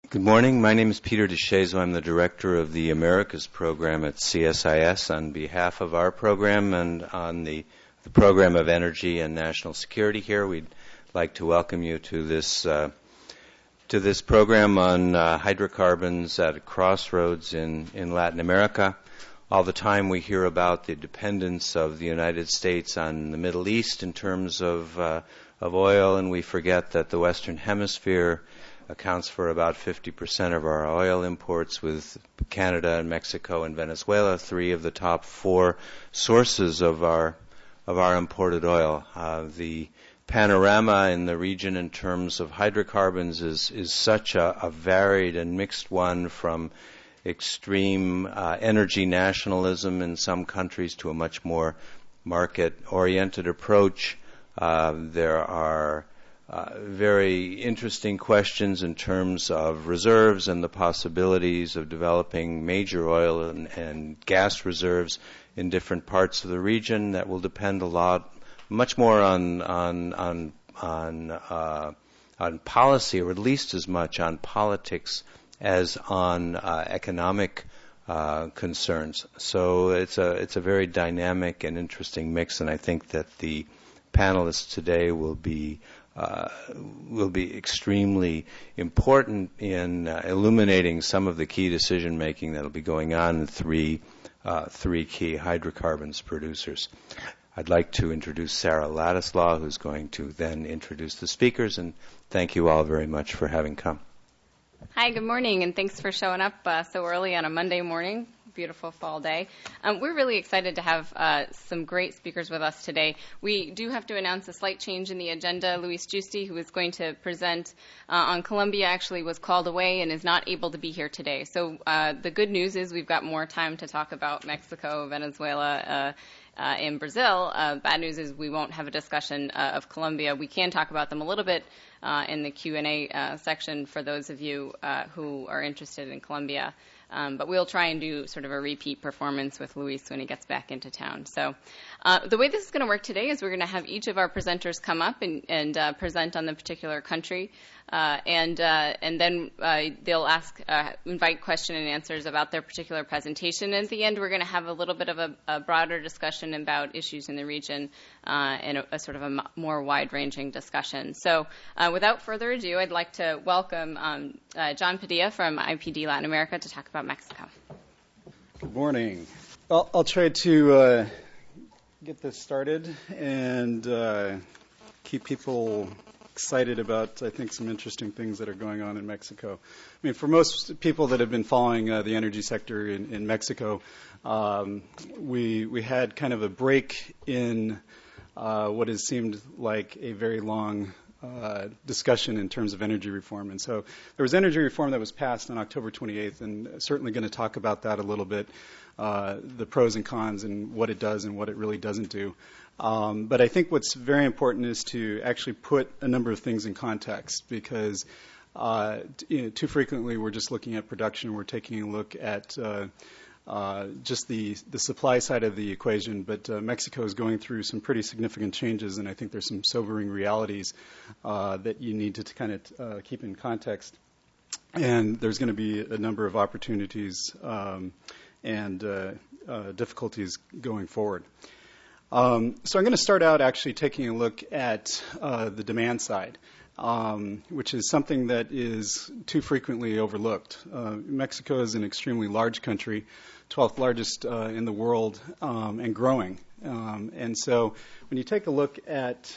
Good morning. My name is Peter DeShazo. I'm the director of the Americas program at CSIS. On behalf of our program and on the program of energy and national security here, we'd like to welcome you to this program on hydrocarbons at a crossroads in Latin America. All the time we hear about the dependence of the United States on the Middle East in terms of oil, and we forget that the Western Hemisphere accounts for about 50% of our oil imports, with Canada and Mexico and Venezuela, three of the top four sources of our imported oil. The panorama in the region in terms of hydrocarbons is such a varied and mixed one, from extreme energy nationalism in some countries to a much more market-oriented approach. There are very interesting questions in terms of reserves and the possibilities of developing major oil and gas reserves in different parts of the region that will depend much more on policy, or at least as much on politics as on economic concerns. So it's a very dynamic and interesting mix, and I think that the panelists today will be extremely important in illuminating some of the key decision making that will be going on in three key hydrocarbons producers. I'd like to introduce Sarah Ladislaw, who's going to then introduce the speakers, and thank you all very much for having come. Hi, good morning, and thanks for showing up so early on a Monday morning. Beautiful fall day. We're really excited to have some great speakers with us today. We do have to announce a slight change in the agenda. Luis Giusti, who is going to present on Colombia, actually was called away and is not able to be here today. So the good news is we've got more time to talk about Mexico, Venezuela, and Brazil. Bad news is we won't have a discussion of Colombia. We can talk about them a little bit in the Q&A section for those of you who are interested in Colombia. But we'll try and do sort of a repeat performance with Luis when he gets back into town. So the way this is going to work today is we're going to have each of our presenters come up and present on the particular country. And then they'll invite question and answers about their particular presentation. And at the end, we're going to have a little bit of a broader discussion about issues in the region and a sort of a more wide-ranging discussion. So without further ado, I'd like to welcome John Padilla from IPD Latin America to talk about Mexico. Good morning. I'll try to get this started and keep people excited about, I think, some interesting things that are going on in Mexico. I mean, for most people that have been following the energy sector in Mexico, we had kind of a break in what has seemed like a very long discussion in terms of energy reform. And so there was energy reform that was passed on October 28th, and certainly going to talk about that a little bit, the pros and cons and what it does and what it really doesn't do. But I think what's very important is to actually put a number of things in context, because too frequently we're just looking at production. We're taking a look at just the supply side of the equation, but Mexico is going through some pretty significant changes, and I think there's some sobering realities that you need to kind of keep in context. And there's going to be a number of opportunities and difficulties going forward. So I'm going to start out actually taking a look at the demand side, which is something that is too frequently overlooked. Mexico is an extremely large country, 12th largest in the world, and growing. And so when you take a look at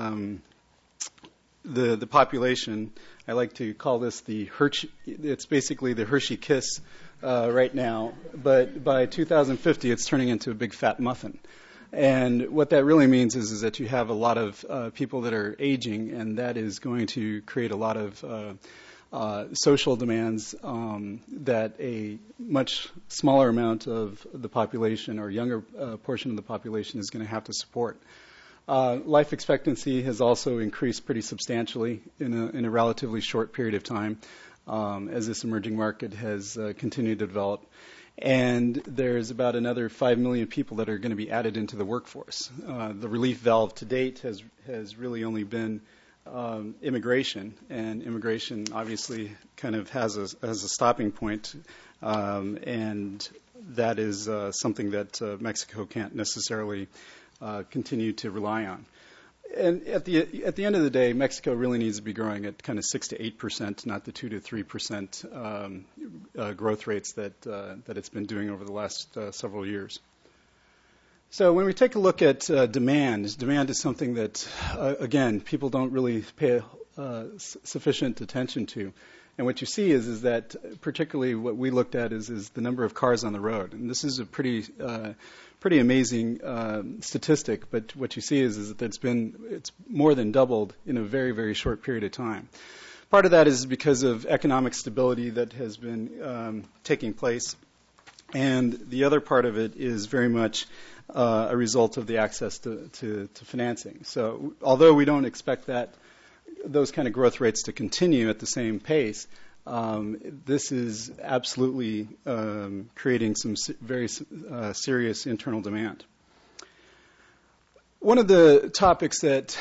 the population, I like to call this it's basically the Hershey Kiss right now, but by 2050 it's turning into a big fat muffin. And what that really means is that you have a lot of people that are aging, and that is going to create a lot of social demands that a much smaller amount of the population, or younger portion of the population, is going to have to support. Life expectancy has also increased pretty substantially in a relatively short period of time as this emerging market has continued to develop. And there's about another 5 million people that are going to be added into the workforce. The relief valve to date has really only been immigration, and immigration obviously kind of has a stopping point, and that is something that Mexico can't necessarily continue to rely on. And at the end of the day, Mexico really needs to be growing at kind of 6 to 8%, not the 2 to 3% growth rates that it's been doing over the last several years. So when we take a look at demand is something that, again, people don't really pay sufficient attention to. And what you see is that particularly what we looked at is the number of cars on the road. And this is a pretty amazing statistic, but what you see is that it's more than doubled in a very, very short period of time. Part of that is because of economic stability that has been taking place, and the other part of it is very much a result of the access to financing. So although we don't expect those kind of growth rates to continue at the same pace, this is absolutely creating some very serious internal demand. One of the topics that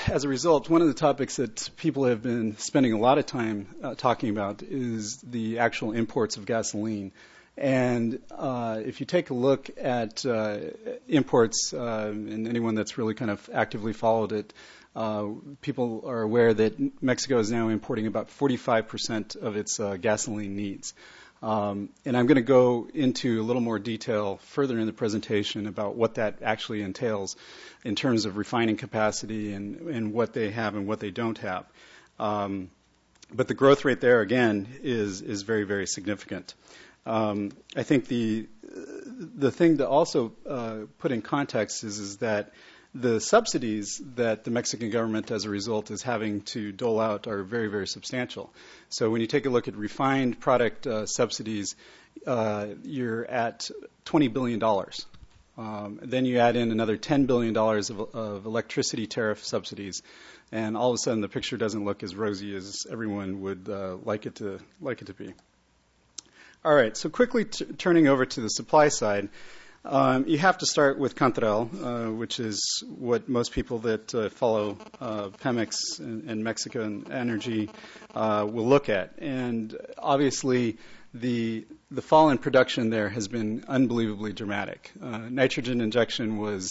people have been spending a lot of time talking about is the actual imports of gasoline. And if you take a look at imports, and anyone that's really kind of actively followed it, people are aware that Mexico is now importing about 45% of its gasoline needs. And I'm going to go into a little more detail further in the presentation about what that actually entails in terms of refining capacity and what they have and what they don't have. But the growth rate there, again, is very, very significant. I think the thing to also put in context is that the subsidies that the Mexican government, as a result, is having to dole out are very, very substantial. So when you take a look at refined product subsidies, you're at $20 billion. Then you add in another $10 billion of electricity tariff subsidies, and all of a sudden the picture doesn't look as rosy as everyone would like it to be. All right, so quickly turning over to the supply side, you have to start with Cantarell, which is what most people that follow Pemex and Mexican energy will look at. And obviously, the fall in production there has been unbelievably dramatic. Nitrogen injection was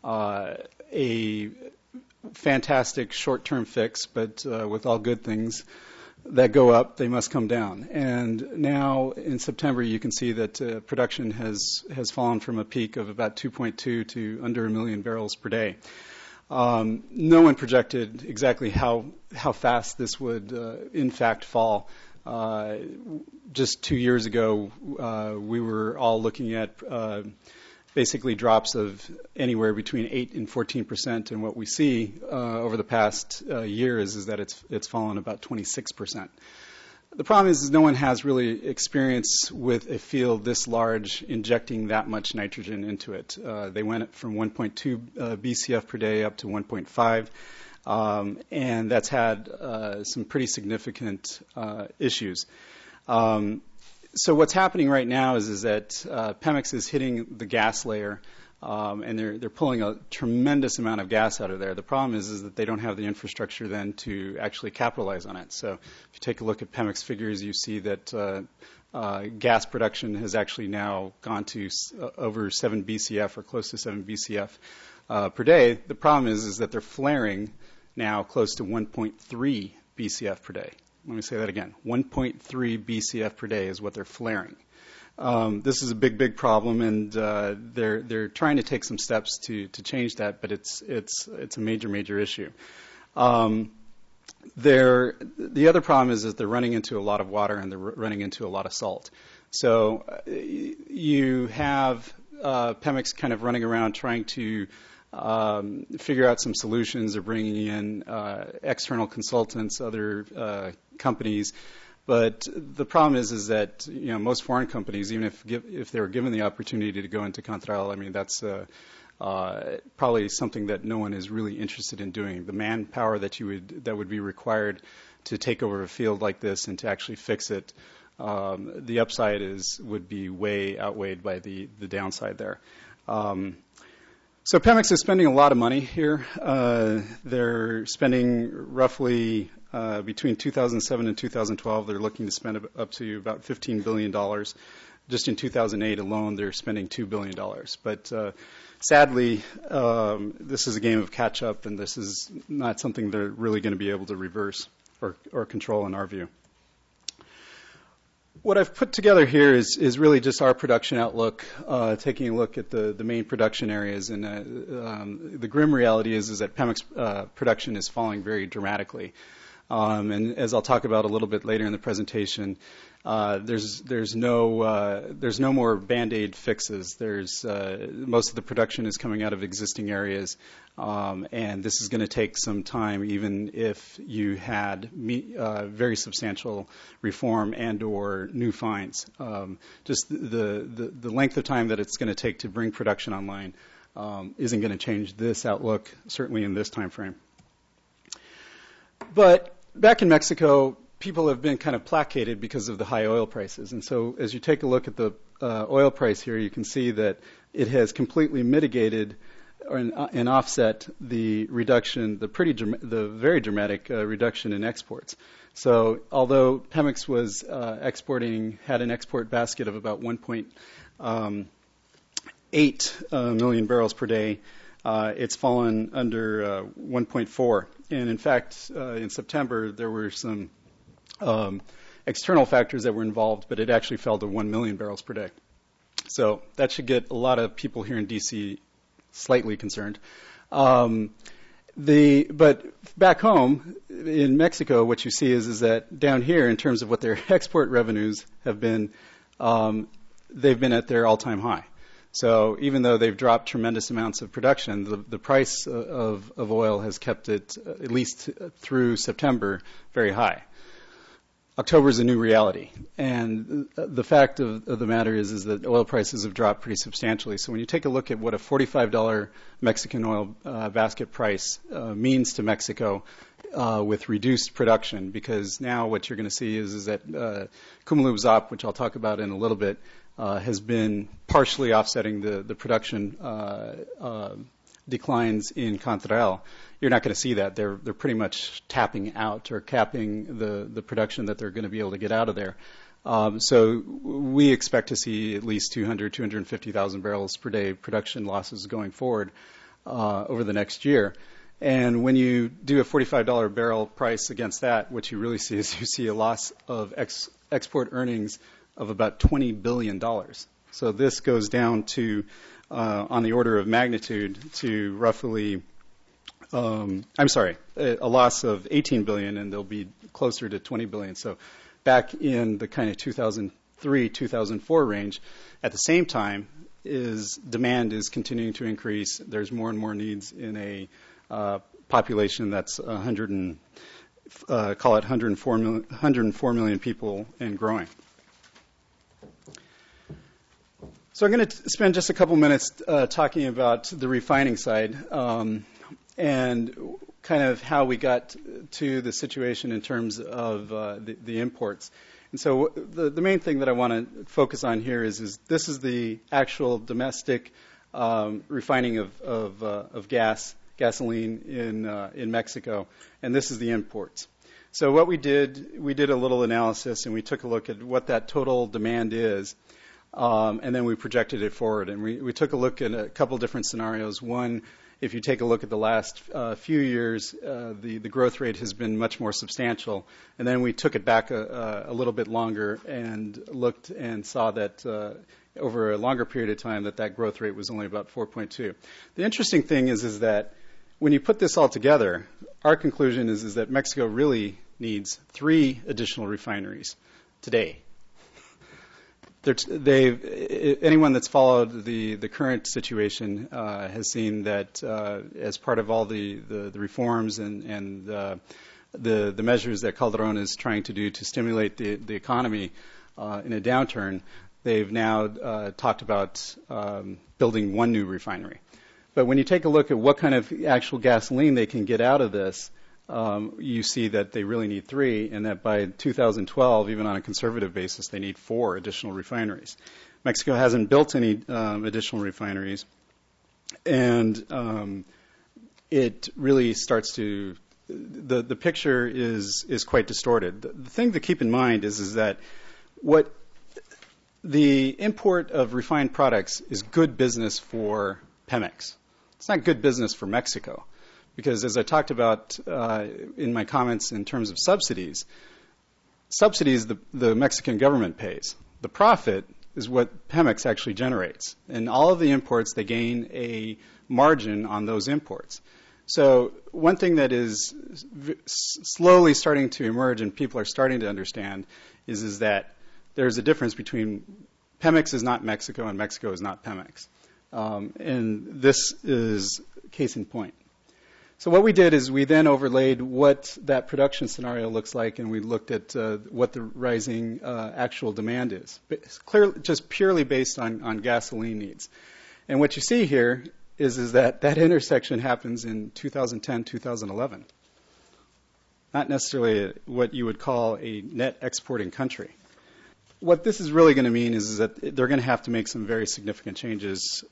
a fantastic short-term fix, but with all good things that go up, they must come down. And now in September, you can see that production has fallen from a peak of about 2.2 to under 1 million barrels per day. No one projected exactly how fast this would in fact fall. Just 2 years ago, we were all looking at basically drops of anywhere between 8 and 14%, and what we see over the past year is that it's fallen about 26%. The problem is no one has really experience with a field this large injecting that much nitrogen into it. They went from 1.2 BCF per day up to 1.5, and that's had some pretty significant issues. So what's happening right now is that Pemex is hitting the gas layer, and they're pulling a tremendous amount of gas out of there. The problem is that they don't have the infrastructure then to actually capitalize on it. So if you take a look at Pemex figures, you see that gas production has actually now gone to over 7 BCF or close to 7 BCF per day. The problem is that they're flaring now close to 1.3 BCF per day. Let me say that again. 1.3 BCF per day is what they're flaring. This is a big, big problem, and they're trying to take some steps to change that, but it's a major, major issue. The other problem is that they're running into a lot of water and they're running into a lot of salt. So you have Pemex kind of running around trying to figure out some solutions. They're bringing in external consultants, other companies, but the problem is that most foreign companies, even if they were given the opportunity to go into Cantarell, I mean that's probably something that no one is really interested in doing. The manpower that would be required to take over a field like this and to actually fix it, the upside would be way outweighed by the downside there. So Pemex is spending a lot of money here. They're spending roughly between 2007 and 2012, they're looking to spend up to about $15 billion. Just in 2008 alone, they're spending $2 billion. But sadly, this is a game of catch-up, and this is not something they're really going to be able to reverse or control in our view. What I've put together here is really just our production outlook, taking a look at the main production areas. And the grim reality is that Pemex production is falling very dramatically. And as I'll talk about a little bit later in the presentation, there's no more Band-Aid fixes. Most of the production is coming out of existing areas, and this is going to take some time, even if you had very substantial reform and/or new finds. Just the length of time that it's going to take to bring production online isn't going to change this outlook, certainly in this time frame. But back in Mexico, people have been kind of placated because of the high oil prices. And so as you take a look at the oil price here, you can see that it has completely mitigated and offset the reduction, the very dramatic reduction in exports. So although Pemex was had an export basket of about 1.8 million barrels per day, it's fallen under 1.4. And in fact, in September, there were some external factors that were involved, but it actually fell to 1 million barrels per day. So that should get a lot of people here in D.C. slightly concerned. But back home in Mexico, what you see is that down here, in terms of what their export revenues have been, they've been at their all-time high. So even though they've dropped tremendous amounts of production, the price of oil has kept it, at least through September, very high. October is a new reality. And the fact of the matter is that oil prices have dropped pretty substantially. So when you take a look at what a $45 Mexican oil basket price means to Mexico with reduced production, because now what you're going to see is that Kumulub-Zop, which I'll talk about in a little bit, has been partially offsetting the production declines in Cantarell. You're not going to see that. They're pretty much tapping out or capping the production that they're going to be able to get out of there. So we expect to see at least 250,000 barrels per day production losses going forward over the next year. And when you do a $45 barrel price against that, what you really see is you see a loss of export earnings of about $20 billion. So this goes down to, on the order of magnitude, to roughly, a loss of $18 billion, and they'll be closer to $20 billion. So back in the kind of 2003, 2004 range, at the same time, demand is continuing to increase. There's more and more needs in a population that's 104 million people and growing. So I'm going to spend just a couple minutes talking about the refining side and kind of how we got to the situation in terms of the imports. And so the main thing that I want to focus on here is this is the actual domestic refining of gasoline in Mexico, and this is the imports. So what we did a little analysis, and we took a look at what that total demand is. And then we projected it forward. And we took a look at a couple different scenarios. One, if you take a look at the last few years, the growth rate has been much more substantial. And then we took it back a little bit longer and looked and saw that over a longer period of time that growth rate was only about 4.2. The interesting thing is that when you put this all together, our conclusion is that Mexico really needs 3 additional refineries today. Anyone that's followed the current situation has seen that as part of all the reforms and the measures that Calderon is trying to do to stimulate the economy in a downturn, they've now talked about building 1 new refinery. But when you take a look at what kind of actual gasoline they can get out of this, you see that they really need 3, and that by 2012, even on a conservative basis, they need 4 additional refineries. Mexico hasn't built any additional refineries, And it really starts to, the picture is quite distorted. The thing to keep in mind is that what the import of refined products is good business for Pemex. It's not good business for Mexico, because as I talked about in my comments in terms of subsidies the Mexican government pays. The profit is what Pemex actually generates. And all of the imports, they gain a margin on those imports. So one thing that is slowly starting to emerge and people are starting to understand is that there's a difference between Pemex is not Mexico and Mexico is not Pemex. And this is case in point. So what we did is we then overlaid what that production scenario looks like, and we looked at what the rising actual demand is, clearly just purely based on gasoline needs. And what you see here is that intersection happens in 2010, 2011. Not necessarily what you would call a net exporting country. What this is really going to mean is that they're going to have to make some very significant changes.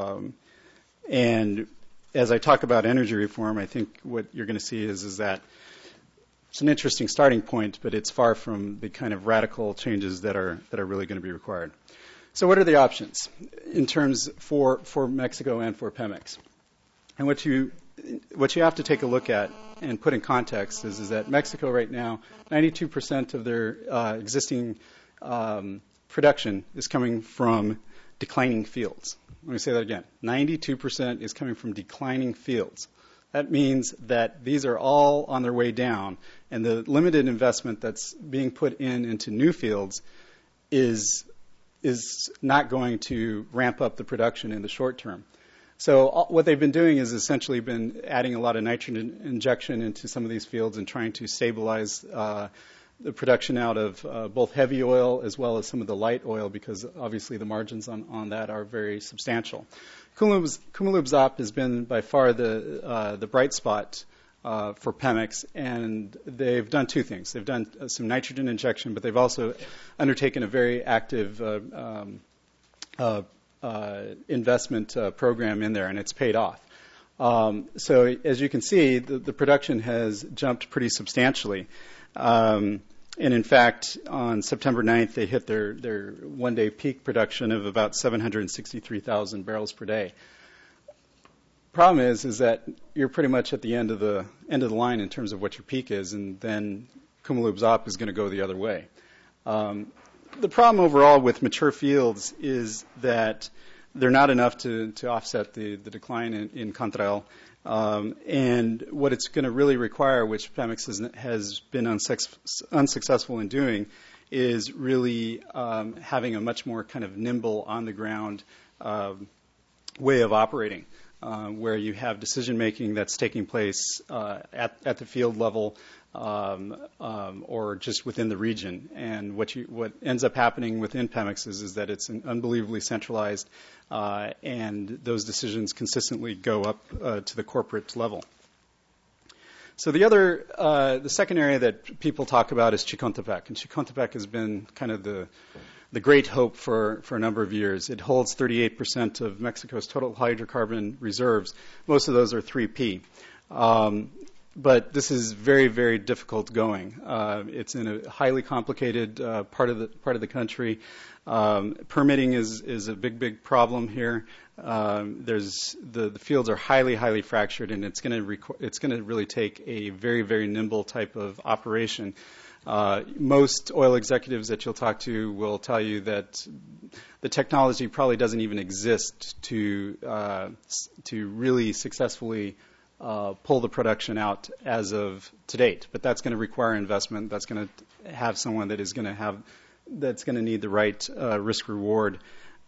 And as I talk about energy reform, I think what you're going to see is that it's an interesting starting point, but it's far from the kind of radical changes that are really going to be required. So what are the options in terms for Mexico and for Pemex? And what you have to take a look at and put in context is that Mexico right now, 92% of their existing production is coming from declining fields. Let me say that again. 92% is coming from declining fields. That means that these are all on their way down, and the limited investment that's being put into new fields is not going to ramp up the production in the short term. So what they've been doing is essentially been adding a lot of nitrogen injection into some of these fields and trying to stabilize the production out of both heavy oil as well as some of the light oil, because obviously the margins on that are very substantial. Cumulub-Zop has been by far the bright spot for Pemex, and they've done two things. They've done some nitrogen injection, but they've also undertaken a very active investment program in there, and it's paid off. So as you can see, the production has jumped pretty substantially. And in fact, on September 9th, they hit their one-day peak production of about 763,000 barrels per day. Problem is that you're pretty much at the end of the line in terms of what your peak is, and then Cumulub-Zop is going to go the other way. The problem overall with mature fields is that they're not enough to offset the decline in Cantarell. And what it's going to really require, which Pemex has been unsuccessful in doing, is really having a much more kind of nimble, on-the-ground way of operating, where you have decision-making that's taking place at the field level or just within the region. And what ends up happening within Pemex is that it's unbelievably centralized, and those decisions consistently go up to the corporate level. So the second area that people talk about is Chicontepec, and Chicontepec has been kind of the great hope for a number of years. It holds 38% of Mexico's total hydrocarbon reserves. Most of those are 3P. But this is very, very difficult going. It's in a highly complicated part of the country. Permitting is a big problem here. The fields are highly fractured, and it's going to really take a very, very nimble type of operation. Most oil executives that you'll talk to will tell you that the technology probably doesn't even exist to really successfully pull the production out as of to date. But that's going to require investment. That's going to have someone that's going to need the right risk-reward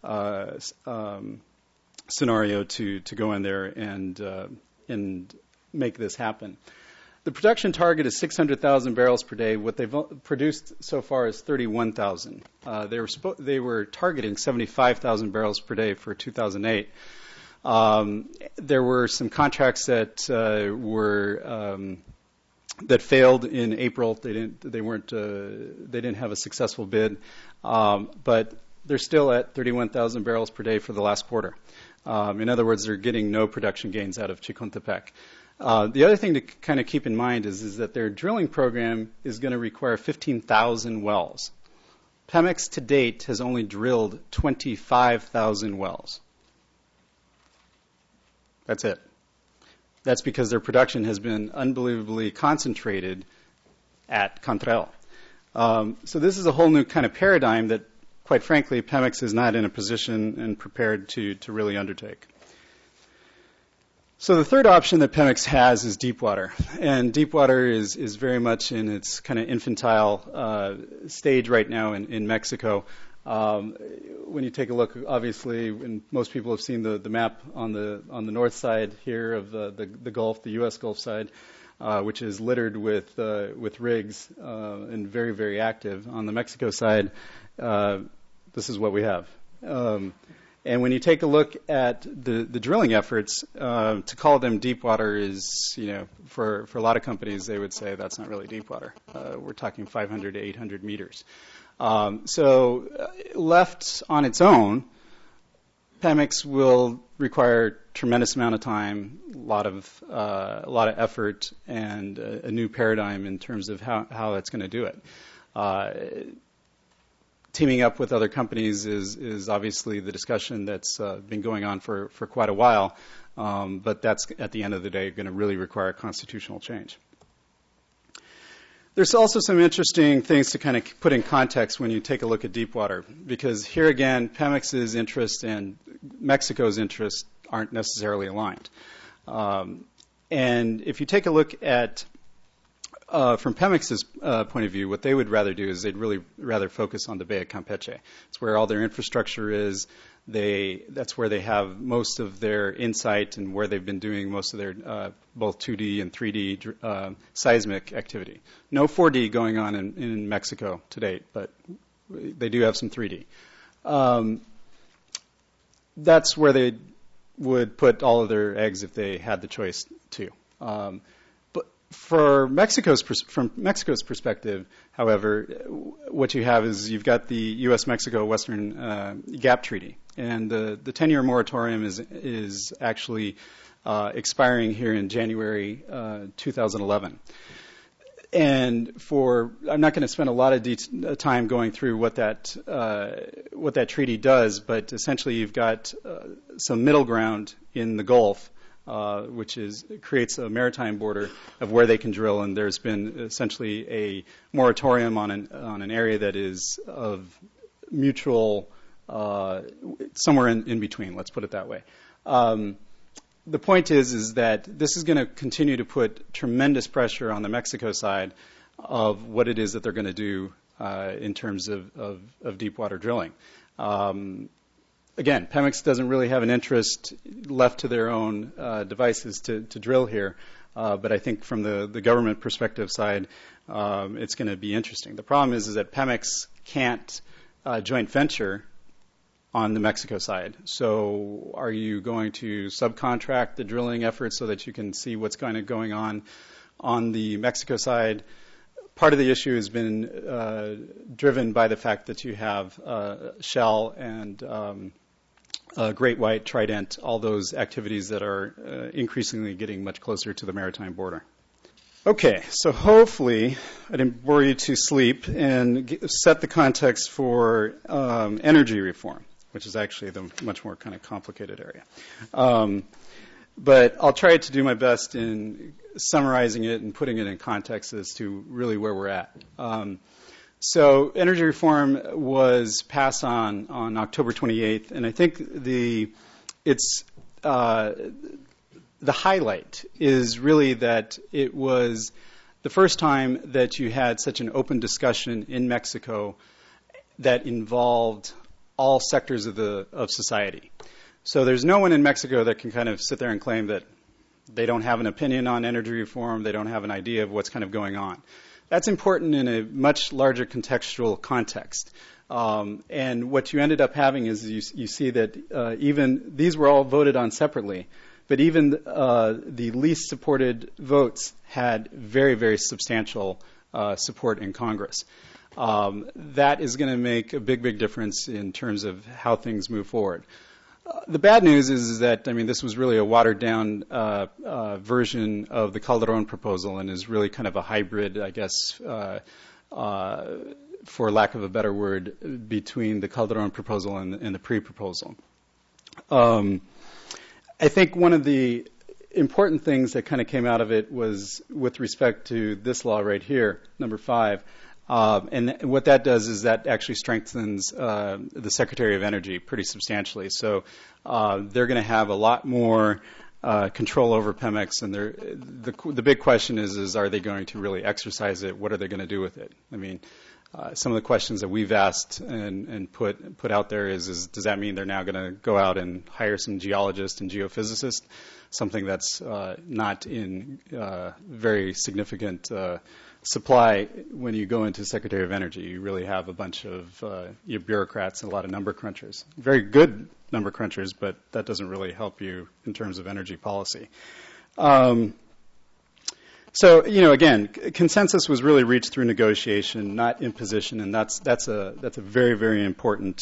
scenario to go in there and make this happen. The production target is 600,000 barrels per day. What they've produced so far is 31,000. They were targeting 75,000 barrels per day for 2008. There were some contracts that failed in April. They didn't have a successful bid, but they're still at 31,000 barrels per day for the last quarter. In other words, they're getting no production gains out of Chicontepec. The other thing to kind of keep in mind is that their drilling program is going to require 15,000 wells. Pemex to date has only drilled 25,000 wells. That's it. That's because their production has been unbelievably concentrated at Cantarell. So this is a whole new kind of paradigm that, quite frankly, Pemex is not in a position and prepared to really undertake. So the third option that Pemex has is deep water. And deep water is very much in its kind of infantile stage right now in Mexico. When you take a look, obviously, and most people have seen the map on the north side here of the Gulf, the U.S. Gulf side, which is littered with rigs and very, very active. On the Mexico side, this is what we have. And when you take a look at the drilling efforts, to call them deep water is, for a lot of companies, they would say that's not really deep water. We're talking 500 to 800 meters. So left on its own, Pemex will require a tremendous amount of time, a lot of effort, and a new paradigm in terms of how it's going to do it. Teaming up with other companies is obviously the discussion that's been going on for quite a while, but that's, at the end of the day, going to really require constitutional change. There's also some interesting things to kind of put in context when you take a look at deep water, because here again, Pemex's interest and Mexico's interest aren't necessarily aligned. And if you take a look at from Pemex's point of view, what they would rather do is they'd really rather focus on the Bay of Campeche. It's where all their infrastructure is. That's where they have most of their insight and where they've been doing most of their both 2D and 3D seismic activity. No 4D going on in Mexico to date, but they do have some 3D. That's where they would put all of their eggs if they had the choice to. From Mexico's perspective, however, what you have is you've got the U.S.-Mexico Western Gap Treaty, and the 10-year moratorium is actually expiring here in January 2011. And I'm not going to spend a lot of time going through what that treaty does, but essentially you've got some middle ground in the Gulf, which creates a maritime border of where they can drill, and there's been essentially a moratorium on an area that is of mutual, somewhere in between. Let's put it that way. The point is that this is going to continue to put tremendous pressure on the Mexico side of what it is that they're going to do in terms of deep water drilling. Again, Pemex doesn't really have an interest left to their own devices to drill here, but I think from the government perspective side, it's going to be interesting. The problem is that Pemex can't joint venture on the Mexico side. So are you going to subcontract the drilling efforts so that you can see what's going on the Mexico side? Part of the issue has been driven by the fact that you have Shell and Great White, Trident, all those activities that are increasingly getting much closer to the maritime border. Okay, so hopefully I didn't bore you to sleep and set the context for energy reform, which is actually the much more kind of complicated area. But I'll try to do my best in summarizing it and putting it in context as to really where we're at. So energy reform was passed on October 28th, and I think the highlight is really that it was the first time that you had such an open discussion in Mexico that involved all sectors of society. So there's no one in Mexico that can kind of sit there and claim that they don't have an opinion on energy reform, they don't have an idea of what's kind of going on. That's important in a much larger contextual context. And what you ended up having is you see that even these were all voted on separately, but even the least supported votes had very, very substantial support in Congress. That is going to make a big, big difference in terms of how things move forward. The bad news is that, I mean, this was really a watered-down version of the Calderon proposal and is really kind of a hybrid, I guess, for lack of a better word, between the Calderon proposal and the pre-proposal. I think one of the important things that kind of came out of it was with respect to this law right here, number 5. And what that does is that actually strengthens the Secretary of Energy pretty substantially. So they're going to have a lot more control over Pemex, and the big question is are they going to really exercise it? What are they going to do with it? I mean, some of the questions that we've asked and put out there is does that mean they're now going to go out and hire some geologists and geophysicists, something that's not in very significant supply when you go into Secretary of Energy? You really have a bunch of your bureaucrats and a lot of number crunchers. Very good number crunchers, but that doesn't really help you in terms of energy policy. So, again, consensus was really reached through negotiation, not imposition, and that's a very, very important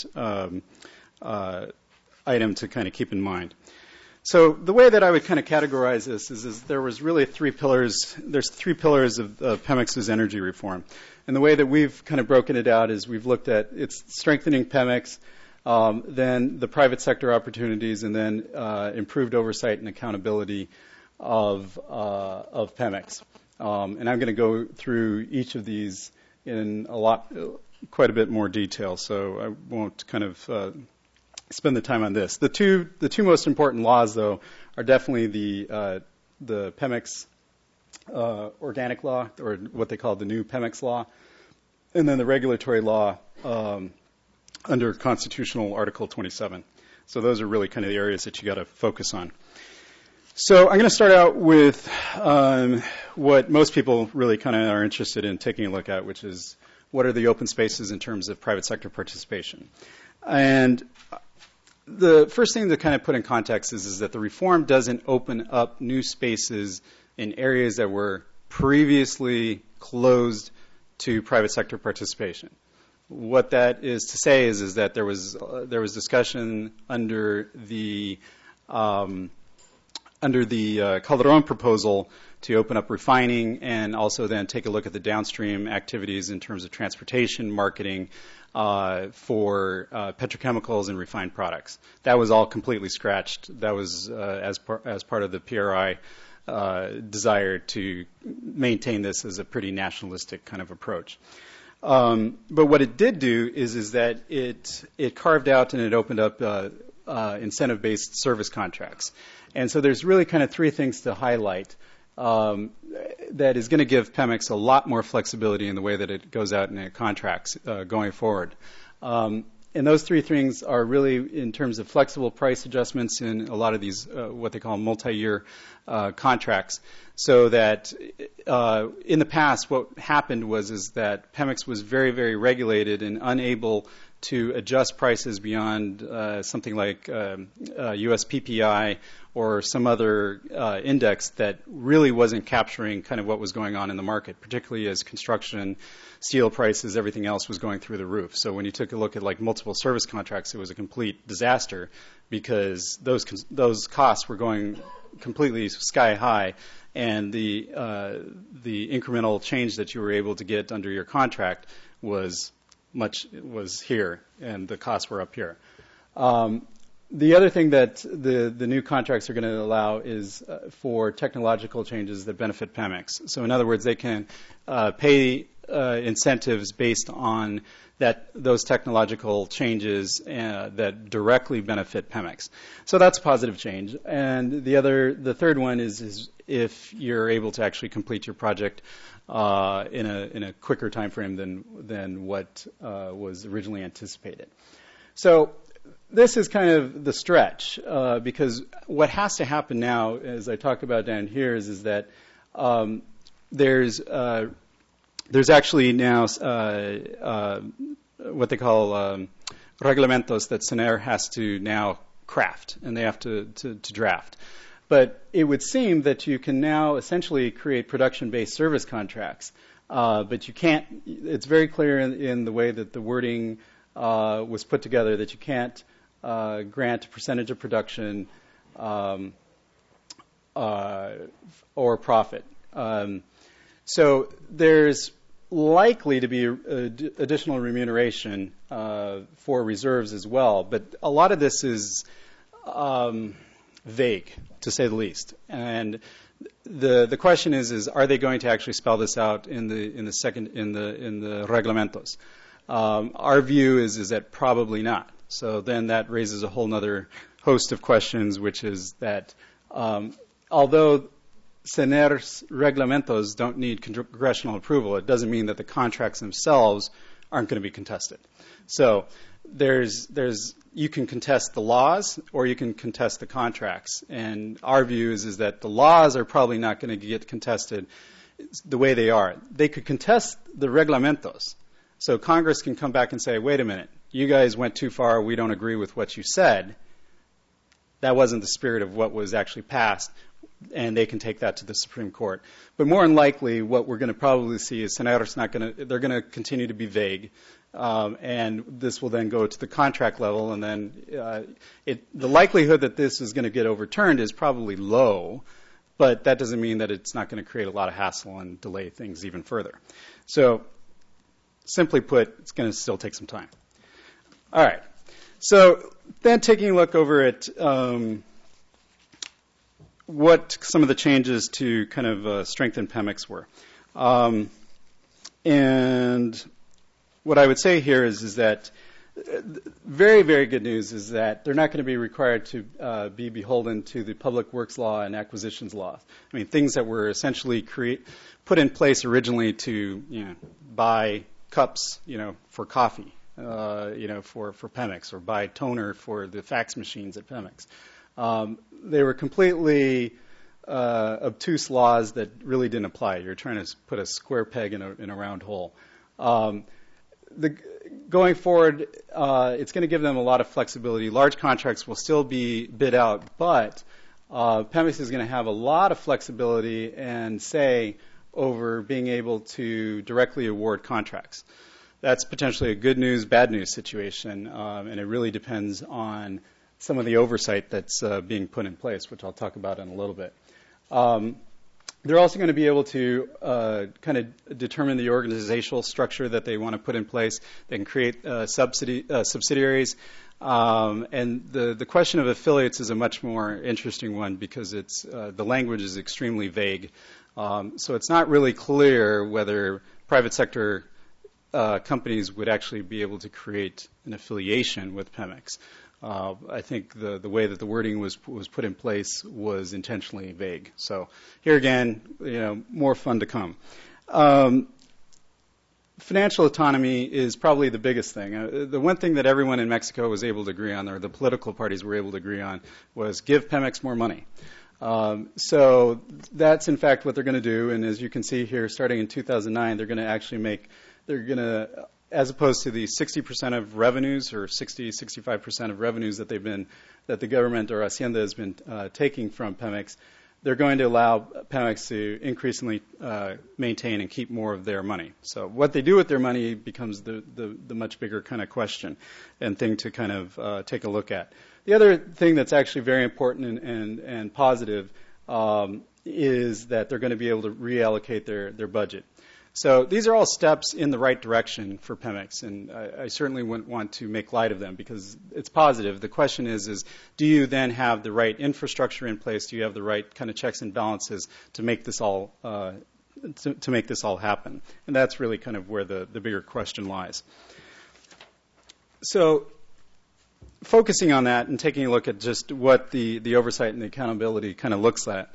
item to kind of keep in mind. So the way that I would kind of categorize this is there was really 3 pillars. There's 3 pillars of Pemex's energy reform. And the way that we've kind of broken it out is we've looked at it's strengthening Pemex, then the private sector opportunities, and then improved oversight and accountability of Pemex. And I'm going to go through each of these in quite a bit more detail, so I won't kind of spend the time on this. The two most important laws, though, are definitely the Pemex organic law, or what they call the new Pemex law, and then the regulatory law under Constitutional Article 27. So those are really kind of the areas that you got to focus on. So I'm going to start out with what most people really kind of are interested in taking a look at, which is what are the open spaces in terms of private sector participation. And the first thing to kind of put in context is that the reform doesn't open up new spaces in areas that were previously closed to private sector participation. What that is to say is that there was discussion under the Calderon proposal to open up refining and also then take a look at the downstream activities in terms of transportation, marketing, for petrochemicals and refined products. That was all completely scratched. That was as part of the PRI desire to maintain this as a pretty nationalistic kind of approach. But what it did do is that it carved out and it opened up incentive-based service contracts. And so there's really kind of 3 things to highlight that is going to give Pemex a lot more flexibility in the way that it goes out and it contracts going forward. And those 3 things are really in terms of flexible price adjustments in a lot of these what they call multi-year contracts. So that in the past what happened is that Pemex was very, very regulated and unable to adjust prices beyond something like US PPI or some other index that really wasn't capturing kind of what was going on in the market, particularly as construction, steel prices, everything else was going through the roof. So when you took a look at like multiple service contracts, it was a complete disaster because those costs were going completely sky high, and the incremental change that you were able to get under your contract was here, and the costs were up here. The other thing that the new contracts are going to allow is for technological changes that benefit Pemex. So in other words, they can pay incentives based on those technological changes that directly benefit Pemex. So that's a positive change. And the third one is if you're able to actually complete your project in a quicker time frame than what was originally anticipated. So this is kind of the stretch because what has to happen now, as I talk about down here, is that there's actually now what they call reglamentos that SENER has to now craft, and they have to draft. But it would seem that you can now essentially create production-based service contracts, but you can't. It's very clear in the way that the wording was put together that you can't grant a percentage of production or profit. So there's likely to be additional remuneration for reserves as well, but a lot of this is vague, to say the least. And the question is are they going to actually spell this out in the reglamentos? Our view is that probably not. So then that raises a whole other host of questions, which is that although CENER's reglamentos don't need congressional approval, it doesn't mean that the contracts themselves aren't going to be contested. So you can contest the laws or you can contest the contracts. And our view is that the laws are probably not going to get contested the way they are. They could contest the reglamentos. So Congress can come back and say, wait a minute, you guys went too far, we don't agree with what you said. That wasn't the spirit of what was actually passed, and they can take that to the Supreme Court. But more than likely, what we're going to probably see is CENER's they're going to continue to be vague, and this will then go to the contract level, and then the likelihood that this is going to get overturned is probably low, but that doesn't mean that it's not going to create a lot of hassle and delay things even further. So simply put, it's going to still take some time. All right. So then taking a look over at what some of the changes to kind of strengthen PEMEX were. And what I would say here is that very, very good news is that they're not going to be required to be beholden to the Public Works Law and Acquisitions Law. I mean, things that were essentially put in place originally to buy cups, for coffee, for PEMEX, or buy toner for the fax machines at PEMEX. They were completely obtuse laws that really didn't apply. You're trying to put a square peg in a round hole. Going forward, it's going to give them a lot of flexibility. Large contracts will still be bid out, but PEMEX is going to have a lot of flexibility and say over being able to directly award contracts. That's potentially a good news, bad news situation, and it really depends on some of the oversight that's being put in place, which I'll talk about in a little bit. They're also going to be able to kind of determine the organizational structure that they want to put in place. They can create subsidiaries. And the question of affiliates is a much more interesting one because the language is extremely vague. So it's not really clear whether private sector companies would actually be able to create an affiliation with PEMEX. I think the way that the wording was put in place was intentionally vague. So here again, more fun to come. Financial autonomy is probably the biggest thing. The one thing that everyone in Mexico was able to agree on, or the political parties were able to agree on, was give PEMEX more money. So that's in fact what they're going to do. And as you can see here, starting in 2009, they're going to actually as opposed to the 60% of revenues or 65% of revenues that the government or Hacienda has been taking from PEMEX, they're going to allow PEMEX to increasingly maintain and keep more of their money. So what they do with their money becomes the much bigger kind of question and thing to kind of take a look at. The other thing that's actually very important and positive is that they're going to be able to reallocate their budget. So these are all steps in the right direction for PEMEX, and I certainly wouldn't want to make light of them because it's positive. The question is do you then have the right infrastructure in place? Do you have the right kind of checks and balances to make this all to make this all happen? And that's really kind of where the bigger question lies. So focusing on that and taking a look at just what the oversight and the accountability kind of looks at.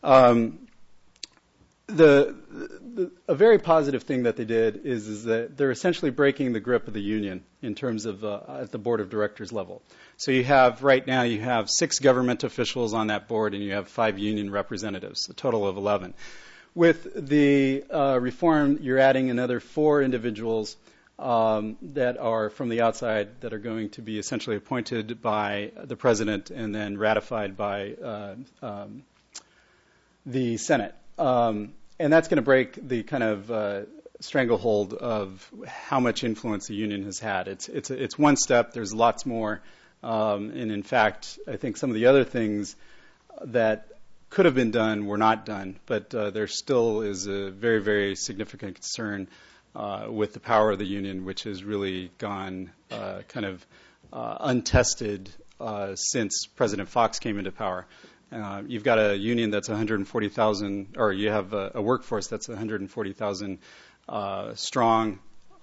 A very positive thing that they did is that they're essentially breaking the grip of the union in terms of at the board of directors level. So right now you have 6 government officials on that board and you have 5 union representatives, a total of 11. With the reform, you're adding another 4 individuals that are from the outside that are going to be essentially appointed by the president and then ratified by the Senate. And that's going to break the kind of stranglehold of how much influence the union has had. It's one step. There's lots more And in fact, I think some of the other things that could have been done were not done, but there still is a very, very significant concern with the power of the union, which has really gone untested since President Fox came into power. You've got a union that's 140,000, or you have a workforce that's 140,000 strong.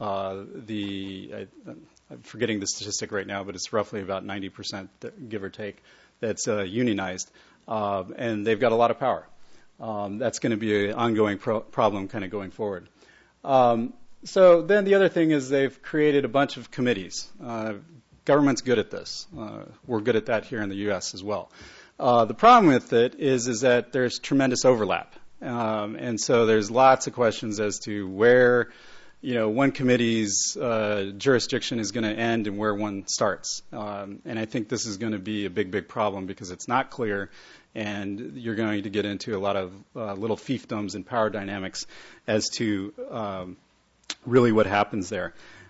I'm forgetting the statistic right now, but it's roughly about 90%, give or take, that's unionized. And they've got a lot of power. That's going to be an ongoing problem kind of going forward. So then the other thing is they've created a bunch of committees. Government's good at this. We're good at that here in the U.S. as well. The problem with it is that there's tremendous overlap. And so there's lots of questions as to where one committee's jurisdiction is going to end and where one starts. And I think this is going to be a big, big problem because it's not clear, and you're going to get into a lot of little fiefdoms and power dynamics as to really what happens there.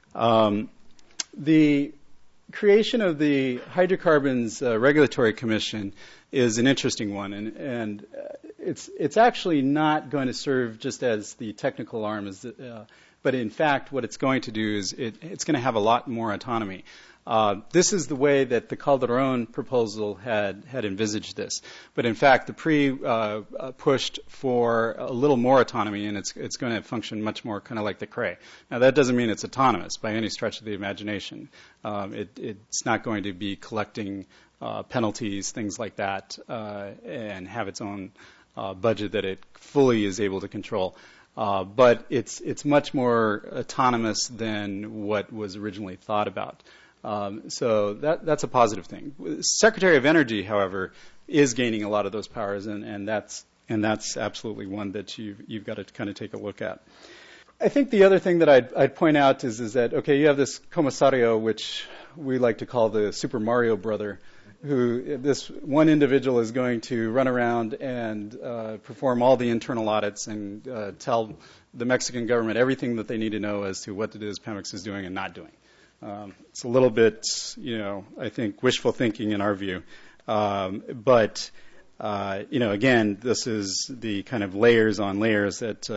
The creation of the Hydrocarbons Regulatory Commission is an interesting one, and it's actually not going to serve just as the technical arm, but in fact what it's going to do is it's going to have a lot more autonomy. This is the way that the Calderon proposal had envisaged this. But in fact, the PRI pushed for a little more autonomy, and it's going to function much more kind of like the CRE. Now, that doesn't mean it's autonomous by any stretch of the imagination. It's not going to be collecting penalties, things like that, and have its own budget that it fully is able to control. But it's much more autonomous than what was originally thought about. So that's a positive thing. Secretary of Energy, however, is gaining a lot of those powers, and that's absolutely one that you've got to kind of take a look at. I think the other thing that I'd point out is that, okay, you have this Comisario, which we like to call the Super Mario brother, who this one individual is going to run around and perform all the internal audits and tell the Mexican government everything that they need to know as to what it is Pemex is doing and not doing. It's a little bit, I think, wishful thinking in our view. But again, this is the kind of layers on layers that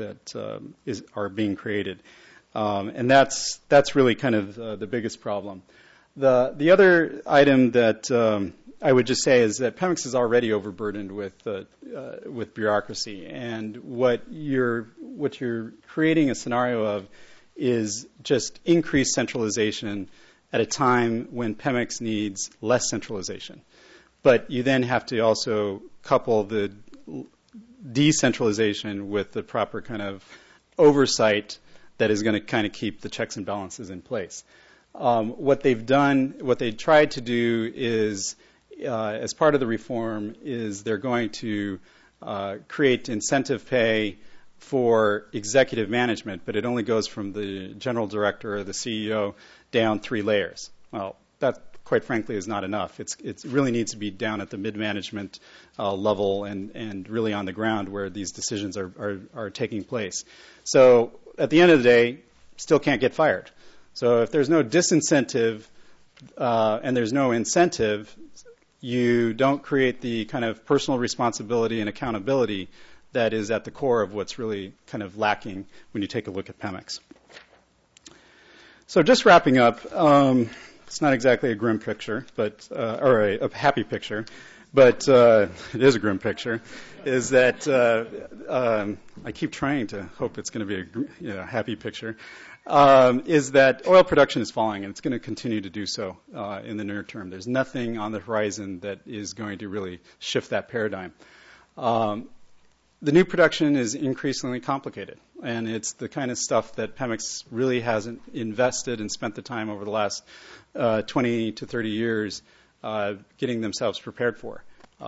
are being created. And that's really kind of the biggest problem. The other item that I would just say is that Pemex is already overburdened with bureaucracy, and what you're creating a scenario of is just increased centralization at a time when Pemex needs less centralization. But you then have to also couple the decentralization with the proper kind of oversight that is going to kind of keep the checks and balances in place. What they tried to do is, as part of the reform, is they're going to create incentive pay for executive management, but it only goes from the general director or the CEO down 3 layers. Well, that, quite frankly, is not enough. It really needs to be down at the mid-management level and really on the ground where these decisions are taking place. So at the end of the day, still can't get fired. So if there's no disincentive and there's no incentive, you don't create the kind of personal responsibility and accountability that is at the core of what's really kind of lacking when you take a look at Pemex. So just wrapping up, it's not exactly a grim picture, or a happy picture, but it is a grim picture, is that I keep trying to hope it's going to be a happy picture, is that oil production is falling, and it's going to continue to do so in the near term. There's nothing on the horizon that is going to really shift that paradigm. The new production is increasingly complicated, and it's the kind of stuff that Pemex really hasn't invested and spent the time over the last 20 to 30 years getting themselves prepared for.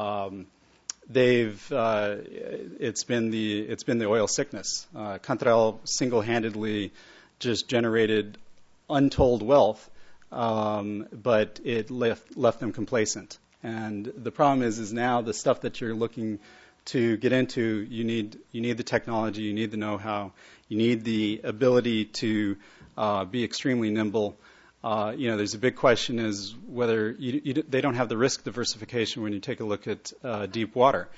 It's been the oil sickness. Cantarell single-handedly just generated untold wealth, but it left them complacent. And the problem is now the stuff that you're looking to get into, you need the technology, you need the know-how, you need the ability to be extremely nimble, There's a big question is whether they don't have the risk diversification when you take a look at deep water.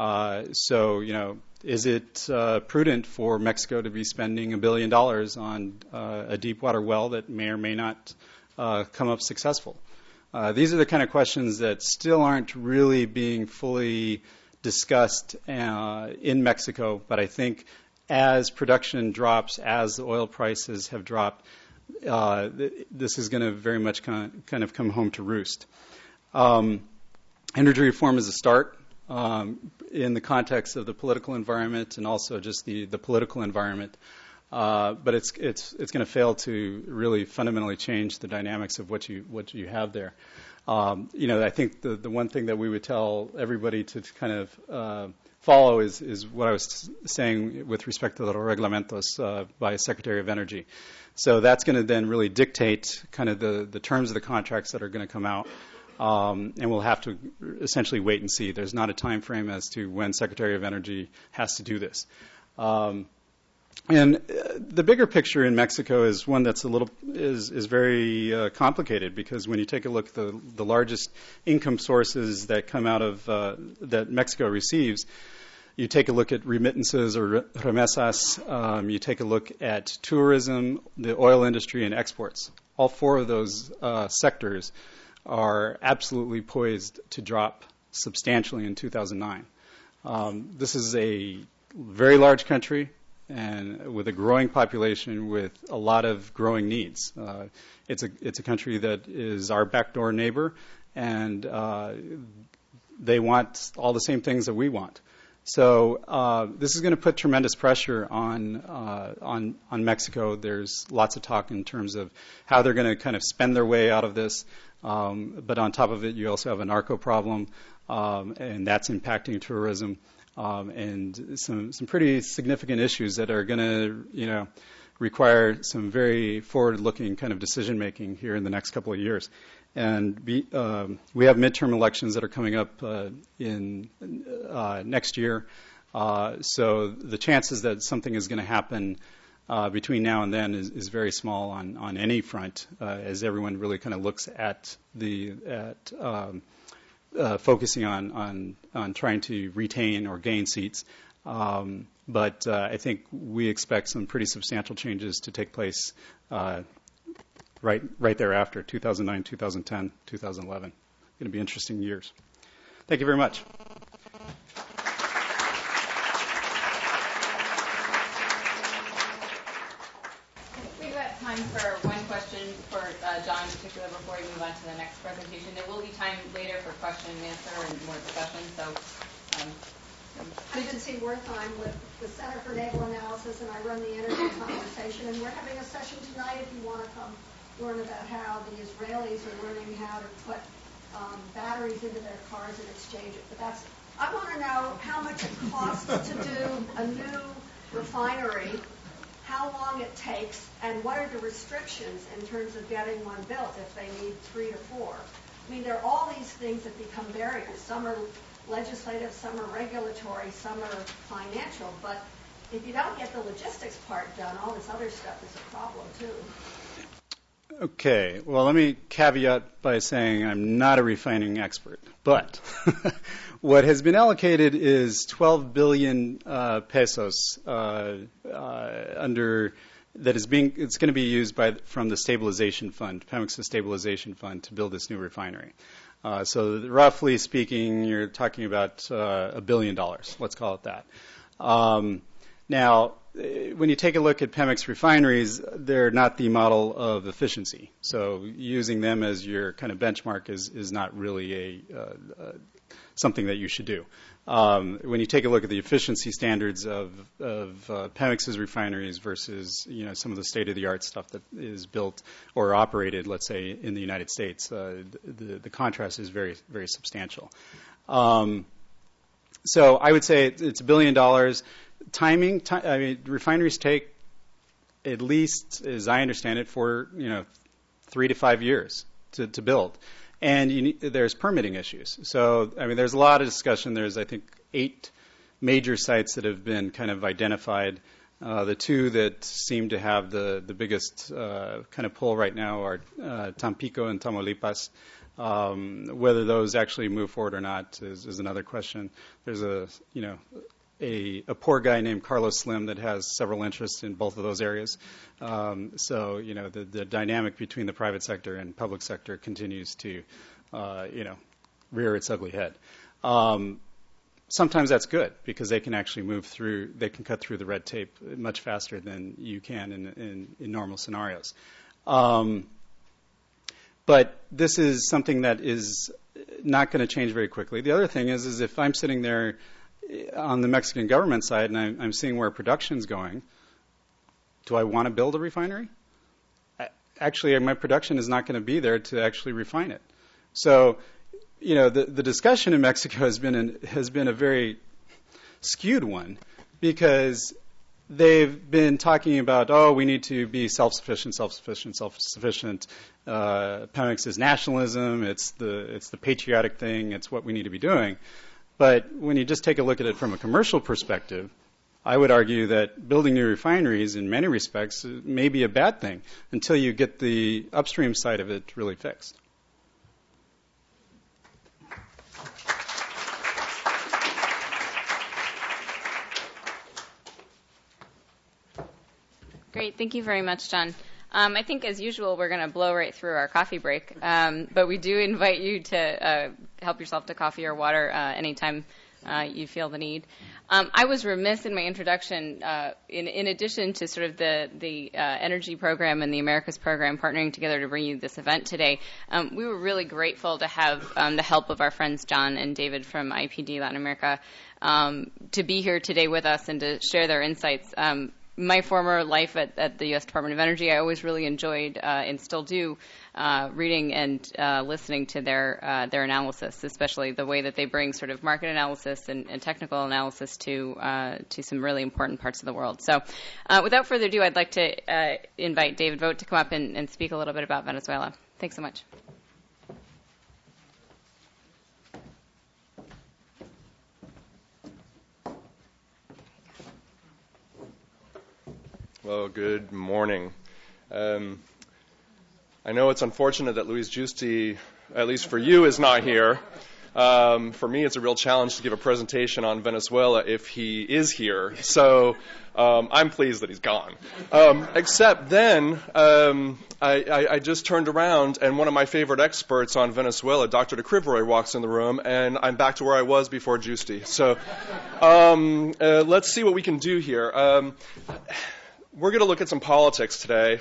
Is it prudent for Mexico to be spending $1 billion on a deep water well that may or may not come up successful? These are the kind of questions that still aren't really being fully discussed in Mexico, but I think as production drops, as the oil prices have dropped, this is going to very much kind of come home to roost. Energy reform is a start in the context of the political environment and also just the political environment. But it's going to fail to really fundamentally change the dynamics of what you have there. I think the one thing that we would tell everybody to kind of follow is what I was saying with respect to the reglamentos by Secretary of Energy. So that's going to then really dictate kind of the terms of the contracts that are going to come out. And we'll have to essentially wait and see. There's not a time frame as to when Secretary of Energy has to do this. And the bigger picture in Mexico is one that's is very complicated, because when you take a look at the largest income sources that come out of that Mexico receives, you take a look at remittances or remesas, you take a look at tourism, the oil industry, and exports. All four of those sectors are absolutely poised to drop substantially in 2009. This is a very large country and with a growing population with a lot of growing needs. It's a country that is our backdoor neighbor, and they want all the same things that we want. So this is going to put tremendous pressure on Mexico. There's lots of talk in terms of how they're going to kind of spend their way out of this. But on top of it, you also have a narco problem, and that's impacting tourism, and some pretty significant issues that are going to, require some very forward-looking kind of decision-making here in the next couple of years. And we have midterm elections that are coming up in next year. So the chances that something is going to happen between now and then is very small on any front, as everyone really kind of looks at focusing on trying to retain or gain seats. But I think we expect some pretty substantial changes to take place right thereafter, 2009, 2010, 2011. Going to be interesting years. Thank you very much. We've got time for one question for John in particular before we move on to the next presentation. There will be time later for question and answer and more discussion. So, I'm Betsy Wertheim with the Center for Naval Analysis, and I run the Energy Conversation. And we're having a session tonight if you want to come learn about how the Israelis are learning how to put batteries into their cars and exchange it. But I want to know how much it costs to do a new refinery, how long it takes, and what are the restrictions in terms of getting one built if they need 3 to 4. I mean, there are all these things that become barriers. Some are legislative, some are regulatory, some are financial. But if you don't get the logistics part done, all this other stuff is a problem, too. Okay, well, let me caveat by saying I'm not a refining expert, but what has been allocated is 12 billion pesos it's going to be used from the stabilization fund, Pemex's stabilization fund, to build this new refinery. So roughly speaking, you're talking about $1 billion. Let's call it that. Now, when you take a look at Pemex refineries, they're not the model of efficiency. So using them as your kind of benchmark is not really something that you should do. When you take a look at the efficiency standards of Pemex's refineries versus some of the state-of-the-art stuff that is built or operated, let's say, in the United States, the contrast is very, very substantial. So I would say it's $1 billion. Timing, refineries take at least, as I understand it, 3 to 5 years to build. And there's permitting issues. So, there's a lot of discussion. There's, I think, 8 major sites that have been kind of identified The two that seem to have the biggest kind of pull right now are Tampico and Tamaulipas. Whether those actually move forward or not is another question. There's a poor guy named Carlos Slim that has several interests in both of those areas. So the dynamic between the private sector and public sector continues to rear its ugly head. Sometimes that's good because they can actually they can cut through the red tape much faster than you can in normal scenarios. But this is something that is not going to change very quickly. The other thing is if I'm sitting there on the Mexican government side and I'm seeing where production's going, do I want to build a refinery? Actually, my production is not going to be there to actually refine it. So, the discussion in Mexico has been a very skewed one because they've been talking about, we need to be self-sufficient. Pemex is nationalism. It's the patriotic thing. It's what we need to be doing. But when you just take a look at it from a commercial perspective, I would argue that building new refineries in many respects may be a bad thing until you get the upstream side of it really fixed. Great. Thank you very much, John. I think, as usual, we're going to blow right through our coffee break, but we do invite you to help yourself to coffee or water anytime you feel the need. I was remiss in my introduction, in addition to sort of the energy program and the Americas program partnering together to bring you this event today. We were really grateful to have the help of our friends John and David from IPD Latin America to be here today with us and to share their insights. My former life at the U.S. Department of Energy, I always really enjoyed and still do reading and listening to their analysis, especially the way that they bring sort of market analysis and technical analysis to some really important parts of the world. So without further ado, I'd like to invite David Vogt to come up and speak a little bit about Venezuela. Thanks so much. Well, good morning. I know it's unfortunate that Luis Giusti, at least for you, is not here. For me, it's a real challenge to give a presentation on Venezuela if he is here. So I'm pleased that he's gone. Except then, I just turned around, and one of my favorite experts on Venezuela, Dr. de Krivoy, walks in the room, and I'm back to where I was before Giusti. So let's see what we can do here. We're going to look at some politics today.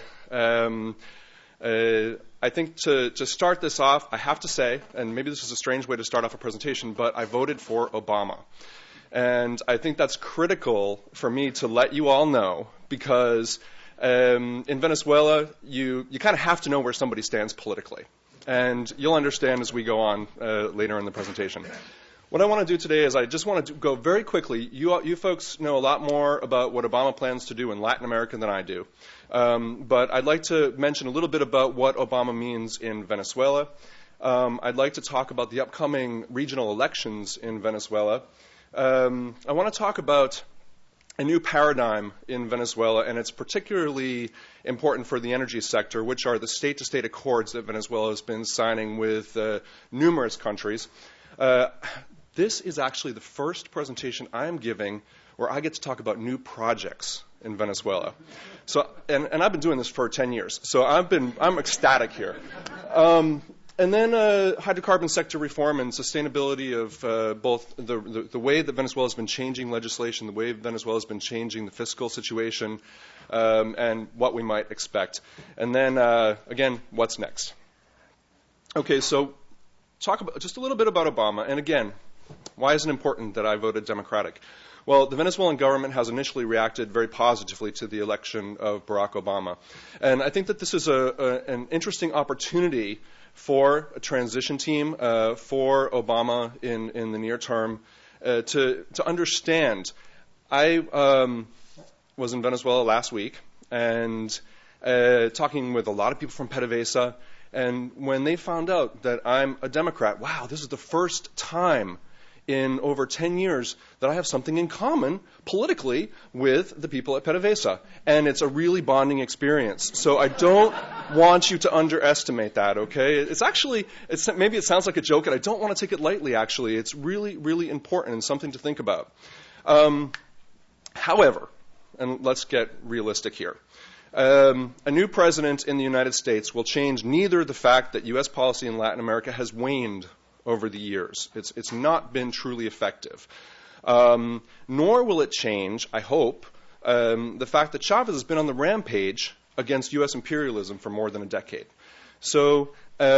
I think to start this off, I have to say, and maybe this is a strange way to start off a presentation, but I voted for Obama. And I think that's critical for me to let you all know because in Venezuela, you kind of have to know where somebody stands politically. And you'll understand as we go on later in the presentation. What I want to do today is I just want to go very quickly. You folks know a lot more about what Obama plans to do in Latin America than I do. But I'd like to mention a little bit about what Obama means in Venezuela. I'd like to talk about the upcoming regional elections in Venezuela. I want to talk about a new paradigm in Venezuela, and it's particularly important for the energy sector, which are the state-to-state accords that Venezuela has been signing with numerous countries. This is actually the first presentation I'm giving where I get to talk about new projects in Venezuela. So, and I've been doing this for 10 years, so I'm ecstatic here. And then hydrocarbon sector reform and sustainability of both the way that Venezuela has been changing legislation, the way Venezuela has been changing the fiscal situation, and what we might expect. And then, again, what's next? Okay, so talk about just a little bit about Obama. And again, why is it important that I voted Democratic? Well, the Venezuelan government has initially reacted very positively to the election of Barack Obama. And I think that this is an interesting opportunity for a transition team, for Obama in the near term, to understand. I was in Venezuela last week and talking with a lot of people from PDVSA. And when they found out that I'm a Democrat, wow, this is the first time in over 10 years that I have something in common politically with the people at PDVSA. And it's a really bonding experience. So I don't want you to underestimate that, okay? It's actually, maybe it sounds like a joke, and I don't want to take it lightly, actually. It's really, really important and something to think about. However, and let's get realistic here. A new president in the United States will change neither the fact that U.S. policy in Latin America has waned over the years. It's not been truly effective. Nor will it change, I hope, the fact that Chavez has been on the rampage against U.S. imperialism for more than a decade. So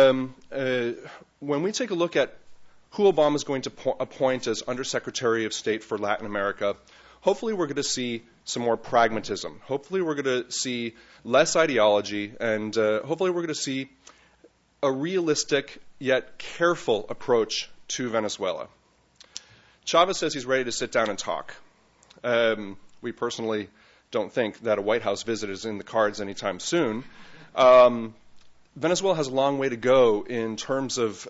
when we take a look at who Obama is going to appoint as Undersecretary of State for Latin America, hopefully we're going to see some more pragmatism. Hopefully we're going to see less ideology, and hopefully we're going to see a realistic yet careful approach to Venezuela. Chavez says he's ready to sit down and talk. We personally don't think that a White House visit is in the cards anytime soon. Venezuela has a long way to go in terms of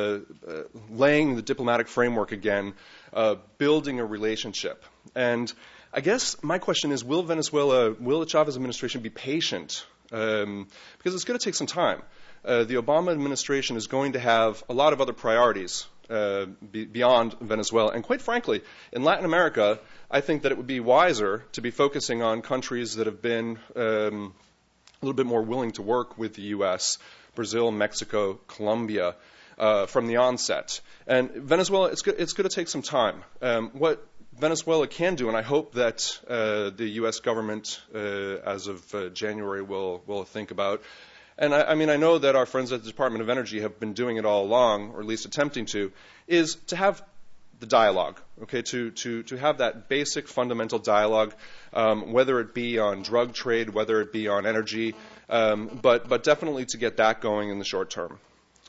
laying the diplomatic framework again, building a relationship. And I guess my question is, will the Chavez administration be patient? Because it's going to take some time. The Obama administration is going to have a lot of other priorities beyond Venezuela. And quite frankly, in Latin America, I think that it would be wiser to be focusing on countries that have been a little bit more willing to work with the U.S., Brazil, Mexico, Colombia, from the onset. And Venezuela, it's going to take some time. What Venezuela can do, and I hope that the U.S. government, as of January, will think about. And I mean, I know that our friends at the Department of Energy have been doing it all along, or at least attempting to, is to have the dialogue, okay, to have that basic fundamental dialogue, whether it be on drug trade, whether it be on energy, but definitely to get that going in the short term.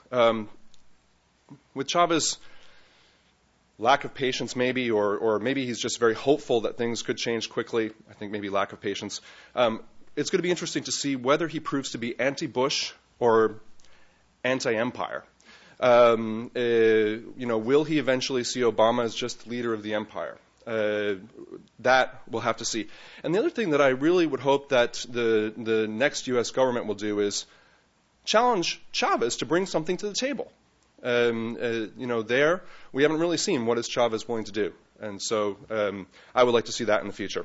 With Chavez, lack of patience maybe, or maybe he's just very hopeful that things could change quickly. I think maybe lack of patience. It's going to be interesting to see whether he proves to be anti-Bush or anti-empire. Will he eventually see Obama as just leader of the empire? That we'll have to see. And the other thing that I really would hope that the next U.S. government will do is challenge Chavez to bring something to the table. There we haven't really seen what is Chavez willing to do. And so I would like to see that in the future.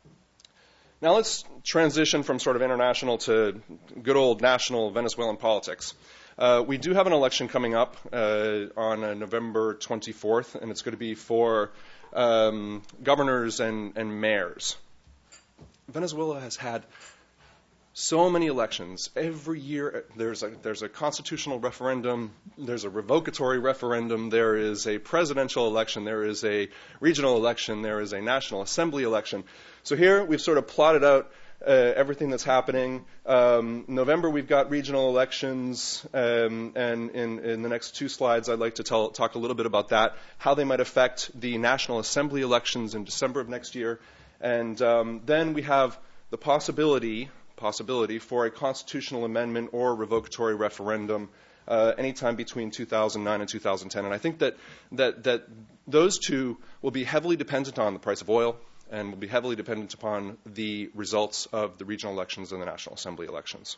Now let's transition from sort of international to good old national Venezuelan politics. We do have an election coming up on November 24th, and it's going to be for governors and mayors. Venezuela has had so many elections. Every year there's a constitutional referendum, there's a revocatory referendum, there is a presidential election, there is a regional election, there is a National Assembly election. So here we've sort of plotted out everything that's happening. November we've got regional elections, and in the next two slides I'd like to talk a little bit about that, how they might affect the National Assembly elections in December of next year. And then we have the possibility for a constitutional amendment or revocatory referendum anytime between 2009 and 2010. And I think that those two will be heavily dependent on the price of oil and will be heavily dependent upon the results of the regional elections and the National Assembly elections.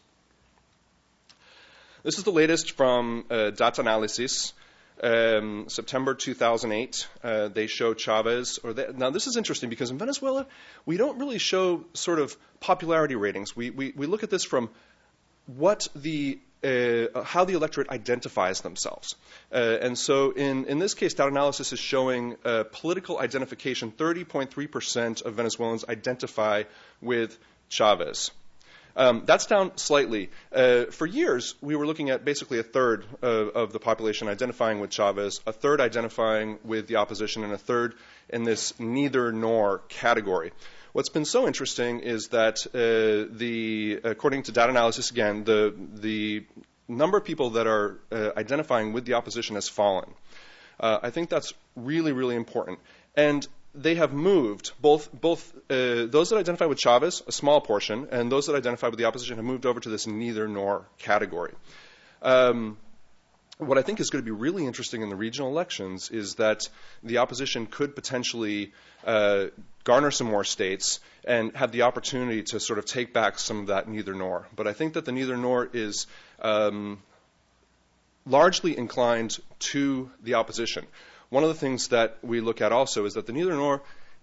This is the latest from Data Analysis. September 2008, they show Chavez. Now, this is interesting because in Venezuela, we don't really show sort of popularity ratings. We look at this from what how the electorate identifies themselves. And so in this case, Data Analysis is showing political identification. 30.3% of Venezuelans identify with Chavez. That's down slightly. For years, we were looking at basically a third of the population identifying with Chavez, a third identifying with the opposition, and a third in this neither nor category. What's been so interesting is that according to Data Analysis again, the number of people that are identifying with the opposition has fallen. I think that's really, really important. And they have moved, both those that identify with Chavez, a small portion, and those that identify with the opposition have moved over to this neither nor category. what I think is going to be really interesting in the regional elections is that the opposition could potentially garner some more states and have the opportunity to sort of take back some of that neither nor. But I think that the neither nor is largely inclined to the opposition. One of the things that we look at also is that the neither nor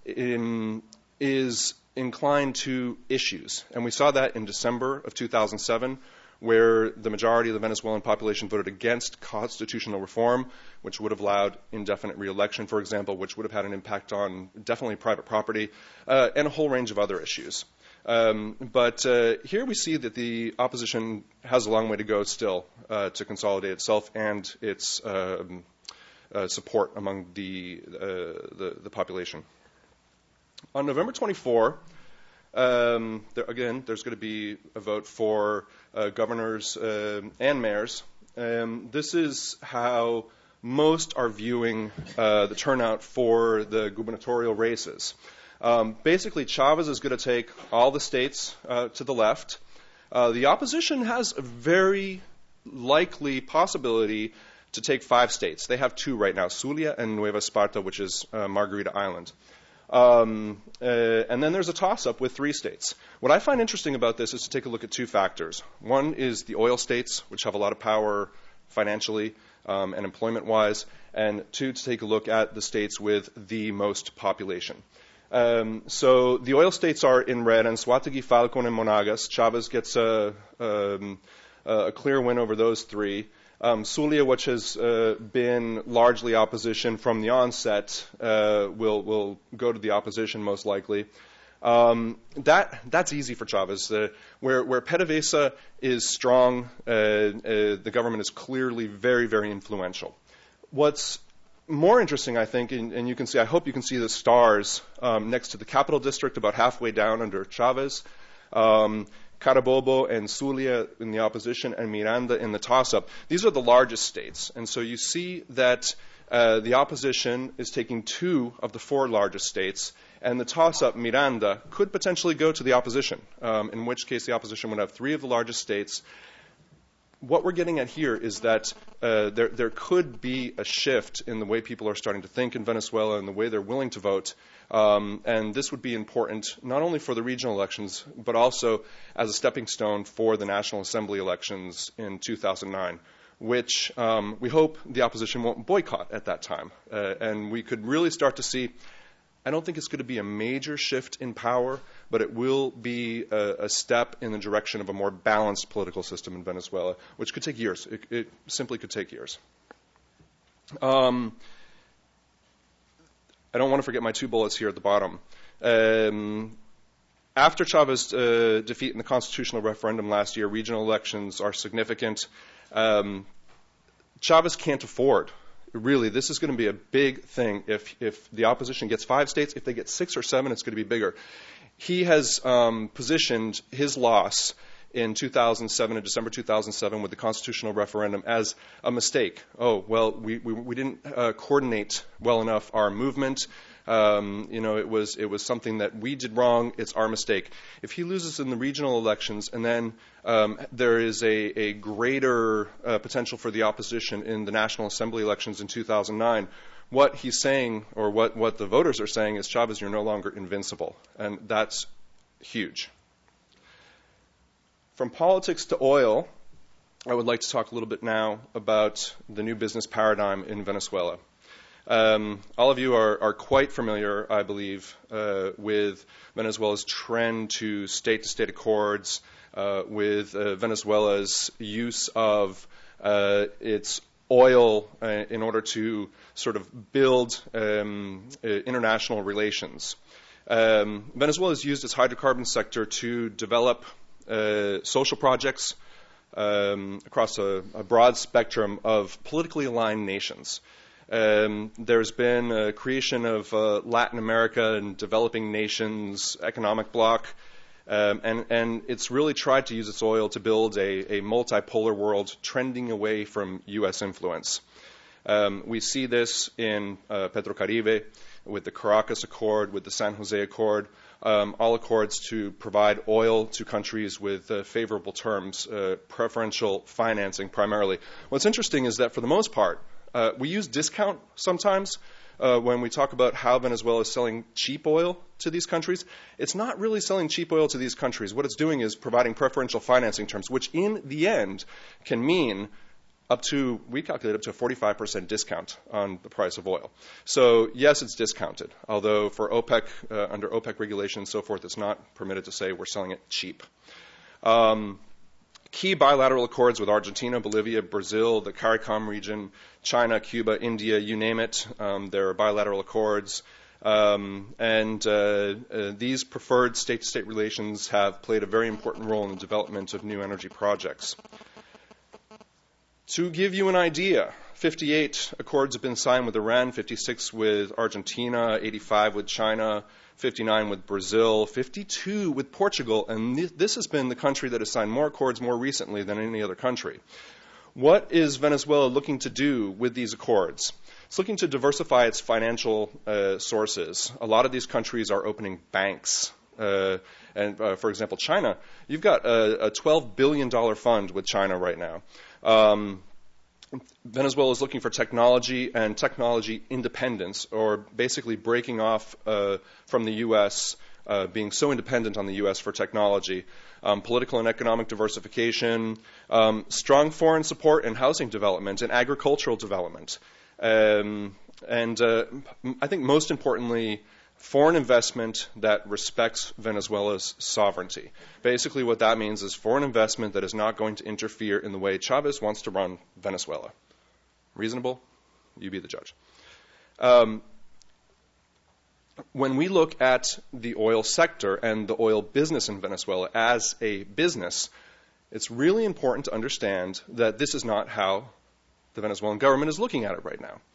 is inclined to issues. And we saw that in December of 2007, where the majority of the Venezuelan population voted against constitutional reform, which would have allowed indefinite re-election, for example, which would have had an impact on definitely private property, and a whole range of other issues. But here we see that the opposition has a long way to go still to consolidate itself and its support among the population. On November 24, there's going to be a vote for governors and mayors. This is how most are viewing the turnout for the gubernatorial races. Basically, Chavez is going to take all the states to the left. The opposition has a very likely possibility to take 5 states. They have 2 right now, Zulia and Nueva Esparta, which is Margarita Island. And then there's a toss-up with 3 states. What I find interesting about this is to take a look at 2 factors. One is the oil states, which have a lot of power financially and employment-wise, and 2, to take a look at the states with the most population. So the oil states are in red, and Anzoátegui, Falcón, and Monagas. Chavez gets a clear win over those 3. Zulia, which has been largely opposition from the onset, will go to the opposition most likely. That's easy for Chavez. Where PDVSA is strong, the government is clearly very, very influential. What's more interesting, I think, and you can see, I hope you can see the stars next to the capital district, about halfway down under Chavez. Carabobo and Zulia in the opposition, and Miranda in the toss-up. These are the largest states. And so you see that the opposition is taking 2 of the 4 largest states, and the toss-up, Miranda, could potentially go to the opposition, in which case the opposition would have 3 of the largest states. What we're getting at here is that there could be a shift in the way people are starting to think in Venezuela and the way they're willing to vote. And this would be important not only for the regional elections, but also as a stepping stone for the National Assembly elections in 2009, which we hope the opposition won't boycott at that time. And we could really start to see, I don't think it's going to be a major shift in power, but it will be a step in the direction of a more balanced political system in Venezuela, which could take years. It simply could take years. I don't want to forget my 2 bullets here at the bottom. After Chavez's defeat in the constitutional referendum last year, regional elections are significant. Chavez can't afford. Really, this is going to be a big thing. If the opposition gets 5 states, if they get 6 or 7, it's going to be bigger. He has positioned his loss in 2007, in December 2007, with the constitutional referendum as a mistake. Oh, well, we didn't coordinate well enough our movement. It was something that we did wrong. It's our mistake. If he loses in the regional elections, and then there is a greater potential for the opposition in the National Assembly elections in 2009, what he's saying, or what the voters are saying, is, Chavez, you're no longer invincible. And that's huge. From politics to oil, I would like to talk a little bit now about the new business paradigm in Venezuela. All of you are quite familiar, I believe, with Venezuela's trend to state-to-state accords, with Venezuela's use of its oil in order to sort of build international relations. Venezuela has used its hydrocarbon sector to develop social projects across a broad spectrum of politically aligned nations. There's been a creation of Latin America and developing nations economic bloc, and it's really tried to use its oil to build a multipolar world trending away from U.S. influence. We see this in Petrocaribe, with the Caracas Accord, with the San Jose Accord. all accords to provide oil to countries with favorable terms, preferential financing primarily. What's interesting is that for the most part, we use discount sometimes when we talk about how Venezuela is selling cheap oil to these countries. It's not really selling cheap oil to these countries. What it's doing is providing preferential financing terms, which in the end can mean we calculate up to a 45% discount on the price of oil. So yes, it's discounted, although for OPEC, under OPEC regulation and so forth, it's not permitted to say we're selling it cheap. Key bilateral accords with Argentina, Bolivia, Brazil, the CARICOM region, China, Cuba, India, you name it. There are bilateral accords. These preferred state-to-state relations have played a very important role in the development of new energy projects. To give you an idea, 58 accords have been signed with Iran, 56 with Argentina, 85 with China, 59 with Brazil, 52 with Portugal, and this has been the country that has signed more accords more recently than any other country. What is Venezuela looking to do with these accords? It's looking to diversify its financial sources. A lot of these countries are opening banks. For example, China, you've got a $12 billion fund with China right now. Venezuela is looking for technology and technology independence, or basically breaking off from the U.S., being so independent on the U.S. for technology, political and economic diversification, strong foreign support in housing development and agricultural development. I think most importantly, foreign investment that respects Venezuela's sovereignty. Basically what that means is foreign investment that is not going to interfere in the way Chavez wants to run Venezuela. Reasonable? You be the judge. When we look at the oil sector and the oil business in Venezuela as a business, it's really important to understand that this is not how the Venezuelan government is looking at it right now.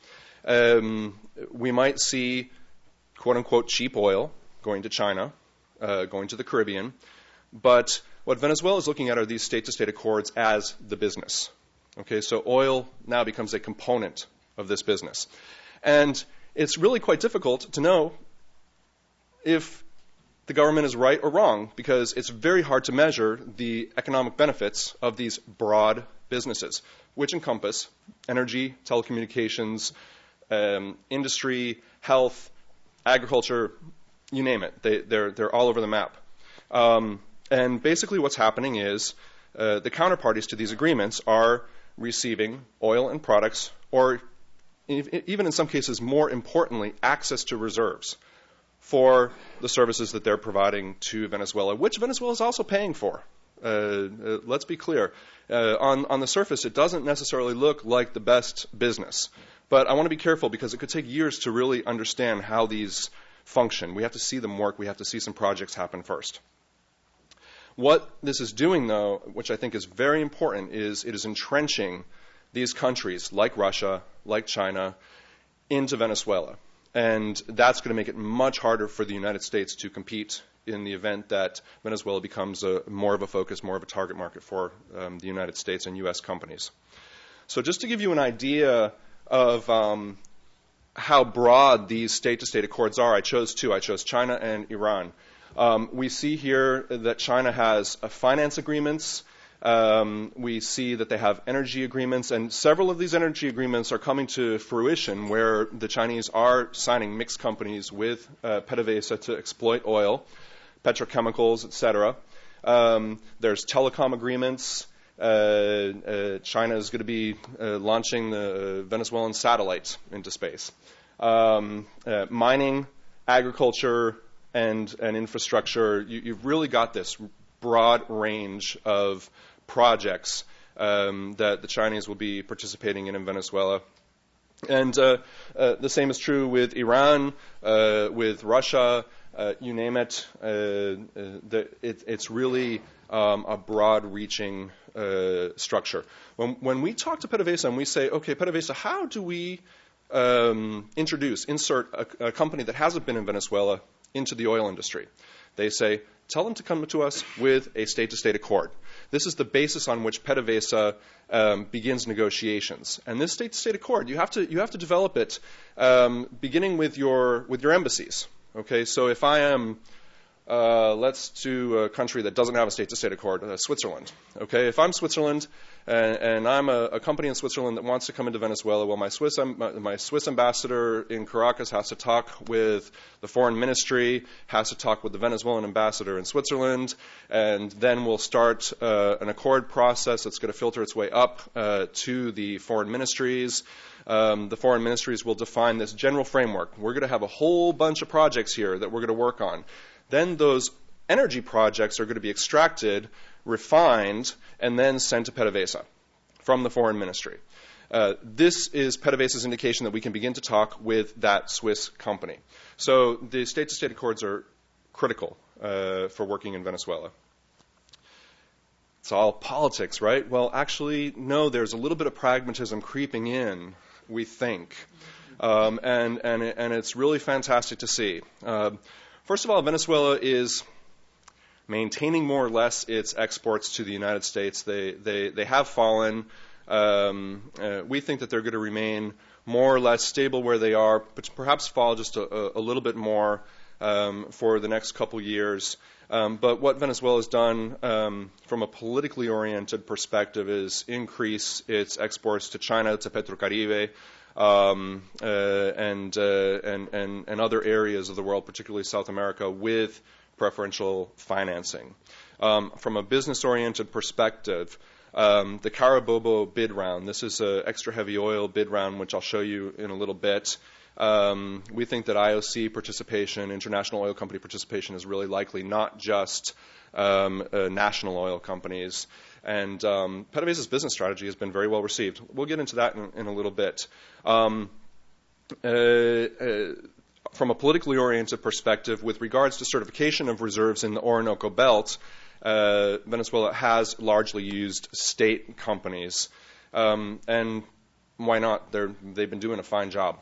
We might see quote-unquote cheap oil going to China, going to the Caribbean. But what Venezuela is looking at are these state-to-state accords as the business. Okay, so oil now becomes a component of this business. And it's really quite difficult to know if the government is right or wrong, because it's very hard to measure the economic benefits of these broad businesses, which encompass energy, telecommunications, industry, health, agriculture, you name it. They're all over the map. And basically what's happening is the counterparties to these agreements are receiving oil and products, or even in some cases, more importantly, access to reserves for the services that they're providing to Venezuela, which Venezuela is also paying for. Let's be clear. On the surface, it doesn't necessarily look like the best business. But I want to be careful because it could take years to really understand how these function. We have to see them work. We have to see some projects happen first. What this is doing, though, which I think is very important, is it is entrenching these countries like Russia, like China, into Venezuela. And that's going to make it much harder for the United States to compete in the event that Venezuela becomes more of a focus, more of a target market for the United States and U.S. companies. So just to give you an idea of how broad these state-to-state accords are, I chose two. I chose China and Iran. We see here that China has finance agreements. We see that they have energy agreements, and several of these energy agreements are coming to fruition where the Chinese are signing mixed companies with PDVSA to exploit oil, petrochemicals, etc. There's telecom agreements. China is going to be launching the Venezuelan satellite into space. Mining, agriculture, and infrastructure. You've really got this broad range of projects that the Chinese will be participating in Venezuela. And the same is true with Iran, with Russia, you name it. It's really a broad-reaching structure. When we talk to PDVSA and we say, okay, PDVSA, how do we insert a company that hasn't been in Venezuela into the oil industry? They say, tell them to come to us with a state-to-state accord. This is the basis on which PDVSA begins negotiations. And this state-to-state accord, you have to develop it beginning with your embassies. Okay, so if I am let's do a country that doesn't have a state-to-state accord, Switzerland. Okay, if I'm Switzerland and I'm a company in Switzerland that wants to come into Venezuela, well, my Swiss ambassador in Caracas has to talk with the foreign ministry, has to talk with the Venezuelan ambassador in Switzerland, and then we'll start an accord process that's going to filter its way up to the foreign ministries. The foreign ministries will define this general framework. We're going to have a whole bunch of projects here that we're going to work on. Then those energy projects are going to be extracted, refined, and then sent to PDVSA from the foreign ministry. This is PDVSA's indication that we can begin to talk with that Swiss company. So the state-to-state accords are critical for working in Venezuela. It's all politics, right? Well, actually, no, there's a little bit of pragmatism creeping in, we think. And it's really fantastic to see. First of all, Venezuela is maintaining more or less its exports to the United States. They have fallen. We think that they're going to remain more or less stable where they are, but perhaps fall just a little bit more for the next couple years. But what Venezuela has done from a politically oriented perspective is increase its exports to China, to Petrocaribe, and other areas of the world, particularly South America, with preferential financing. From a business-oriented perspective, the Carabobo bid round, this is an extra heavy oil bid round, which I'll show you in a little bit. We think that IOC participation, international oil company participation, is really likely, not just national oil companies. And PDVSA's business strategy has been very well received. We'll get into that in a little bit. From a politically oriented perspective, with regards to certification of reserves in the Orinoco Belt, Venezuela has largely used state companies. And why not? They've been doing a fine job.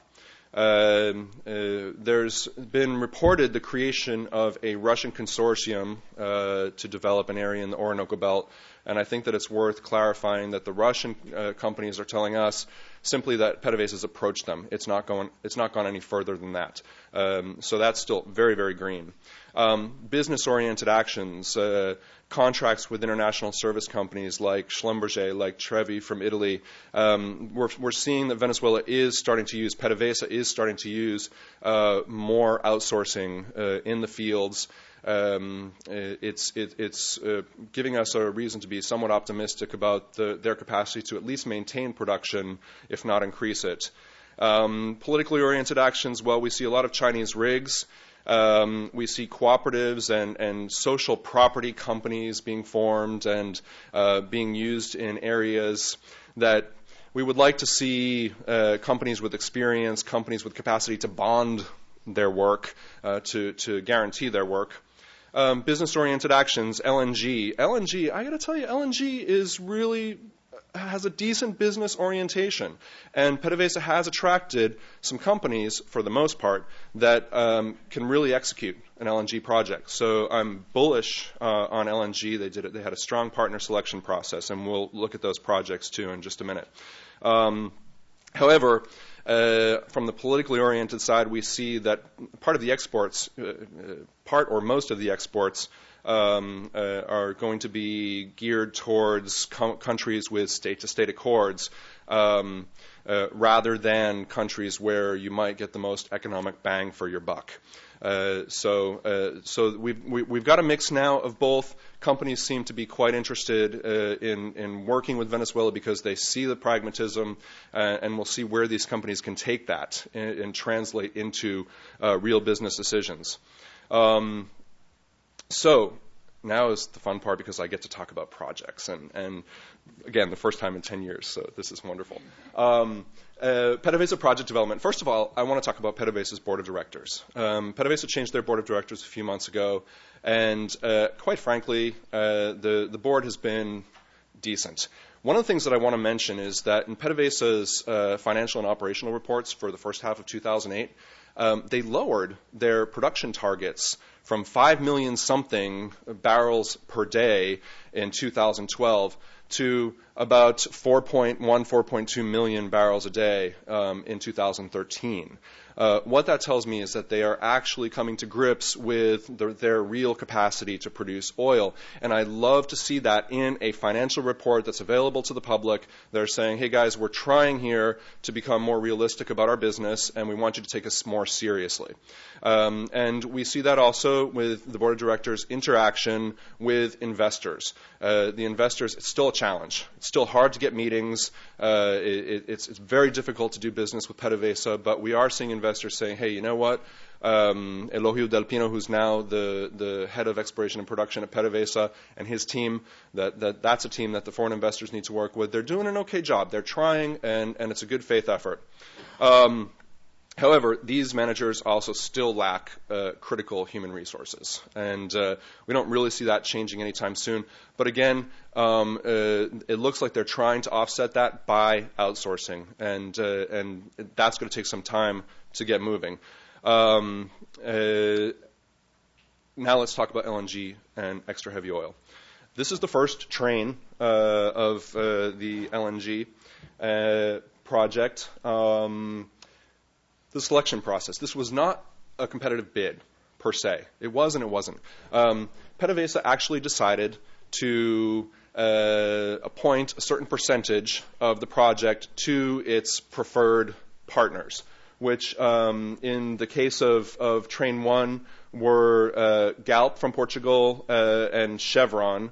There's been reported the creation of a Russian consortium to develop an area in the Orinoco Belt, and I think that it's worth clarifying that the Russian companies are telling us simply that PDVSA has approached them. It's not gone any further than that. So that's still very, very green. Business-oriented actions, contracts with international service companies like Schlumberger, like Trevi from Italy. We're seeing that Venezuela is starting to use, PDVSA is starting to use more outsourcing in the fields. It's giving us a reason to be somewhat optimistic about their capacity to at least maintain production, if not increase it. Politically oriented actions, well, we see a lot of Chinese rigs. We see cooperatives and social property companies being formed and being used in areas that we would like to see companies with experience, companies with capacity to bond their work, to guarantee their work. Business-oriented actions, LNG. LNG, I got to tell you, LNG has a decent business orientation. And PDVSA has attracted some companies, for the most part, that can really execute an LNG project. So I'm bullish on LNG. They had a strong partner selection process, and we'll look at those projects, too, in just a minute. However, from the politically oriented side, we see that part or most of the exports are going to be geared towards countries with state-to-state accords rather than countries where you might get the most economic bang for your buck. So we've got a mix now of both. Companies seem to be quite interested in working with Venezuela because they see the pragmatism, and we'll see where these companies can take that and translate into real business decisions. So now is the fun part because I get to talk about projects, and again, the first time in 10 years, so this is wonderful. PDVSA project development. First of all, I want to talk about PDVSA's board of directors. PDVSA changed their board of directors a few months ago, and quite frankly, the board has been decent. One of the things that I want to mention is that in PDVSA's financial and operational reports for the first half of 2008, they lowered their production targets from 5 million something barrels per day in 2012 to about 4.2 million barrels a day in 2013. What that tells me is that they are actually coming to grips with their real capacity to produce oil. And I love to see that in a financial report that's available to the public. They're saying, hey guys, we're trying here to become more realistic about our business, and we want you to take us more seriously. And we see that also with the board of directors' interaction with investors. The investors, it's still a challenge. It's still hard to get meetings. It's very difficult to do business with PDVSA, but we are seeing investors saying, hey, you know what? Elohio Del Pino, who's now the head of exploration and production at PDVSA, and his team, that's a team that the foreign investors need to work with. They're doing an okay job. They're trying, and it's a good faith effort. However, these managers also still lack critical human resources, and we don't really see that changing anytime soon. But again, it looks like they're trying to offset that by outsourcing, and that's going to take some time to get moving. Now let's talk about LNG and extra heavy oil. This is the first train of the LNG project. The selection process. This was not a competitive bid, per se. It was and it wasn't. PDVSA actually decided to appoint a certain percentage of the project to its preferred partners, which in the case of Train 1 were Galp from Portugal and Chevron.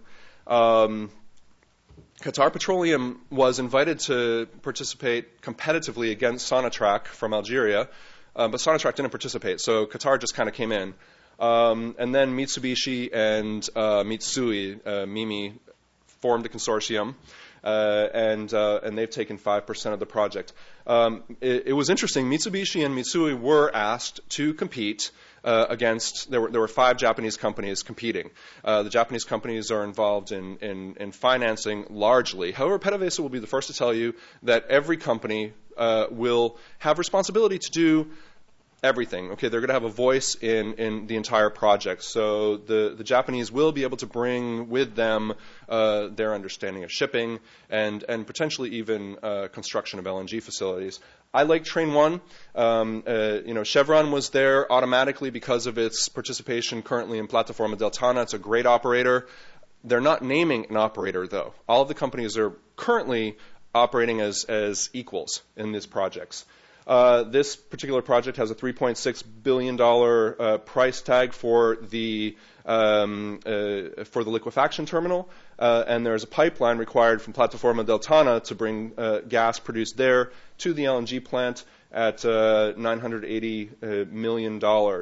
Qatar Petroleum was invited to participate competitively against Sonatrach from Algeria, but Sonatrach didn't participate, so Qatar just kind of came in. And then Mitsubishi and Mitsui, MIMI, formed a consortium, and they've taken 5% of the project. It was interesting. Mitsubishi and Mitsui were asked to compete against. There were 5 Japanese companies competing. The Japanese companies are involved in financing largely. However, PDVSA will be the first to tell you that every company will have responsibility to do everything. Okay, they're going to have a voice in the entire project. So the Japanese will be able to bring with them their understanding of shipping and potentially even construction of LNG facilities. I like Train 1. Chevron was there automatically because of its participation currently in Plataforma del Tana. It's a great operator. They're not naming an operator, though. All of the companies are currently operating as equals in these projects. This particular project has a $3.6 billion price tag for the liquefaction terminal, and there's a pipeline required from Plataforma del Tana to bring gas produced there to the LNG plant at $980 million.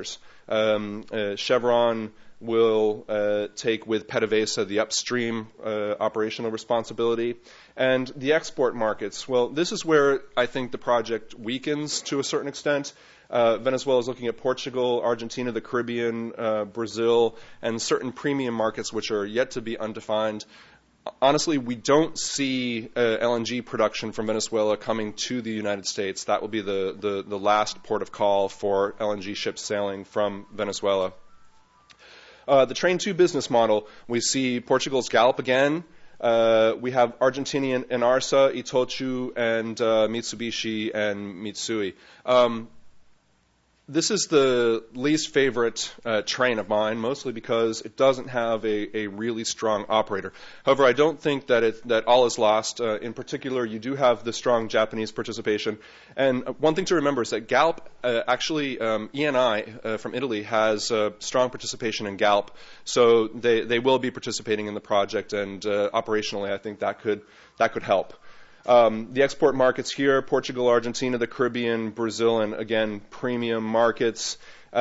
Chevron will take with PDVSA the upstream operational responsibility. And the export markets, well, this is where I think the project weakens to a certain extent. Venezuela is looking at Portugal, Argentina, the Caribbean, Brazil, and certain premium markets which are yet to be undefined. Honestly, we don't see LNG production from Venezuela coming to the United States. That will be the last port of call for LNG ships sailing from Venezuela. The Train 2 business model, we see Portugal's Galp again. We have Argentinian Enarsa, Itochu, and Mitsubishi and Mitsui. This is the least favorite train of mine, mostly because it doesn't have a really strong operator. However, I don't think that all is lost. In particular, you do have the strong Japanese participation. And one thing to remember is that Galp, actually, Eni from Italy has strong participation in Galp. So they will be participating in the project, and operationally, I think that could help. The export markets here, Portugal, Argentina, the Caribbean, Brazil, and again, premium markets.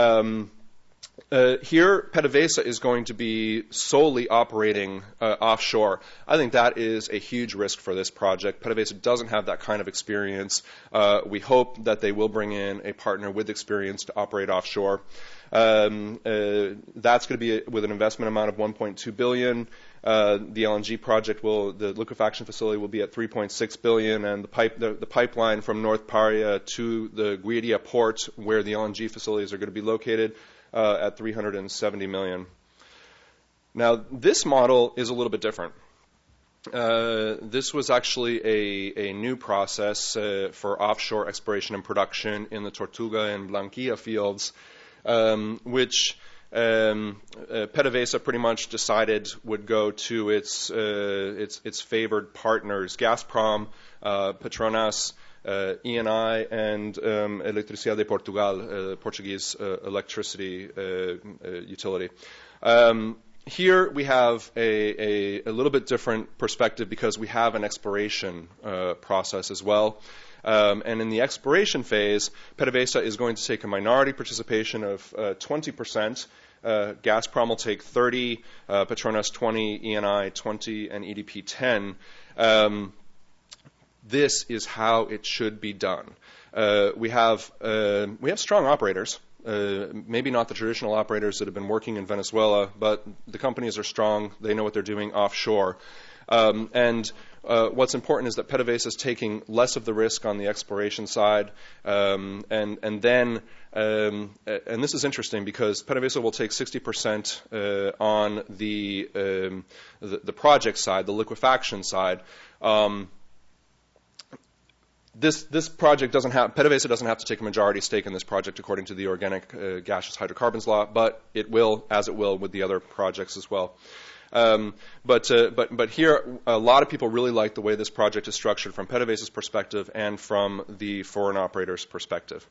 Here, PDVSA is going to be solely operating offshore. I think that is a huge risk for this project. PDVSA doesn't have that kind of experience. We hope that they will bring in a partner with experience to operate offshore. That's going to be with an investment amount of $1.2 billion. The LNG project the liquefaction facility will be at $3.6 billion, and the pipeline from North Paria to the Guiria port, where the LNG facilities are going to be located, at $370 million. Now, this model is a little bit different. This was actually a new process for offshore exploration and production in the Tortuga and Blanquilla fields, which PDVSA pretty much decided would go to its favored partners, Gazprom, Petronas, ENI, and Electricidade de Portugal, Portuguese electricity utility. Here we have a little bit different perspective because we have an exploration process as well. And in the exploration phase, PDVSA is going to take a minority participation of 20%. Gazprom will take 30%, Petronas 20%, ENI 20%, and EDP 10%. This is how it should be done. We have strong operators. Maybe not the traditional operators that have been working in Venezuela, but the companies are strong. They know what they're doing offshore. And what's important is that PDVSA is taking less of the risk on the exploration side, and this is interesting because PDVSA will take 60% on the project side, the liquefaction side. This project PDVSA doesn't have to take a majority stake in this project according to the Organic Gaseous Hydrocarbons Law, but it will, as it will with the other projects as well. But here, a lot of people really like the way this project is structured from PDVSA's perspective and from the foreign operator's perspective.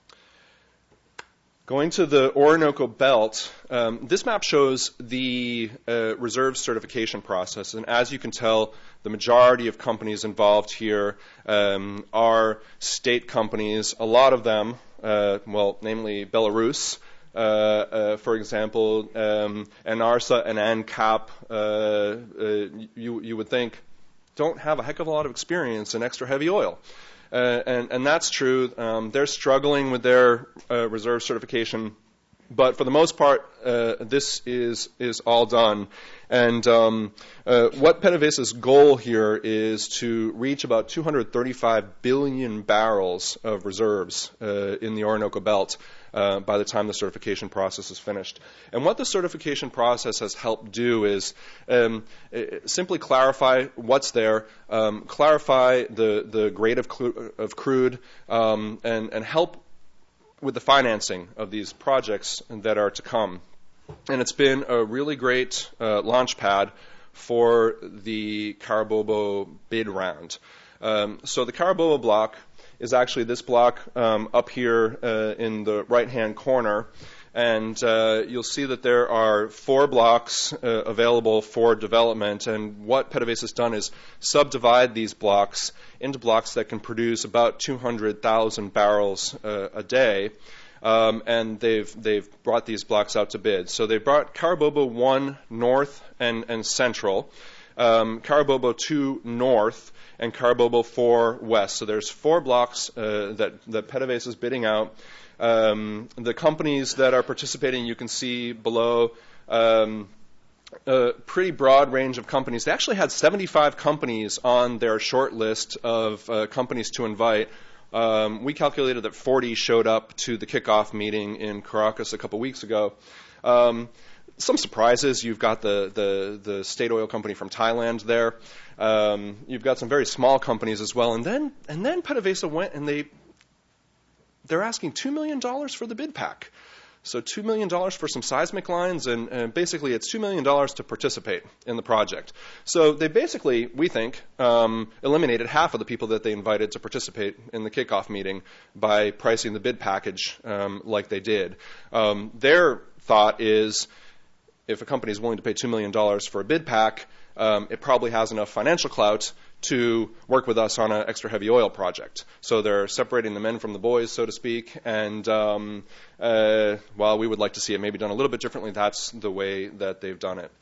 Going to the Orinoco Belt, this map shows the reserve certification process. And as you can tell, the majority of companies involved here are state companies. A lot of them, namely Belarus, for example, Enarsa and ANCAP, you would think, don't have a heck of a lot of experience in extra heavy oil. And that's true. They're struggling with their reserve certification, but for the most part, this is all done. And what PDVSA's goal here is to reach about 235 billion barrels of reserves in the Orinoco Belt by the time the certification process is finished. And what the certification process has helped do is simply clarify what's there, clarify the grade of crude, and help with the financing of these projects that are to come. And it's been a really great launch pad for the Carabobo bid round. So the Carabobo block is actually this block up here in the right-hand corner. And you'll see that there are 4 blocks available for development. And what PDVSA has done is subdivide these blocks into blocks that can produce about 200,000 barrels a day. And they've brought these blocks out to bid. So they brought Carabobo 1 north and central, Carabobo 2 north, and Carabobo 4 west. So there's 4 blocks that PDVSA is bidding out. The companies that are participating, you can see below, a pretty broad range of companies. They actually had 75 companies on their short list of companies to invite. We calculated that 40 showed up to the kickoff meeting in Caracas a couple weeks ago. Some surprises. You've got the state oil company from Thailand there. You've got some very small companies as well. And then PDVSA went and they're asking $2 million for the bid pack. So $2 million for some seismic lines, and basically it's $2 million to participate in the project. So they basically, we think, eliminated half of the people that they invited to participate in the kickoff meeting by pricing the bid package like they did. Their thought is, if a company is willing to pay $2 million for a bid pack, it probably has enough financial clout to work with us on an extra heavy oil project. So they're separating the men from the boys, so to speak, and while we would like to see it maybe done a little bit differently, that's the way that they've done it.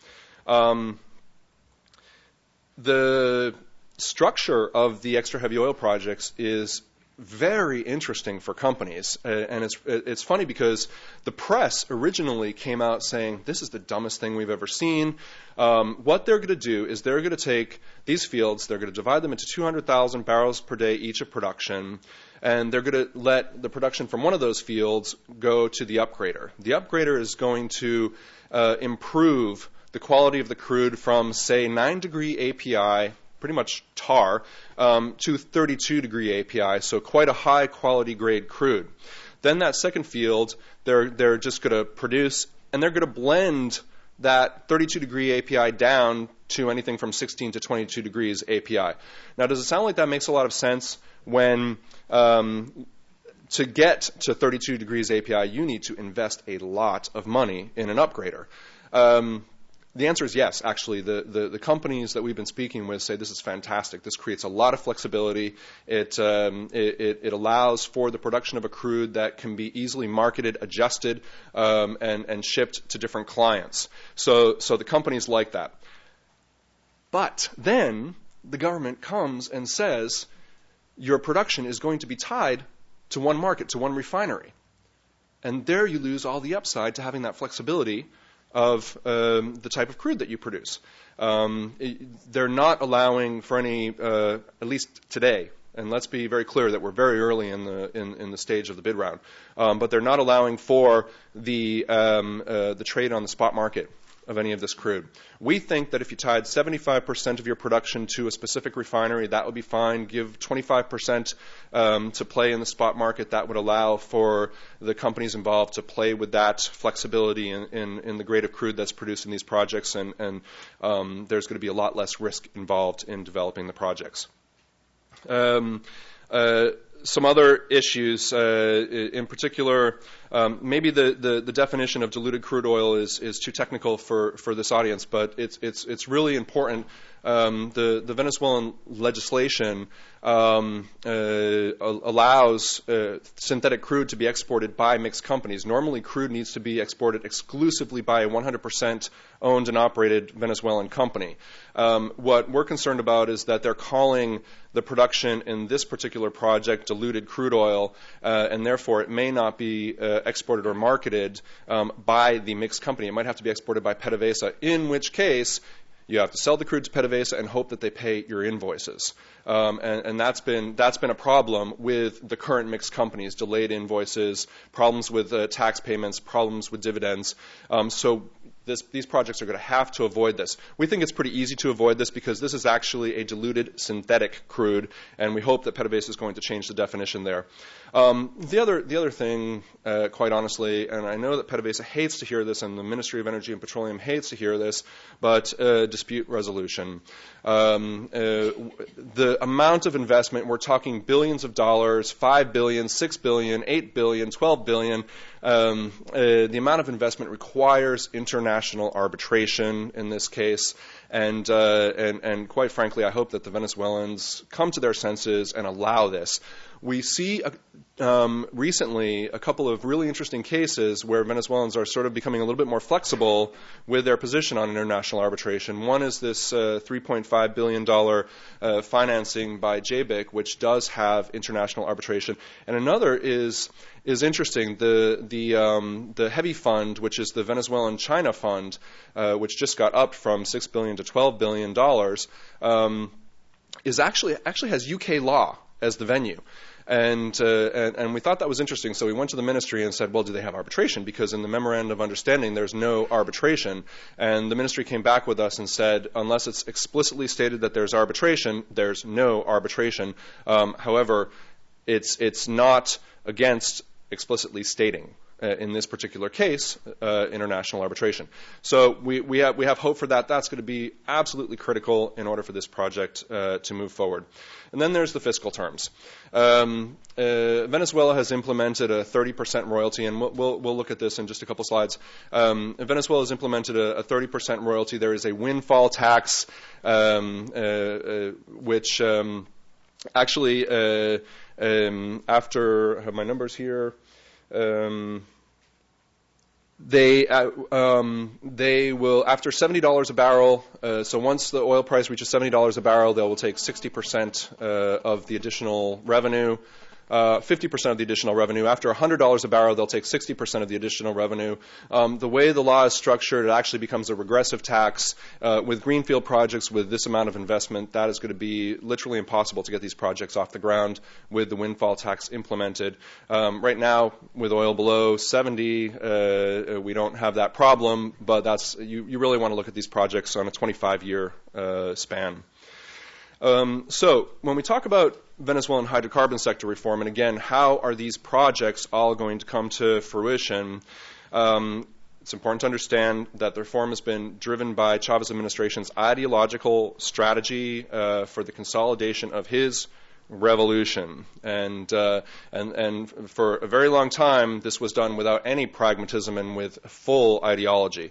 The structure of the extra heavy oil projects is very interesting for companies, and it's funny because the press originally came out saying this is the dumbest thing we've ever seen. What they're going to do is they're going to take these fields, they're going to divide them into 200,000 barrels per day each of production, and they're going to let the production from one of those fields go to the upgrader. The upgrader is going to improve the quality of the crude from, say, 9-degree API, pretty much tar, to 32-degree API, so quite a high-quality grade crude. Then that second field, they're just going to produce, and they're going to blend that 32-degree API down to anything from 16 to 22 degrees API. Now, does it sound like that makes a lot of sense when to get to 32 degrees API, you need to invest a lot of money in an upgrader? The answer is yes, actually. The companies that we've been speaking with say this is fantastic. This creates a lot of flexibility. It allows for the production of a crude that can be easily marketed, adjusted, and shipped to different clients. So the companies like that. But then the government comes and says your production is going to be tied to one market, to one refinery. And there you lose all the upside to having that flexibility of the type of crude that you produce. They're not allowing for any, at least today, and let's be very clear that we're very early in the stage of the bid round, but they're not allowing for the trade on the spot market of any of this crude. We think that if you tied 75% of your production to a specific refinery, that would be fine. Give 25% to play in the spot market. That would allow for the companies involved to play with that flexibility in the grade of crude that's produced in these projects, and there's going to be a lot less risk involved in developing the projects. Some other issues, in particular, maybe the definition of diluted crude oil is too technical for this audience, but it's really important. The Venezuelan legislation allows synthetic crude to be exported by mixed companies. Normally, crude needs to be exported exclusively by a 100% owned and operated Venezuelan company. What we're concerned about is that they're calling the production in this particular project diluted crude oil, and therefore it may not be exported or marketed by the mixed company. It might have to be exported by PDVSA, in which case you have to sell the crude to PDVSA and hope that they pay your invoices. And that's been a problem with the current mixed companies, delayed invoices, problems with tax payments, problems with dividends. So these projects are going to have to avoid this. We think it's pretty easy to avoid this because this is actually a diluted synthetic crude, and we hope that PDVSA is going to change the definition there. The other thing, quite honestly, and I know that PDVSA hates to hear this, and the Ministry of Energy and Petroleum hates to hear this, but dispute resolution. The amount of investment, we're talking billions of dollars, $5 billion, $6 billion, $8 billion, $12 billion. The amount of investment requires international arbitration in this case, and quite frankly, I hope that the Venezuelans come to their senses and allow this. We see recently a couple of really interesting cases where Venezuelans are sort of becoming a little bit more flexible with their position on international arbitration. One is this $3.5 billion financing by JBIC, which does have international arbitration, and another is interesting. The heavy fund, which is the Venezuelan China Fund, which just got upped from $6 billion to $12 billion, is actually has UK law as the venue. And we thought that was interesting, so we went to the ministry and said, well, do they have arbitration? Because in the memorandum of understanding, there's no arbitration. And the ministry came back with us and said, unless it's explicitly stated that there's arbitration, there's no arbitration. However, it's not against explicitly stating, in this particular case, international arbitration. So we have hope for that. That's going to be absolutely critical in order for this project to move forward. And then there's the fiscal terms. Venezuela has implemented a 30% royalty, and we'll look at this in just a couple slides. Venezuela has implemented a 30% royalty. There is a windfall tax, which actually, after I have my numbers here, they will, after $70 a barrel, so once the oil price reaches $70 a barrel, they will take 60% of the additional revenue. 50% of the additional revenue. After $100 a barrel, they'll take 60% of the additional revenue. The way the law is structured, it actually becomes a regressive tax. With greenfield projects with this amount of investment, that is going to be literally impossible to get these projects off the ground with the windfall tax implemented. Right now, with oil below 70, we don't have that problem, but you really want to look at these projects on a 25-year span. So when we talk about Venezuelan hydrocarbon sector reform, and again, how are these projects all going to come to fruition, it's important to understand that the reform has been driven by Chavez administration's ideological strategy for the consolidation of his revolution. And for a very long time, this was done without any pragmatism and with full ideology.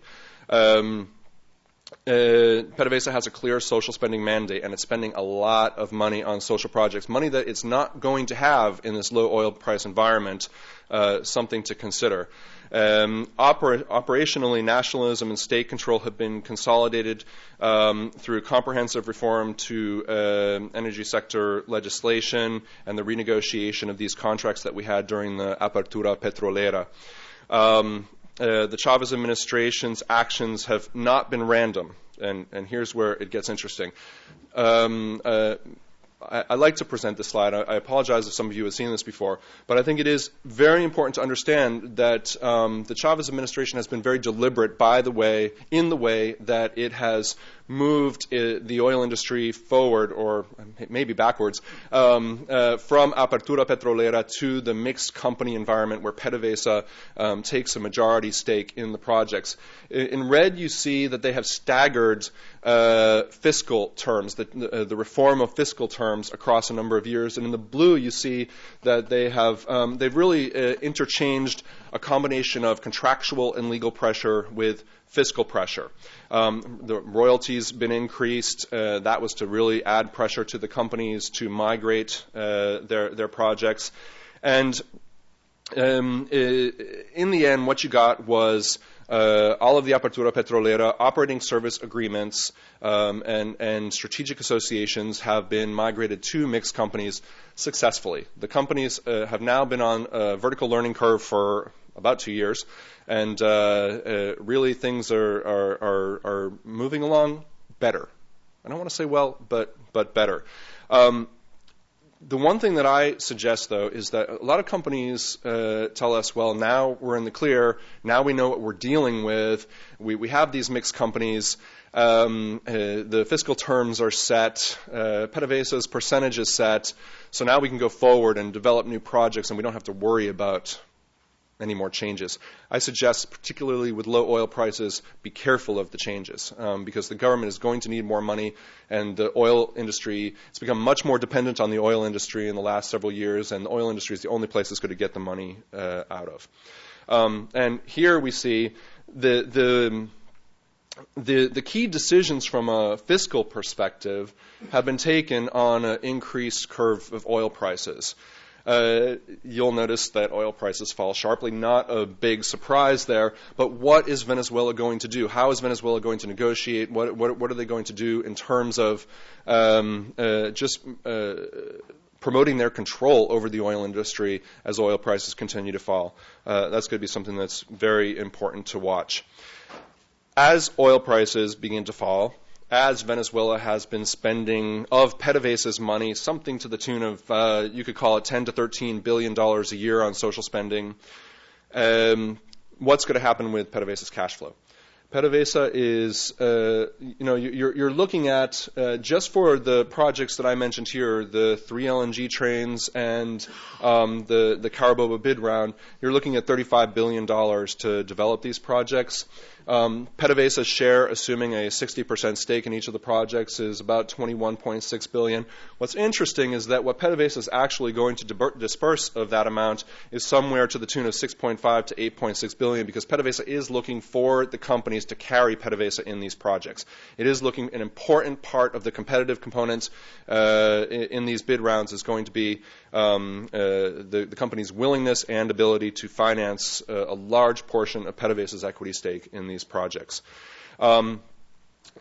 PDVSA has a clear social spending mandate, and it's spending a lot of money on social projects, money that it's not going to have in this low oil price environment, something to consider. Operationally, nationalism and state control have been consolidated through comprehensive reform to energy sector legislation and the renegotiation of these contracts that we had during the Apertura Petrolera. The Chavez administration's actions have not been random, and here's where it gets interesting. I like to present this slide. I apologize if some of you have seen this before, but I think it is very important to understand that the Chavez administration has been very deliberate in the way that it has moved the oil industry forward, or maybe backwards, from Apertura Petrolera to the mixed company environment where PDVSA takes a majority stake in the projects. In red, you see that they have staggered fiscal terms, the reform of fiscal terms across a number of years. And in the blue, you see that they've really interchanged a combination of contractual and legal pressure with fiscal pressure. The royalties been increased. That was to really add pressure to the companies to migrate their projects. And in the end, what you got was all of the Apertura Petrolera operating service agreements and strategic associations have been migrated to mixed companies successfully. The companies have now been on a vertical learning curve for about 2 years, and really things are moving along better. I don't want to say well, but better. The one thing that I suggest, though, is that a lot of companies tell us, well, now we're in the clear, now we know what we're dealing with, we have these mixed companies, the fiscal terms are set, PDVSA's percentage is set, so now we can go forward and develop new projects and we don't have to worry about any more changes. I suggest, particularly with low oil prices, be careful of the changes because the government is going to need more money, and the oil industry has become much more dependent on the oil industry in the last several years, and the oil industry is the only place that's going to get the money out of. And here we see the key decisions from a fiscal perspective have been taken on an increased curve of oil prices. You'll notice that oil prices fall sharply. Not a big surprise there. But what is Venezuela going to do? How is Venezuela going to negotiate? What are they going to do in terms of promoting their control over the oil industry as oil prices continue to fall? That's going to be something that's very important to watch. As oil prices begin to fall, as Venezuela has been spending of PDVSA's money, something to the tune of, you could call it $10 to $13 billion a year on social spending, what's going to happen with PDVSA's cash flow? PDVSA is, you're looking at, just for the projects that I mentioned here, the 3 LNG trains and the Carabobo bid round, you're looking at $35 billion to develop these projects. PDVSA's share, assuming a 60% stake in each of the projects, is about $21.6 billion. What's interesting is that what PDVSA is actually going to disperse of that amount is somewhere to the tune of $6.5 to $8.6 billion, because PDVSA is looking for the companies to carry PDVSA in these projects. It is looking, an important part of the competitive components in these bid rounds is going to be the company's willingness and ability to finance a large portion of PDVSA's equity stake in these projects.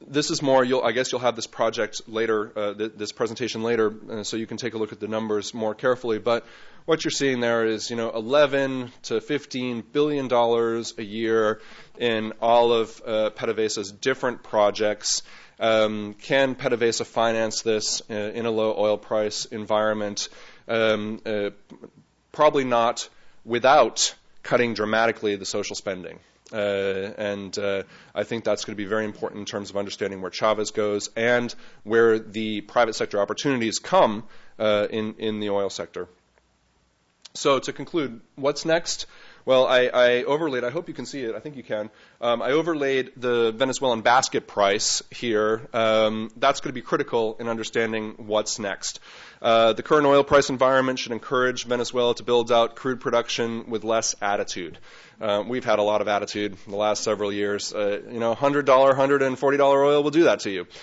This is more, I guess you'll have this project later, this presentation later, so you can take a look at the numbers more carefully. But what you're seeing there is, 11 to $15 billion a year in all of PDVSA's different projects. Can PDVSA finance this in a low oil price environment? Probably not without cutting dramatically the social spending. And I think that's going to be very important in terms of understanding where Chavez goes and where the private sector opportunities come in the oil sector. So to conclude, what's next? Well, I overlaid, I hope you can see it, I think you can. I overlaid the Venezuelan basket price here. That's going to be critical in understanding what's next. The current oil price environment should encourage Venezuela to build out crude production with less attitude. We've had a lot of attitude in the last several years. $100, $140 oil will do that to you.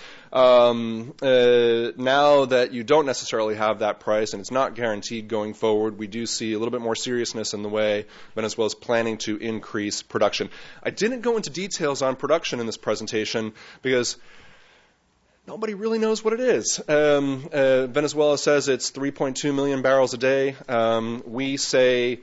Now that you don't necessarily have that price and it's not guaranteed going forward, we do see a little bit more seriousness in the way Venezuela is planning to increase production. I didn't go into details on production in this presentation because nobody really knows what it is. Venezuela says it's 3.2 million barrels a day. We say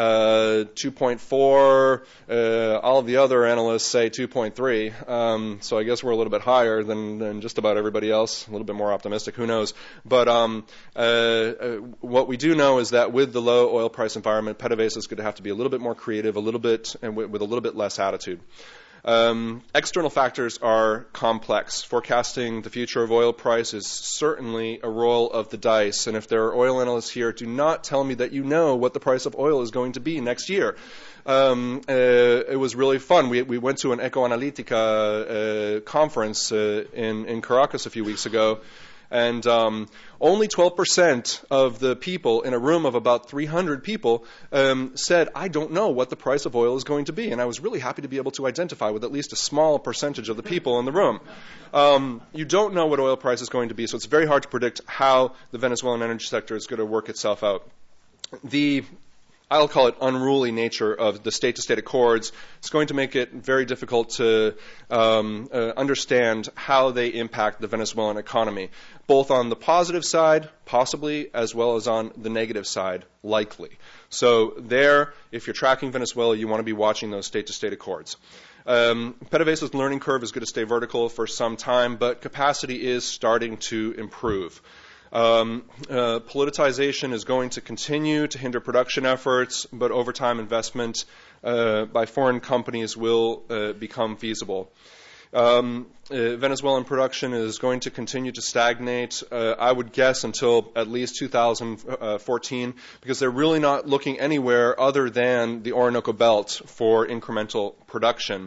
2.4. All of the other analysts say 2.3. So I guess we're a little bit higher than just about everybody else. A little bit more optimistic. Who knows? But what we do know is that with the low oil price environment, PDVSA is going to have to be a little bit more creative, with a little bit less attitude. External factors are complex. Forecasting the future of oil price is certainly a roll of the dice. And if there are oil analysts here, do not tell me that you know what the price of oil is going to be next year. It was really fun. We went to an Ecoanalítica conference in Caracas a few weeks ago. And only 12% of the people in a room of about 300 people said, I don't know what the price of oil is going to be. And I was really happy to be able to identify with at least a small percentage of the people in the room. You don't know what oil price is going to be, so it's very hard to predict how the Venezuelan energy sector is going to work itself out. I'll call it unruly nature of the state-to-state accords. It's going to make it very difficult to understand how they impact the Venezuelan economy, both on the positive side, possibly, as well as on the negative side, likely. So there, if you're tracking Venezuela, you want to be watching those state-to-state accords. PDVSA's learning curve is going to stay vertical for some time, but capacity is starting to improve. Politicization is going to continue to hinder production efforts, but over time investment by foreign companies will become feasible. Venezuelan production is going to continue to stagnate, I would guess, until at least 2014, because they're really not looking anywhere other than the Orinoco Belt for incremental production.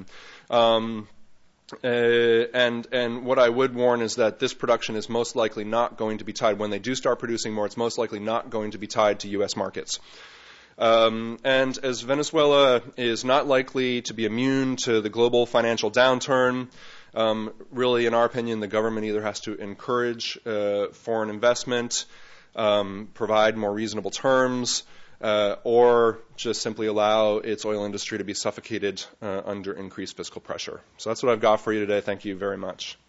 And what I would warn is that this production is most likely not going to be tied. When they do start producing more, it's most likely not going to be tied to U.S. markets. And as Venezuela is not likely to be immune to the global financial downturn, really, in our opinion, the government either has to encourage foreign investment, provide more reasonable terms, or just simply allow its oil industry to be suffocated under increased fiscal pressure. So that's what I've got for you today. Thank you very much.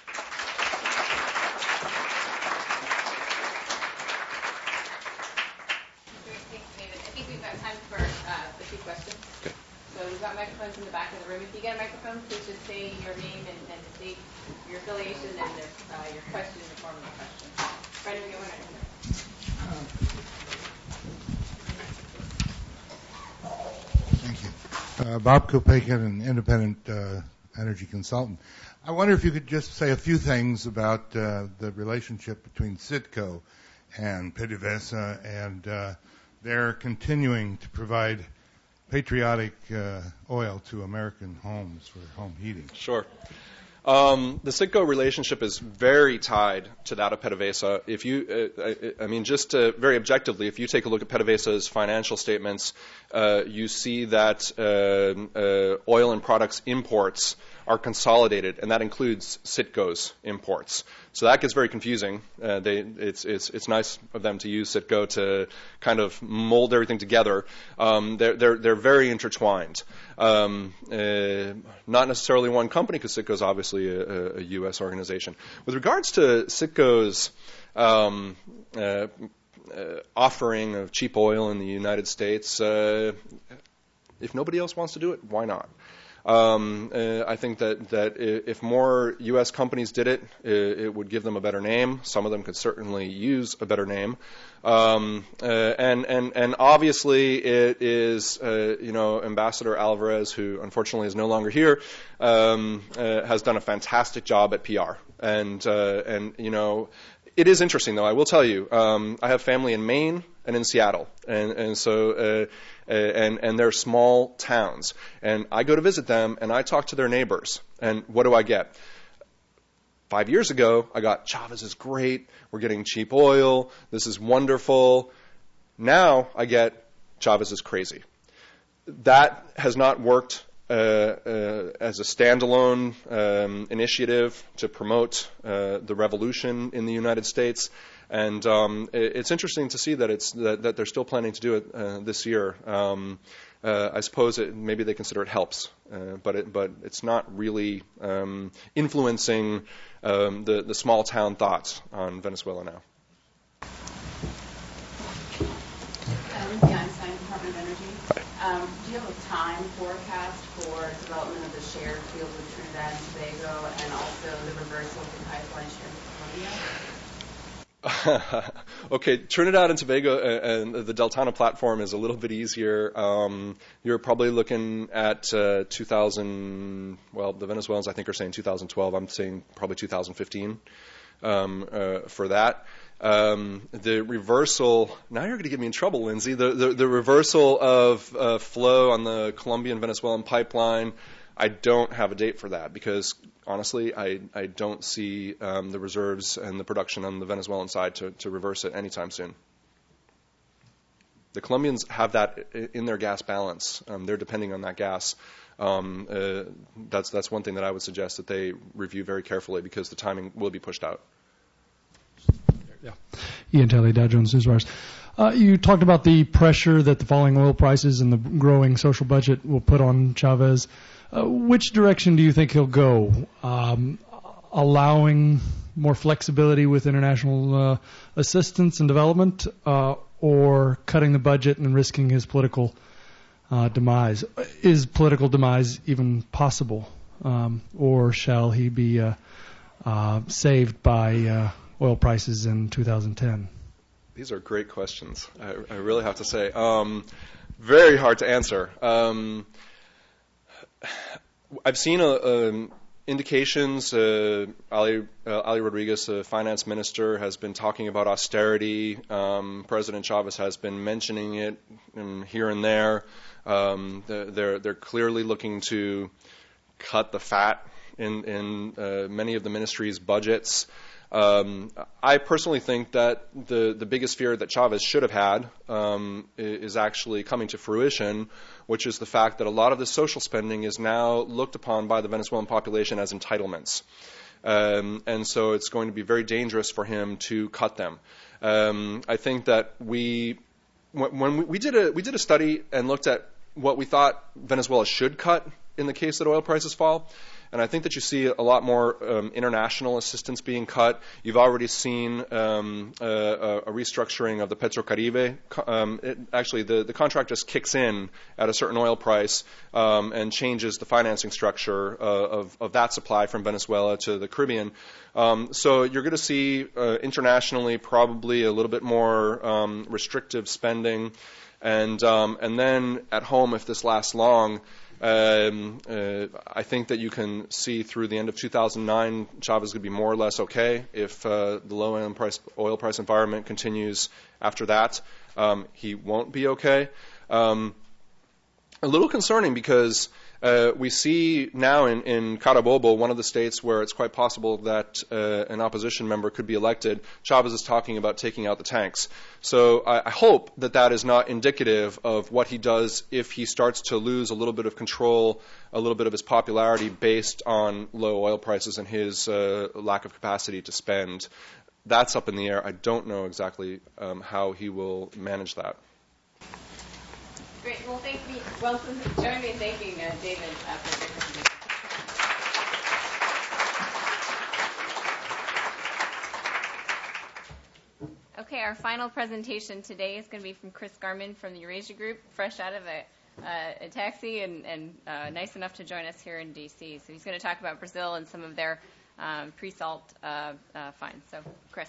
Great. Thanks, David. I think we've got time for a few questions. Okay. So we've got microphones in the back of the room. If you get a microphone, please just say your name and state your affiliation and your question in the form of a question. Right, we get one right here. Thank you. Bob Kopakin, an independent energy consultant. I wonder if you could just say a few things about the relationship between Citgo and PDVSA and their continuing to provide patriotic oil to American homes for home heating. Sure. The Citgo relationship is very tied to that of PDVSA. If you, very objectively, if you take a look at PDVSA's financial statements, you see that oil and products imports are consolidated, and that includes Citgo's imports. So that gets very confusing. It's nice of them to use Citgo to kind of mold everything together. They're very intertwined. Not necessarily one company, because Citgo is obviously a U.S. organization. With regards to Citgo's offering of cheap oil in the United States, if nobody else wants to do it, why not? I think that if more U.S. companies did it, it would give them a better name. Some of them could certainly use a better name. And obviously it is, Ambassador Alvarez, who unfortunately is no longer here, has done a fantastic job at PR. And it is interesting, though. I will tell you, I have family in Maine and in Seattle, and so they're small towns. And I go to visit them, and I talk to their neighbors. And what do I get? 5 years ago, I got, Chavez is great. We're getting cheap oil. This is wonderful. Now I get, Chavez is crazy. That has not worked as a standalone initiative to promote the revolution in the United States. And it's interesting to see that they're still planning to do it this year. I suppose maybe they consider it helps, but it's not really influencing the small town thoughts on Venezuela now. Lindsay Einstein, Department of Energy. Do you have a time forecast for development of the shared field with Trinidad and Tobago, and also the reversal of the pipeline share with Colombia? Okay, Trinidad and Tobago and the Deltano platform is a little bit easier. You're probably looking at 2000. Well, the Venezuelans I think are saying 2012. I'm saying probably 2015 for that. The reversal. Now you're going to get me in trouble, Lindsay. The reversal of flow on the Colombian-Venezuelan pipeline. I don't have a date for that because, honestly, I don't see the reserves and the production on the Venezuelan side to reverse it anytime soon. The Colombians have that in their gas balance. They're depending on that gas. That's one thing that I would suggest that they review very carefully because the timing will be pushed out. Yeah. Ian Talley, Dow Jones Newswires. You talked about the pressure that the falling oil prices and the growing social budget will put on Chavez. Which direction do you think he'll go? Allowing more flexibility with international assistance and development, or cutting the budget and risking his political demise? Is political demise even possible? Or shall he be saved by oil prices in 2010? These are great questions. I really have to say. Very hard to answer. I've seen indications. Ali Rodriguez, the finance minister, has been talking about austerity. President Chavez has been mentioning it here and there. They're clearly looking to cut the fat in many of the ministry's budgets. I personally think that the biggest fear that Chavez should have had is actually coming to fruition, which is the fact that a lot of the social spending is now looked upon by the Venezuelan population as entitlements. And so it's going to be very dangerous for him to cut them. I think that when we did a study and looked at what we thought Venezuela should cut in the case that oil prices fall. And I think that you see a lot more international assistance being cut. You've already seen a restructuring of the Petrocaribe. Actually, the contract just kicks in at a certain oil price and changes the financing structure of that supply from Venezuela to the Caribbean. So you're going to see internationally probably a little bit more restrictive spending. And then at home, if this lasts long, I think that you can see through the end of 2009, Chavez is going to be more or less okay. If the low oil price environment continues after that, he won't be okay. A little concerning because We see now in Carabobo, one of the states where it's quite possible that an opposition member could be elected, Chavez is talking about taking out the tanks. So I hope that that is not indicative of what he does if he starts to lose a little bit of control, a little bit of his popularity based on low oil prices and his lack of capacity to spend. That's up in the air. I don't know exactly how he will manage that. Great. Well, join me in thanking David for the presentation. Okay, our final presentation today is going to be from Chris Garman from the Eurasia Group, fresh out of a taxi and nice enough to join us here in D.C. So he's going to talk about Brazil and some of their pre-salt finds. So, Chris.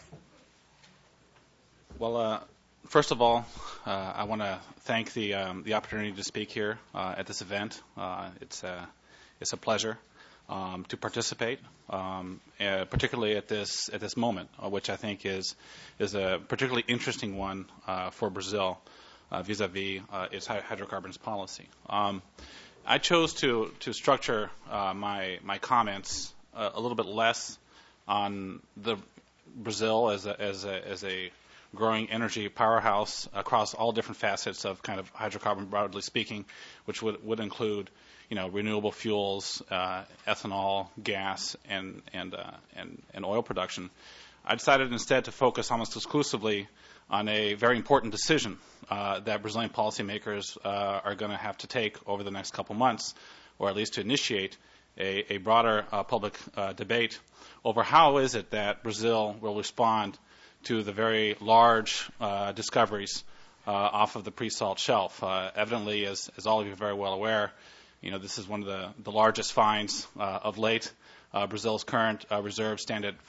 Well, first of all, I want to thank the opportunity to speak here at this event. It's a pleasure to participate, particularly at this moment, which I think is a particularly interesting one for Brazil vis-a-vis its hydrocarbons policy. I chose to structure my comments a little bit less on the Brazil as a growing energy powerhouse across all different facets of kind of hydrocarbon, broadly speaking, which would include, renewable fuels, ethanol, gas, and oil production. I decided instead to focus almost exclusively on a very important decision that Brazilian policymakers are going to have to take over the next couple months, or at least to initiate a broader public debate over how is it that Brazil will respond to the very large discoveries off of the pre-salt shelf. Evidently, as all of you are very well aware, this is one of the largest finds of late. Brazil's current reserves stand at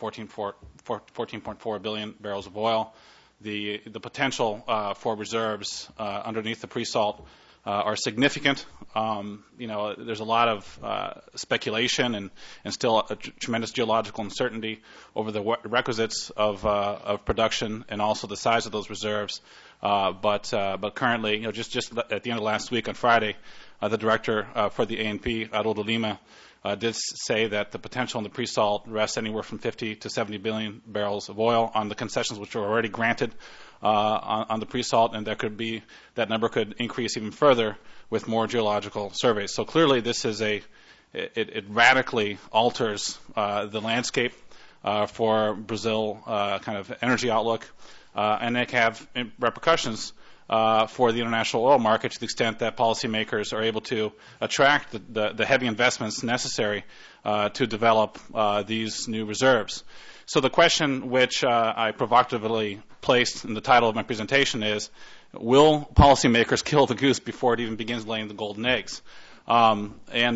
14.4 billion barrels of oil. The potential for reserves underneath the pre-salt are significant. There's a lot of speculation and still a tremendous geological uncertainty over the requisites of production and also the size of those reserves. But currently, just at the end of last week on Friday, the director for the ANP, Haroldo Lima, did say that the potential in the pre-salt rests anywhere from 50 to 70 billion barrels of oil on the concessions which were already granted on the pre-salt, and that number could increase even further with more geological surveys. So clearly, this is it radically alters the landscape for Brazil kind of energy outlook, and it can have repercussions for the international oil market to the extent that policymakers are able to attract the heavy investments necessary to develop these new reserves. So the question which I provocatively placed in the title of my presentation is, will policymakers kill the goose before it even begins laying the golden eggs? As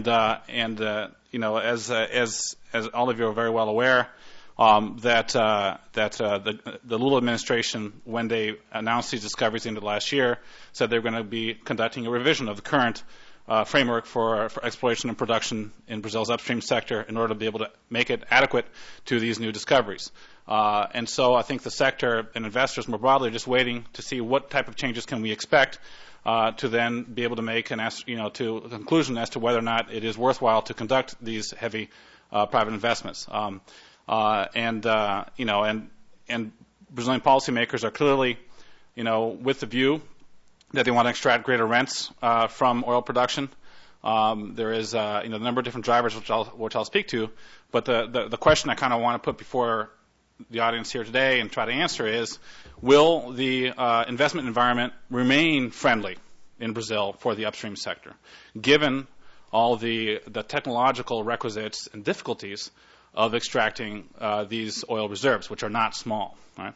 all of you are very well aware, that the Lula administration, when they announced these discoveries into last year, said they were going to be conducting a revision of the current framework for exploration and production in Brazil's upstream sector in order to be able to make it adequate to these new discoveries. And so I think the sector and investors more broadly are just waiting to see what type of changes can we expect to then be able to make to a conclusion as to whether or not it is worthwhile to conduct these heavy private investments. And Brazilian policymakers are clearly, with the view that they want to extract greater rents from oil production. There is, a number of different drivers which I'll speak to, but the question I kind of want to put before the audience here today and try to answer is, will the investment environment remain friendly in Brazil for the upstream sector, given all the technological requisites and difficulties of extracting these oil reserves, which are not small, right?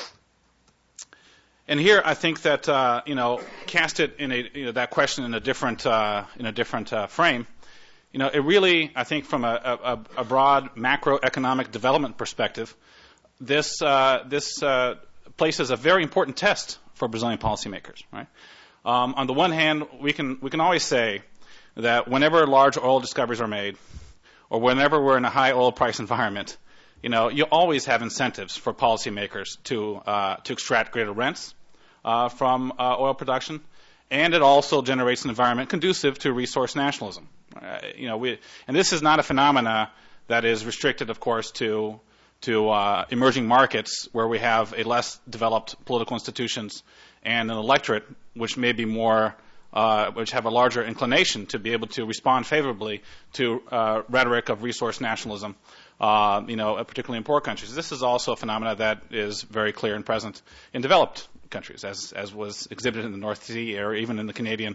And here, I think that cast it in that question in a different frame. It really, I think, from a broad macroeconomic development perspective, this places a very important test for Brazilian policymakers. Right? On the one hand, we can always say that whenever large oil discoveries are made, or whenever we're in a high oil price environment, you always have incentives for policymakers to extract greater rents from oil production, and it also generates an environment conducive to resource nationalism. And this is not a phenomena that is restricted, of course, to emerging markets where we have a less developed political institutions and an electorate which may be more, which have a larger inclination to be able to respond favorably to rhetoric of resource nationalism, particularly in poor countries. This is also a phenomena that is very clear and present in developed countries, as was exhibited in the North Sea or even in the Canadian,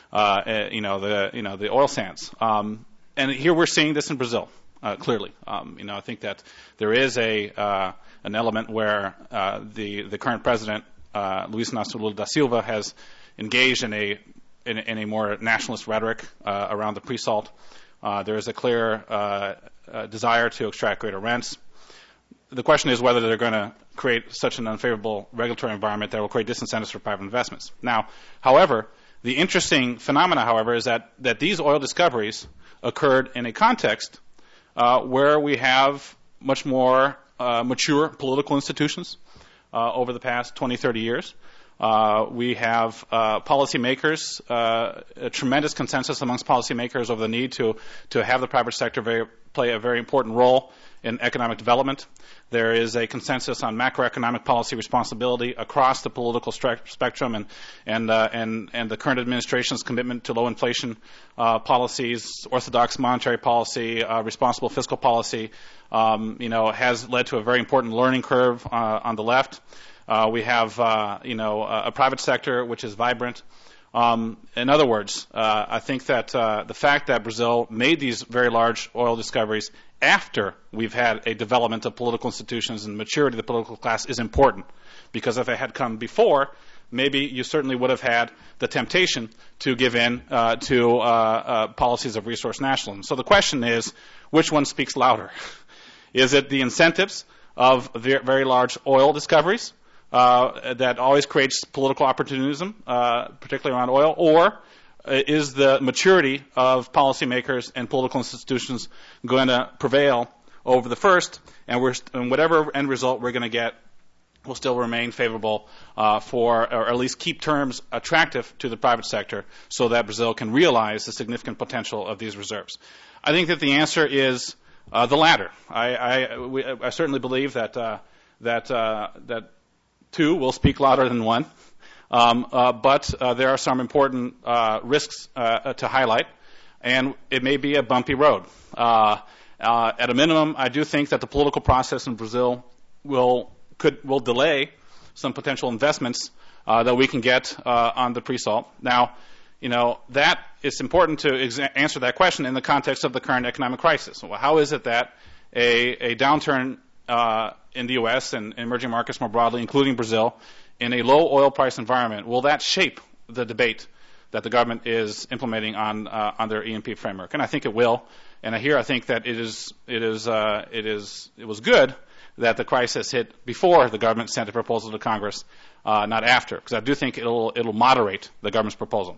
the oil sands. And here we're seeing this in Brazil. Clearly, I think that there is an element where the current president, Luiz Inácio Lula da Silva, has engaged in a more nationalist rhetoric around the pre-salt. There is a clear desire to extract greater rents. The question is whether they're going to create such an unfavorable regulatory environment that will create disincentives for private investments. Now, however, the interesting phenomena, however, is that these oil discoveries occurred in a context where we have much more mature political institutions over the past 20, 30 years. We have policymakers, a tremendous consensus amongst policymakers over the need to have the private sector play a very important role in economic development. There is a consensus on macroeconomic policy responsibility across the political spectrum, and the current administration's commitment to low inflation policies, orthodox monetary policy, responsible fiscal policy, has led to a very important learning curve on the left. We have, a private sector which is vibrant. In other words, I think that the fact that Brazil made these very large oil discoveries after we've had a development of political institutions and maturity of the political class is important, because if it had come before, maybe you certainly would have had the temptation to give in to policies of resource nationalism. So the question is, which one speaks louder? Is it the incentives of very large oil discoveries that always creates political opportunism, particularly around oil, or is the maturity of policymakers and political institutions going to prevail over the first, and whatever end result we're going to get will still remain favorable or at least keep terms attractive to the private sector so that Brazil can realize the significant potential of these reserves? I think that the answer is the latter. I certainly believe that two will speak louder than one. But there are some important risks to highlight, and it may be a bumpy road. At a minimum, I do think that the political process in Brazil will delay some potential investments that we can get on the pre-salt. Now, that it's important to answer that question in the context of the current economic crisis. Well, how is it that a downturn in the U.S. and emerging markets more broadly, including Brazil, in a low oil price environment, will that shape the debate that the government is implementing on their E&P framework? And I think it will. And here I think that it was good that the crisis hit before the government sent a proposal to Congress, not after, because I do think it'll moderate the government's proposal.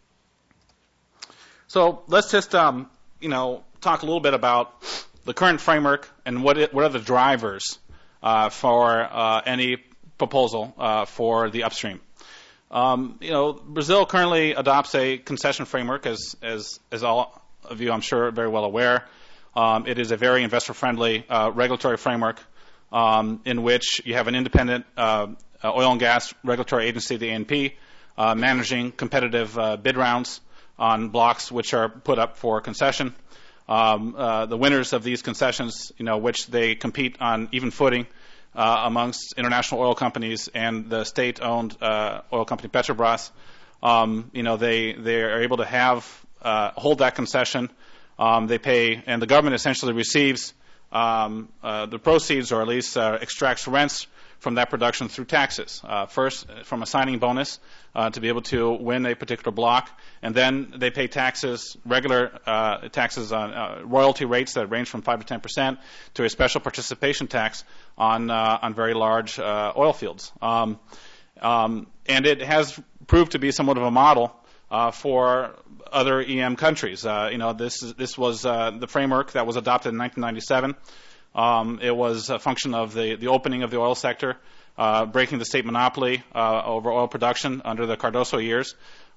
So let's just talk a little bit about the current framework and what are the drivers for any proposal for the upstream. Brazil currently adopts a concession framework, as all of you, I'm sure, are very well aware. It is a very investor-friendly regulatory framework in which you have an independent oil and gas regulatory agency, the ANP, managing competitive bid rounds on blocks which are put up for concession. The winners of these concessions, which they compete on even footing amongst international oil companies and the state-owned oil company Petrobras, they are able to hold that concession. They pay, and the government essentially receives the proceeds, or at least extracts rents from that production through taxes. First, from a signing bonus to be able to win a particular block, and then they pay taxes, regular taxes on royalty rates that range from 5 to 10% to a special participation tax on very large oil fields. And it has proved to be somewhat of a model for other EM countries. This was the framework that was adopted in 1997. It was a function of the opening of the oil sector, breaking the state monopoly over oil production under the Cardoso years.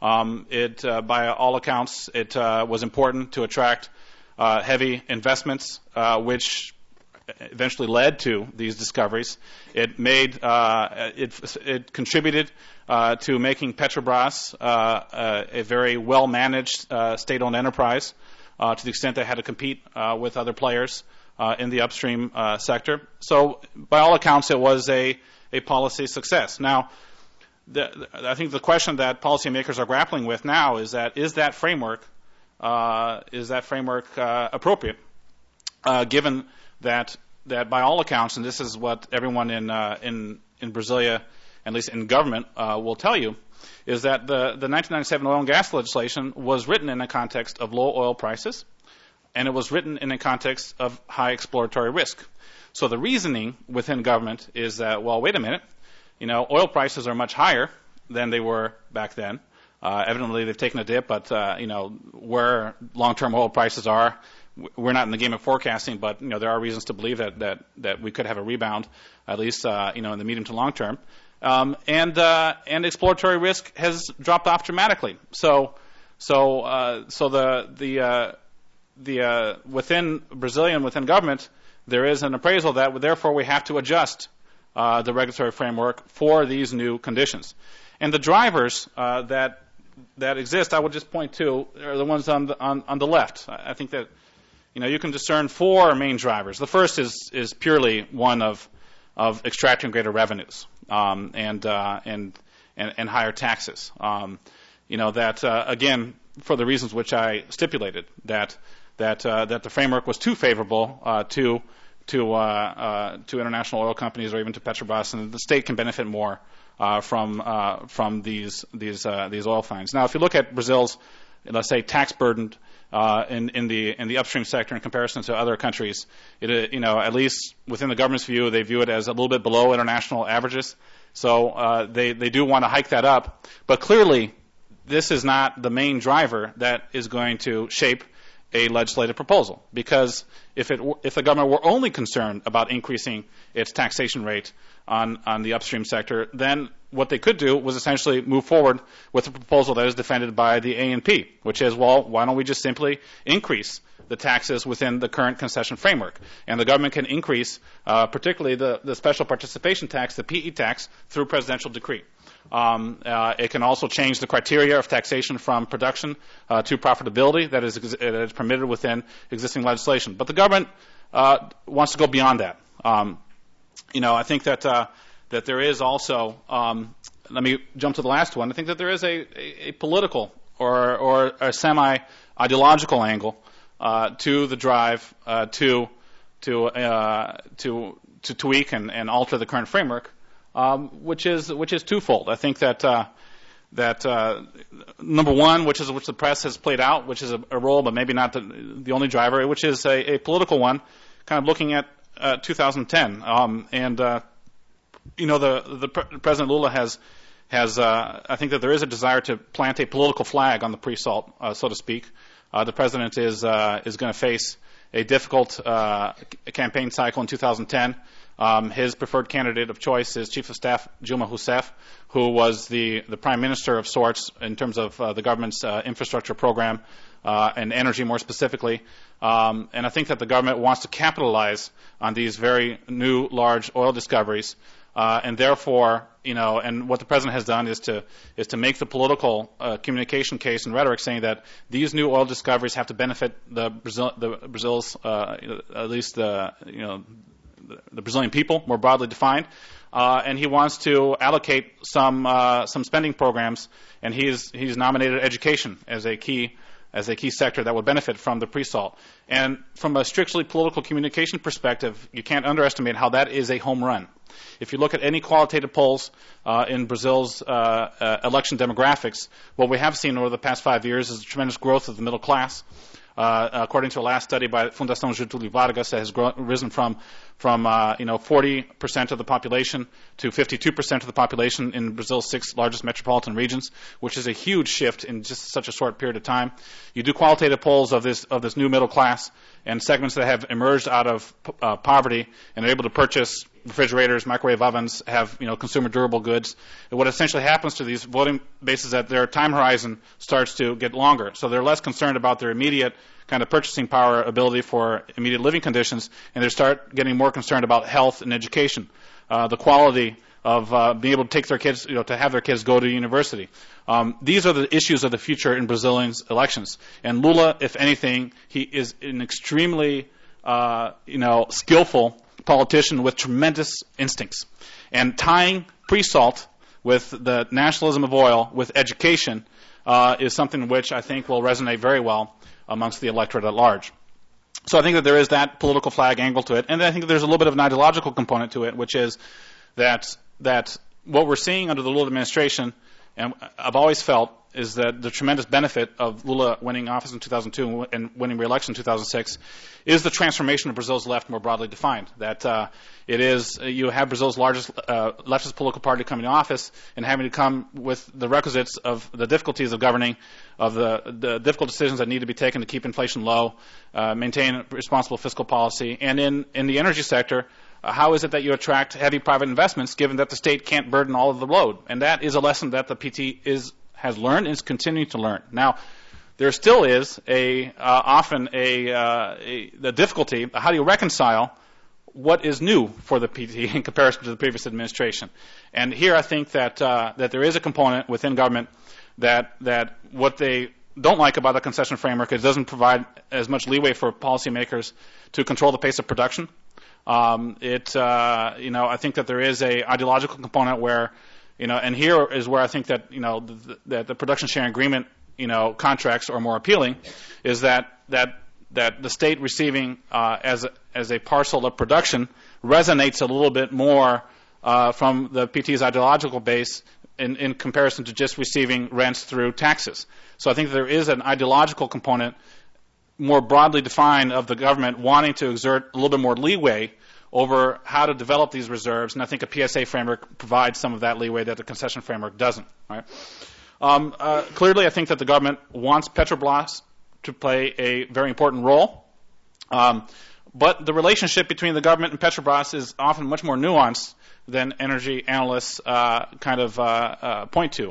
By all accounts, it was important to attract heavy investments, which eventually led to these discoveries. It contributed to making Petrobras a very well-managed state-owned enterprise to the extent they had to compete with other players in the upstream sector. So, by all accounts, it was a policy success. Now, I think the question that policymakers are grappling with now is that framework appropriate, given that by all accounts, and this is what everyone in Brasilia, at least in government, will tell you, is that the 1997 oil and gas legislation was written in a context of low oil prices, and it was written in a context of high exploratory risk. So the reasoning within government is that, well, wait a minute, oil prices are much higher than they were back then. Evidently, they've taken a dip, but where long-term oil prices are, we're not in the game of forecasting, but there are reasons to believe that we could have a rebound, at least in the medium to long term. And exploratory risk has dropped off dramatically. So within Brazilian, within government, there is an appraisal that therefore we have to adjust the regulatory framework for these new conditions. And the drivers that exist, I would just point to, are the ones on the left. I think that you can discern four main drivers. The first is purely one of extracting greater revenues and higher taxes. Again, for the reasons which I stipulated, that the framework was too favorable to international oil companies or even to Petrobras, and the state can benefit more from these oil finds. Now, if you look at Brazil's, let's say, tax burden in the upstream sector in comparison to other countries, at least within the government's view, they view it as a little bit below international averages. So they do want to hike that up, but clearly this is not the main driver that is going to shape a legislative proposal, because if the government were only concerned about increasing its taxation rate on the upstream sector, then what they could do was essentially move forward with a proposal that is defended by the ANP, which is, well, why don't we just simply increase the taxes within the current concession framework? And the government can increase, particularly the special participation tax, the PE tax, through presidential decree. It can also change the criteria of taxation from production to profitability that is permitted within existing legislation. But the government wants to go beyond that. I think that there is also, let me jump to the last one, I think that there is a political or a semi-ideological angle to the drive to tweak and alter the current framework, which is twofold. I think that number one, which the press has played out, which is a role, but maybe not the only driver, which is a political one, kind of looking at 2010. The President Lula has I think that there is a desire to plant a political flag on the pre-salt, so to speak. The president is going to face a difficult campaign cycle in 2010. His preferred candidate of choice is Chief of Staff Dilma Rousseff, who was the prime minister of sorts in terms of the government's infrastructure program and energy more specifically. And I think that the government wants to capitalize on these very new large oil discoveries, and therefore, and what the president has done is to make the political communication case and rhetoric, saying that these new oil discoveries have to benefit Brazil's at least the Brazilian people, more broadly defined, and he wants to allocate some spending programs, and he's nominated education as a key sector that would benefit from the pre-salt. And from a strictly political communication perspective, you can't underestimate how that is a home run. If you look at any qualitative polls in Brazil's election demographics, what we have seen over the past 5 years is a tremendous growth of the middle class. According to a last study by Fundação Getúlio Vargas, that has risen from 40% of the population to 52% of the population in Brazil's 6 largest metropolitan regions, which is a huge shift in just such a short period of time. You do qualitative polls of this new middle class and segments that have emerged out of poverty and are able to purchase refrigerators, microwave ovens, have consumer durable goods. And what essentially happens to these voting bases is that their time horizon starts to get longer. So they're less concerned about their immediate kind of purchasing power ability for immediate living conditions, and they start getting more concerned about health and education, the quality of being able to take their kids, to have their kids go to university. These are the issues of the future in Brazilians' elections. And Lula, if anything, he is an extremely, skillful politician with tremendous instincts. And tying pre-salt with the nationalism of oil with education is something which I think will resonate very well amongst the electorate at large. So I think that there is that political flag angle to it. And I think that there's a little bit of an ideological component to it, which is that what we're seeing under the Lula administration, and I've always felt, is that the tremendous benefit of Lula winning office in 2002 and winning re-election in 2006 is the transformation of Brazil's left more broadly defined. That it is, you have Brazil's largest leftist political party coming to office and having to come with the requisites of the difficulties of governing, of the difficult decisions that need to be taken to keep inflation low, maintain responsible fiscal policy, and in the energy sector, how is it that you attract heavy private investments given that the state can't burden all of the load? And that is a lesson that the PT has learned and is continuing to learn. Now, there still is often the difficulty. How do you reconcile what is new for the PT in comparison to the previous administration? And here I think that there is a component within government that what they don't like about the concession framework is it doesn't provide as much leeway for policymakers to control the pace of production. I think that there is a ideological component where, and here is where I think that, that the production sharing agreement, contracts are more appealing, is that the state receiving as a parcel of production resonates a little bit more from the PT's ideological base in comparison to just receiving rents through taxes. So I think there is an ideological component more broadly defined of the government wanting to exert a little bit more leeway over how to develop these reserves, and I think a PSA framework provides some of that leeway that the concession framework doesn't. Right? Clearly, I think that the government wants Petrobras to play a very important role, but the relationship between the government and Petrobras is often much more nuanced than energy analysts point to.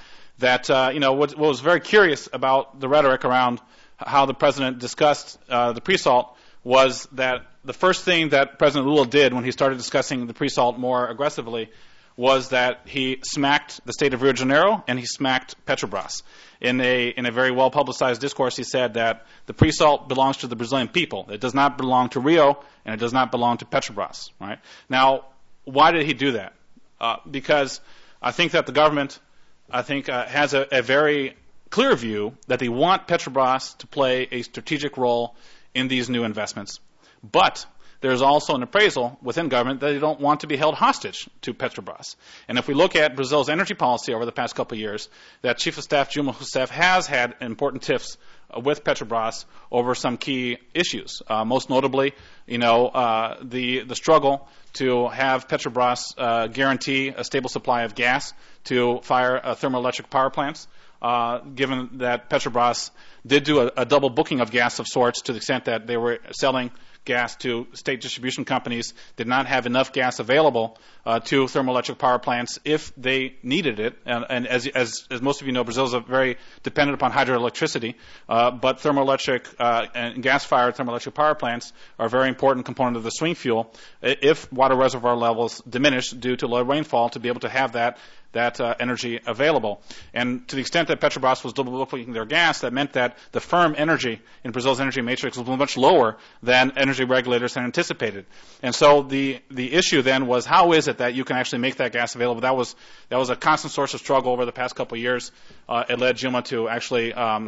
What was very curious about the rhetoric around how the president discussed the pre-salt was that the first thing that President Lula did when he started discussing the pre-salt more aggressively was that he smacked the state of Rio de Janeiro and he smacked Petrobras. In a very well-publicized discourse, he said that the pre-salt belongs to the Brazilian people. It does not belong to Rio, and it does not belong to Petrobras. Right? Now, why did he do that? Because I think that the government, has a very clear view that they want Petrobras to play a strategic role in these new investments. But there's also an appraisal within government that they don't want to be held hostage to Petrobras. And if we look at Brazil's energy policy over the past couple of years, that Chief of Staff Dilma Rousseff has had important tiffs with Petrobras over some key issues. Most notably, the struggle to have Petrobras guarantee a stable supply of gas to fire thermoelectric power plants. Given that Petrobras did do a double booking of gas of sorts to the extent that they were selling gas to state distribution companies, did not have enough gas available to thermoelectric power plants if they needed it. And as most of you know, Brazil is very dependent upon hydroelectricity, but thermoelectric and gas-fired thermoelectric power plants are a very important component of the swing fuel if water reservoir levels diminish due to low rainfall to be able to have that energy available. And to the extent that Petrobras was double booking their gas, that meant that the firm energy in Brazil's energy matrix was much lower than energy regulators had anticipated. And so the issue then was, how is it that you can actually make that gas available? That was a constant source of struggle over the past couple of years. It led Dilma to actually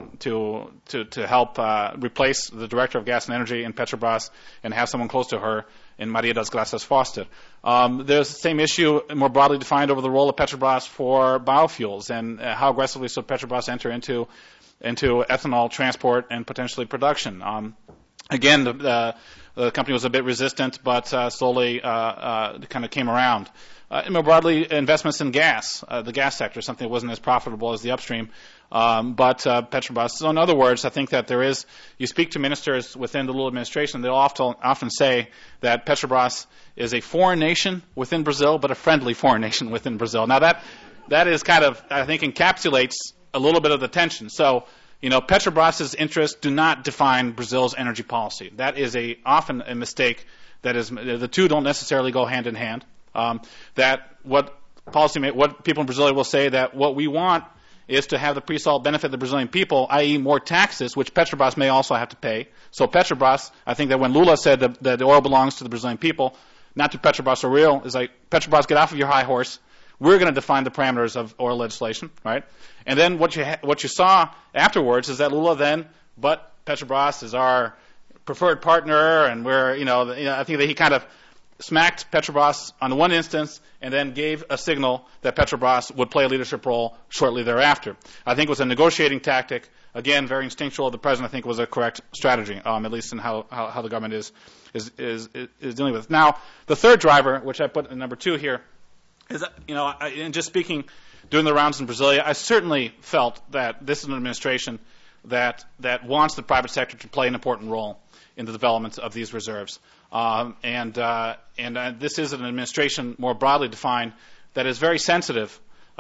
to help replace the director of gas and energy in Petrobras and have someone close to her in Maria das Graças Foster. There's the same issue more broadly defined over the role of Petrobras for biofuels and how aggressively should Petrobras enter into ethanol transport and potentially production. Again, the company was a bit resistant, but slowly kind of came around. More broadly, investments in gas, the gas sector, something that wasn't as profitable as the upstream. but Petrobras. So in other words, I think that there is, you speak to ministers within the Lula administration, they'll often say that Petrobras is a foreign nation within Brazil, but a friendly foreign nation within Brazil. Now that is kind of, I think, encapsulates a little bit of the tension. So, Petrobras's interests do not define Brazil's energy policy. That is often a mistake. That is, the two don't necessarily go hand in hand. That what people in Brazil will say that what we want is to have the pre-salt benefit the Brazilian people, i.e. more taxes, which Petrobras may also have to pay. So Petrobras, I think that when Lula said that the oil belongs to the Brazilian people, not to Petrobras or Rio, is like, Petrobras, get off of your high horse. We're going to define the parameters of oil legislation, right? And then what you saw afterwards is that Lula then, but Petrobras is our preferred partner, and I think that he kind of smacked Petrobras on the one instance and then gave a signal that Petrobras would play a leadership role shortly thereafter. I think it was a negotiating tactic, again, very instinctual of the president. I think it was a correct strategy, at least in how the government is dealing with it. Now, the third driver, which I put in number 2 here, is that, in just speaking, doing the rounds in Brasilia, I certainly felt that this is an administration that wants the private sector to play an important role in the development of these reserves. And this is an administration, more broadly defined, that is very sensitive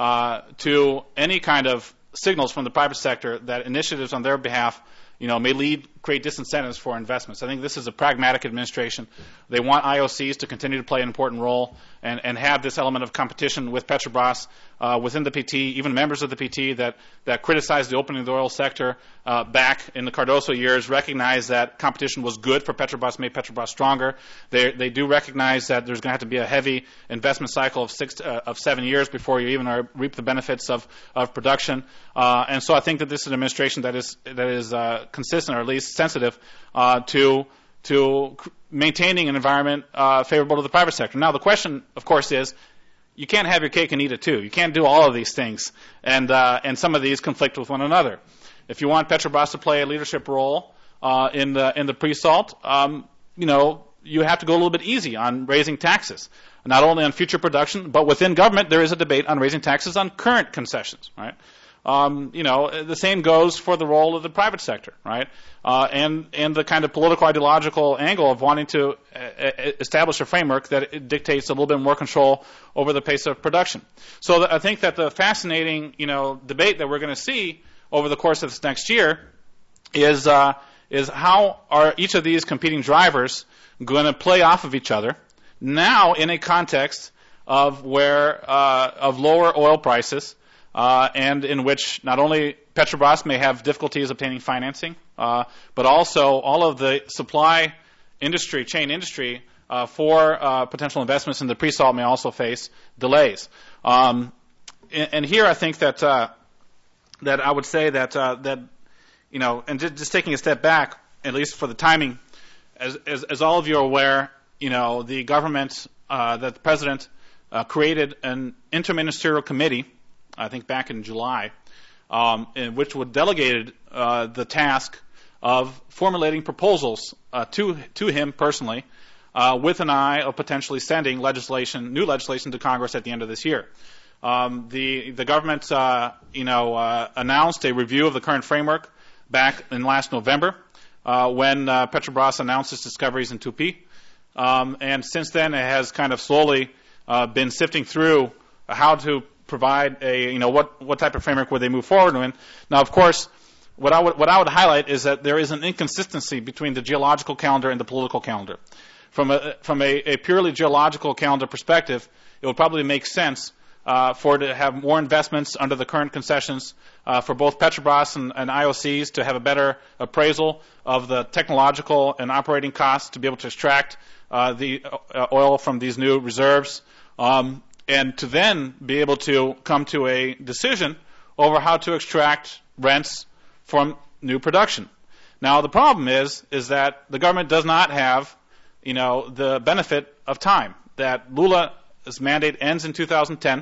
to any kind of signals from the private sector that initiatives on their behalf may create disincentives for investments. I think this is a pragmatic administration. They want IOCs to continue to play an important role and have this element of competition with Petrobras within the PT, even members of the PT that criticized the opening of the oil sector back in the Cardoso years recognize that competition was good for Petrobras, made Petrobras stronger. They do recognize that there's going to have to be a heavy investment cycle of 7 years before you even reap the benefits of production. And so I think that this is an administration that is consistent, or at least sensitive to maintaining an environment favorable to the private sector. Now, the question, of course, is you can't have your cake and eat it too. You can't do all of these things, and some of these conflict with one another. If you want Petrobras to play a leadership role in the pre-salt, you have to go a little bit easy on raising taxes, not only on future production, but within government there is a debate on raising taxes on current concessions, right? The same goes for the role of the private sector, right? And the kind of political ideological angle of wanting to establish a framework that it dictates a little bit more control over the pace of production. So I think that the fascinating, debate that we're going to see over the course of this next year is how are each of these competing drivers going to play off of each other now in a context of of lower oil prices. And in which not only Petrobras may have difficulties obtaining financing, but also all of the supply industry, chain industry, for potential investments in the pre-salt may also face delays. And here I think that I would say that and just taking a step back, at least for the timing, as all of you are aware, the government, that the president created an interministerial committee, I think back in July, in which would delegated the task of formulating proposals to him personally, with an eye of potentially sending new legislation to Congress at the end of this year. The government, announced a review of the current framework back in last November, when Petrobras announced its discoveries in Tupi, and since then it has kind of slowly been sifting through how to provide what type of framework would they move forward with. Now, of course, what I would highlight is that there is an inconsistency between the geological calendar and the political calendar. From a purely geological calendar perspective, it would probably make sense for it to have more investments under the current concessions for both Petrobras and IOCs to have a better appraisal of the technological and operating costs to be able to extract the oil from these new reserves. And to then be able to come to a decision over how to extract rents from new production. Now, the problem is that the government does not have, the benefit of time. That Lula's mandate ends in 2010.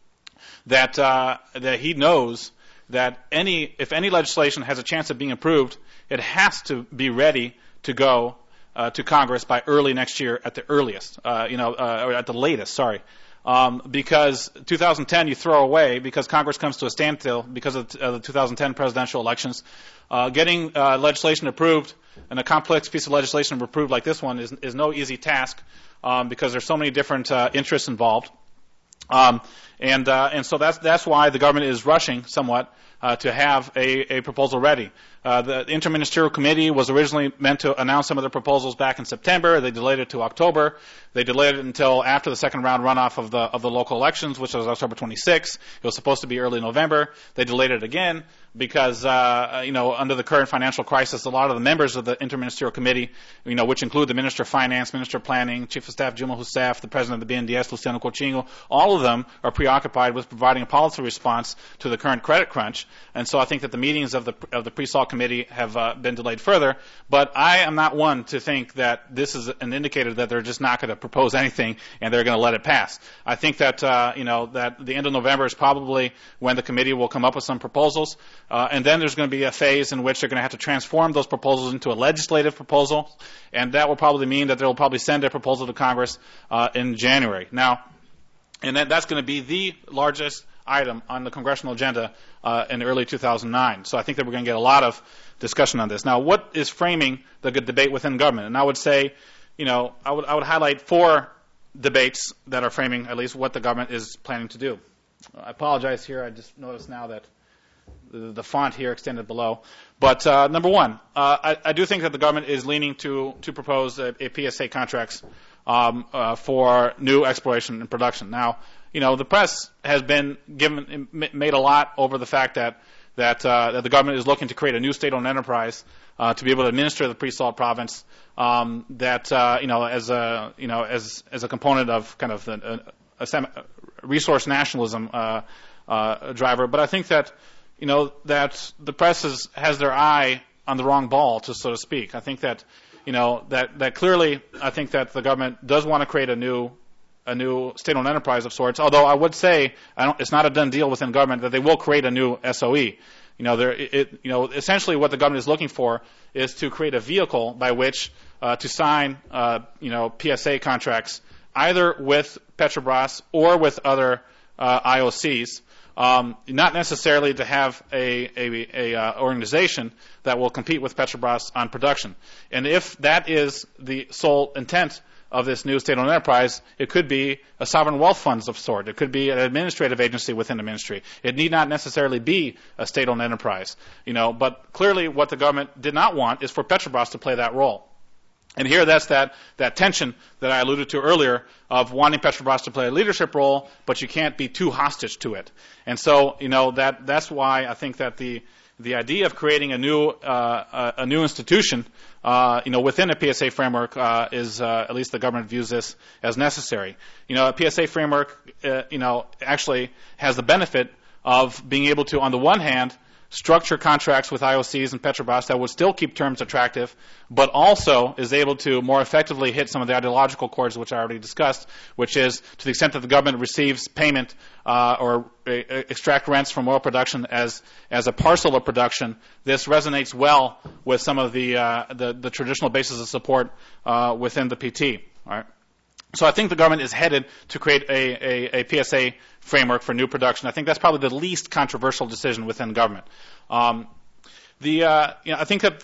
That he knows that if any legislation has a chance of being approved, it has to be ready to go to Congress by early next year at the earliest, or at the latest. Sorry. because 2010 you throw away because Congress comes to a standstill because of the 2010 presidential elections. Getting legislation approved, and a complex piece of legislation approved like this one is no easy task because there's so many different interests involved. And so that's why the government is rushing somewhat to have a proposal ready. The Interministerial Committee was originally meant to announce some of their proposals back in September. They delayed it to October. They delayed it until after the second round runoff of the local elections, which was October 26th. It was supposed to be early November. They delayed it again because, under the current financial crisis, a lot of the members of the Interministerial Committee, which include the Minister of Finance, Minister of Planning, Chief of Staff Dilma Rousseff, the President of the BNDES, Luciano Coutinho, all of them are preoccupied with providing a policy response to the current credit crunch. And so I think that the meetings of the pre-salt committee have been delayed further. But I am not one to think that this is an indicator that they're just not going to propose anything and they're going to let it pass. I think that that the end of November is probably when the committee will come up with some proposals, and then there's going to be a phase in which they're going to have to transform those proposals into a legislative proposal, and that will probably mean that they will probably send a proposal to Congress in January. Now, and that's going to be the largest item on the congressional agenda in early 2009. So I think that we're going to get a lot of discussion on this. Now, what is framing the debate within government? And I would say, I would highlight 4 debates that are framing at least what the government is planning to do. I apologize here. I just noticed now that the font here extended below. But number one, I do think that the government is leaning to propose a PSA contracts for new exploration and production. Now, the press has been made a lot over the fact that the government is looking to create a new state-owned enterprise to be able to administer the pre-salt province. As a component of kind of a resource nationalism driver. But I think that that the press has their eye on the wrong ball, so to speak. I think that that clearly, I think that the government does want to create a new state-owned enterprise of sorts. Although I would say it's not a done deal within government that they will create a new SOE. Essentially what the government is looking for is to create a vehicle by which to sign PSA contracts either with Petrobras or with other IOCs. Not necessarily to have a organization that will compete with Petrobras on production. And if that is the sole intent of this new state-owned enterprise, it could be a sovereign wealth fund of sort. It could be an administrative agency within the ministry. It need not necessarily be a state-owned enterprise. But clearly what the government did not want is for Petrobras to play that role. And here that's that tension that I alluded to earlier of wanting Petrobras to play a leadership role, but you can't be too hostage to it. And so, that's why I think that the idea of creating a new institution, within a PSA framework is, at least the government views this as necessary. A PSA framework, actually has the benefit of being able to, on the one hand, structure contracts with IOCs and Petrobras that would still keep terms attractive, but also is able to more effectively hit some of the ideological chords which I already discussed, which is to the extent that the government receives payment or extract rents from oil production as a parcel of production. This resonates well with some of the traditional bases of support within the PT. All right. So I think the government is headed to create a PSA framework for new production. I think that's probably the least controversial decision within government. I think that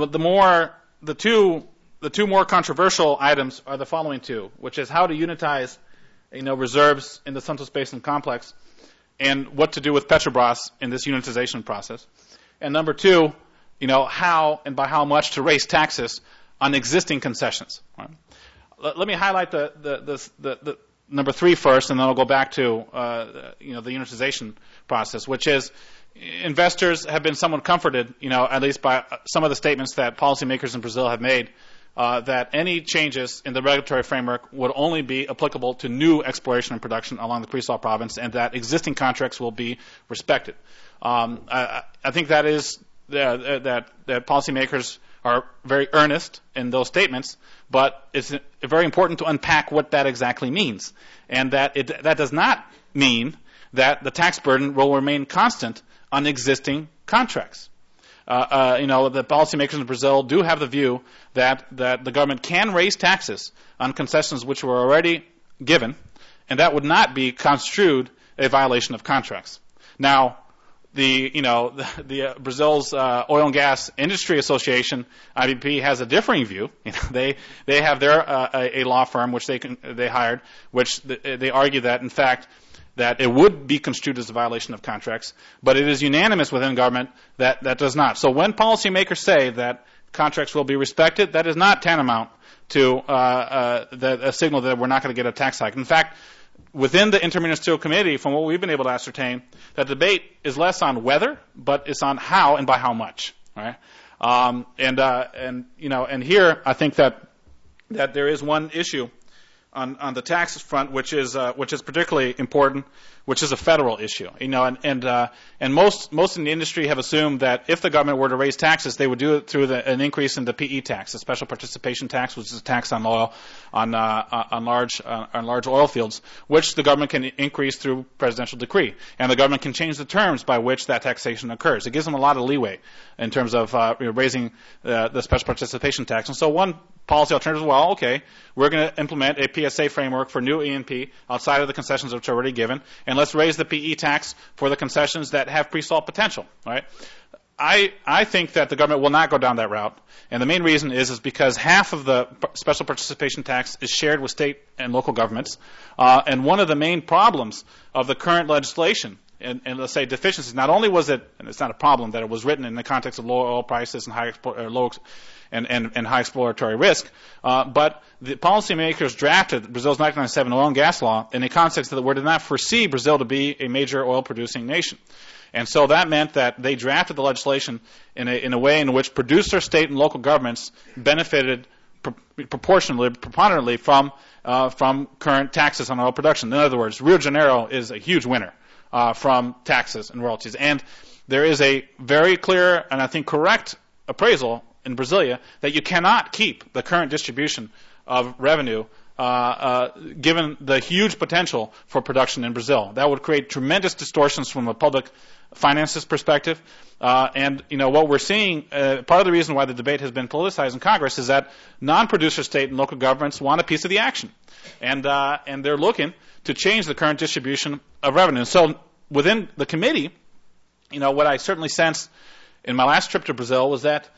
the two more controversial items are the following two, which is how to unitize reserves in the Santos Basin complex and what to do with Petrobras in this unitization process. And number two, how and by how much to raise taxes on existing concessions. Right? Let me highlight the number 3 first, and then I'll go back to the unitization process, which is investors have been somewhat comforted, at least by some of the statements that policymakers in Brazil have made, that any changes in the regulatory framework would only be applicable to new exploration and production along the pre-salt province, and that existing contracts will be respected. I think that is that policymakers are very earnest in those statements, but it's very important to unpack what that exactly means, and that does not mean that the tax burden will remain constant on existing contracts. The policymakers in Brazil do have the view that the government can raise taxes on concessions which were already given, and that would not be construed a violation of contracts. Now, Brazil's Oil and Gas Industry Association, IBP, has a differing view. They have their a law firm which they hired, which they argue that in fact that it would be construed as a violation of contracts, but it is unanimous within government that does not. So when policymakers say that contracts will be respected, that is not tantamount to a signal that we're not going to get a tax hike. In fact, within the Interministerial Committee, from what we've been able to ascertain, that debate is less on whether, but it's on how and by how much. Right? And here I think that there is one issue on the tax front which is particularly important, which is a federal issue. And most in the industry have assumed that if the government were to raise taxes, they would do it through an increase in the PE tax, the special participation tax, which is a tax on oil on large oil fields, which the government can increase through presidential decree, and the government can change the terms by which that taxation occurs. It gives them a lot of leeway in terms of raising the special participation tax. And so one policy alternative is, well, okay, we're going to implement a PSA framework for new E&P outside of the concessions which are already given, and let's raise the PE tax for the concessions that have pre-salt potential. Right? I think that the government will not go down that route, and the main reason is because half of the special participation tax is shared with state and local governments, and one of the main problems of the current legislation, and let's say deficiencies, not only was it, and it's not a problem that it was written in the context of low oil prices and high high exploratory risk, but the policymakers drafted Brazil's 1997 oil and gas law in a context that did not foresee Brazil to be a major oil-producing nation. And so that meant that they drafted the legislation in a way in which producer, state, and local governments benefited preponderantly from current taxes on oil production. In other words, Rio de Janeiro is a huge winner from taxes and royalties. And there is a very clear and I think correct appraisal in Brasilia that you cannot keep the current distribution of revenue given the huge potential for production in Brazil. That would create tremendous distortions from a public finances perspective. And what we're seeing, part of the reason why the debate has been politicized in Congress is that non-producer state and local governments want a piece of the action. And they're looking to change the current distribution of revenue. So within the committee, what I certainly sensed in my last trip to Brazil was that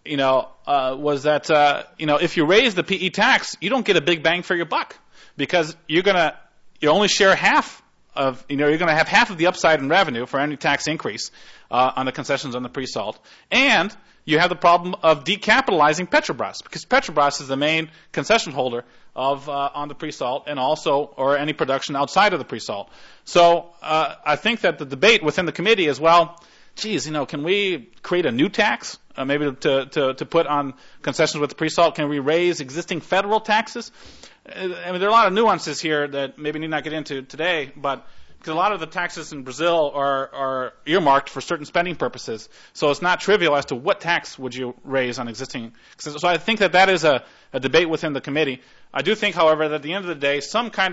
if you raise the PE tax, you don't get a big bang for your buck because you only share half of, you're going to have half of the upside in revenue for any tax increase on the concessions on the pre-salt. And you have the problem of decapitalizing Petrobras because Petrobras is the main concession holder on the pre-salt and also, or any production outside of the pre-salt. So I think that the debate within the committee is, well, geez, can we create a new tax? Maybe to put on concessions with the pre-salt? Can we raise existing federal taxes? I mean, there are a lot of nuances here that maybe need not get into today, but because a lot of the taxes in Brazil are earmarked for certain spending purposes, so it's not trivial as to what tax would you raise on existing. So I think that is a debate within the committee. I do think, however, that at the end of the day, some kind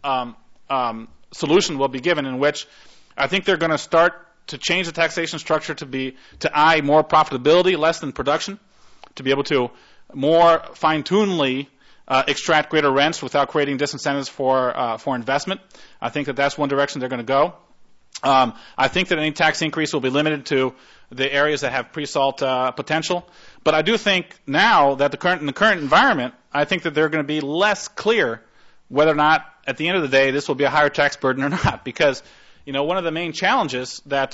of solution will be given in which I think they're going to start to change the taxation structure to eye more profitability, less than production, to be able to more fine-tunedly extract greater rents without creating disincentives for investment. I think that's one direction they're going to go. I think that any tax increase will be limited to the areas that have pre-salt potential. But I do think now that in the current environment, I think that they're going to be less clear whether or not, at the end of the day, this will be a higher tax burden or not, because one of the main challenges that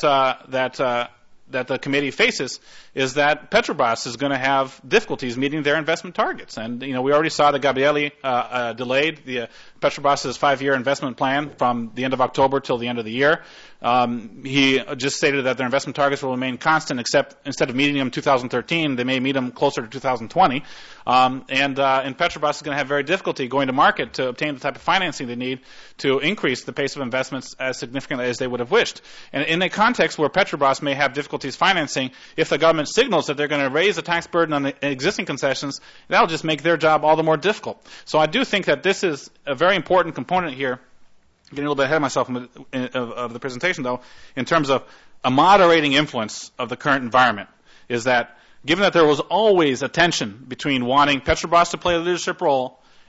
the committee faces is that Petrobras is going to have difficulties meeting their investment targets. And, we already saw that Gabrielli delayed Petrobras' 5-year investment plan from the end of October till the end of the year. He just stated that their investment targets will remain constant, except instead of meeting them in 2013, they may meet them closer to 2020. And Petrobras is going to have very difficulty going to market to obtain the type of financing they need to increase the pace of investments as significantly as they would have wished. And in a context where Petrobras may have difficulties financing, if the government signals that they're going to raise the tax burden on the existing concessions, that'll just make their job all the more difficult. So I do think that this is a very important component here. Getting a little bit ahead of myself of the presentation, though, in terms of a moderating influence of the current environment, is that given that there was always a tension between wanting Petrobras to play a leadership role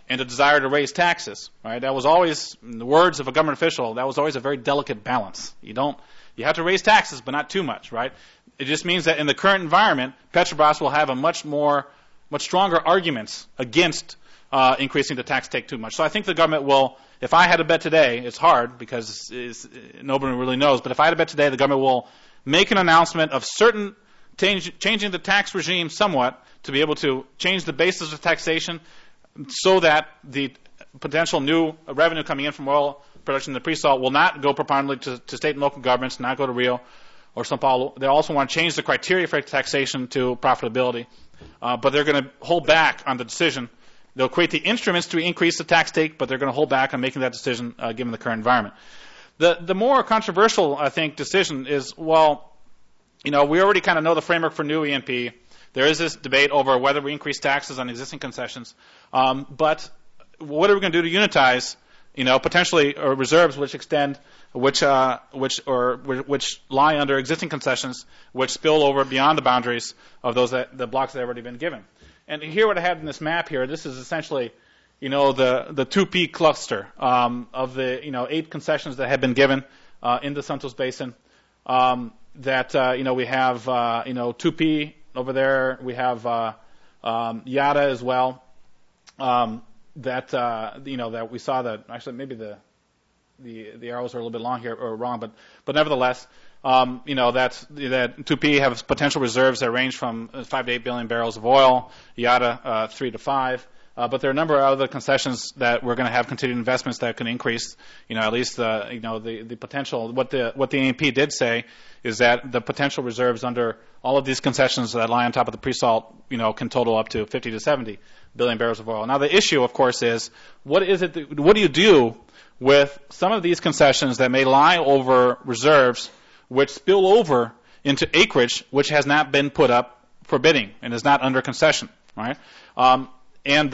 and the desire to raise taxes, right? That was always, in the words of a government official, that was always a very delicate balance. You have to raise taxes, but not too much, right? It just means that in the current environment, Petrobras will have a much stronger arguments against increasing the tax take too much. So I think the government will, if I had to bet today, it's hard because nobody really knows, but if I had to bet today, the government will make an announcement of certain changing the tax regime somewhat to be able to change the basis of taxation so that the potential new revenue coming in from oil production in the pre-salt will not go preponderantly to state and local governments, not go to Rio or Sao Paulo. They also want to change the criteria for taxation to profitability, but they're going to hold back on the decision. They'll create the instruments to increase the tax take, but they're going to hold back on making that decision given the current environment. The more controversial, I think, decision is, well, we already kind of know the framework for new E&P. There is this debate over whether we increase taxes on existing concessions. But what are we going to do to unitize, potentially reserves which extend, which lie under existing concessions, which spill over beyond the boundaries of the blocks that have already been given. And here, what I have in this map here, this is essentially, the 2P cluster of the 8 concessions that have been given in the Santos Basin. We have 2P over there. We have Yara as well. That we saw that actually maybe the arrows are a little bit long here or wrong, but nevertheless, that 2P have potential reserves that range from 5 to 8 billion barrels of oil. Yara 3 to 5. But there are a number of other concessions that we're going to have continued investments that can increase, at least the potential. What the ANP did say is that the potential reserves under all of these concessions that lie on top of the pre-salt, can total up to 50 to 70 billion barrels of oil. Now the issue, of course, is what do you do with some of these concessions that may lie over reserves which spill over into acreage which has not been put up for bidding and is not under concession, right? And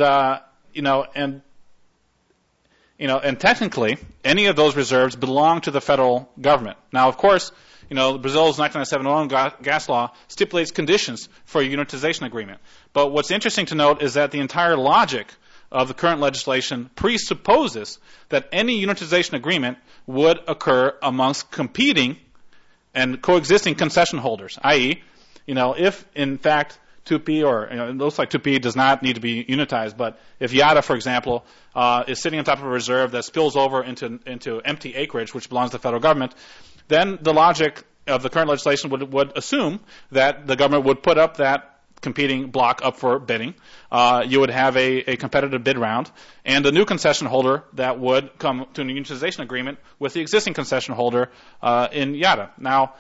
technically, any of those reserves belong to the federal government. Now, of course, Brazil's 1997 oil and gas law stipulates conditions for a unitization agreement. But what's interesting to note is that the entire logic of the current legislation presupposes that any unitization agreement would occur amongst competing and coexisting concession holders, i.e., if in fact 2P, or it looks like 2P does not need to be unitized, but if Yara, for example, is sitting on top of a reserve that spills over into empty acreage, which belongs to the federal government, then the logic of the current legislation would assume that the government would put up that competing block up for bidding. You would have a competitive bid round, and a new concession holder that would come to an unitization agreement with the existing concession holder in Yara. Now,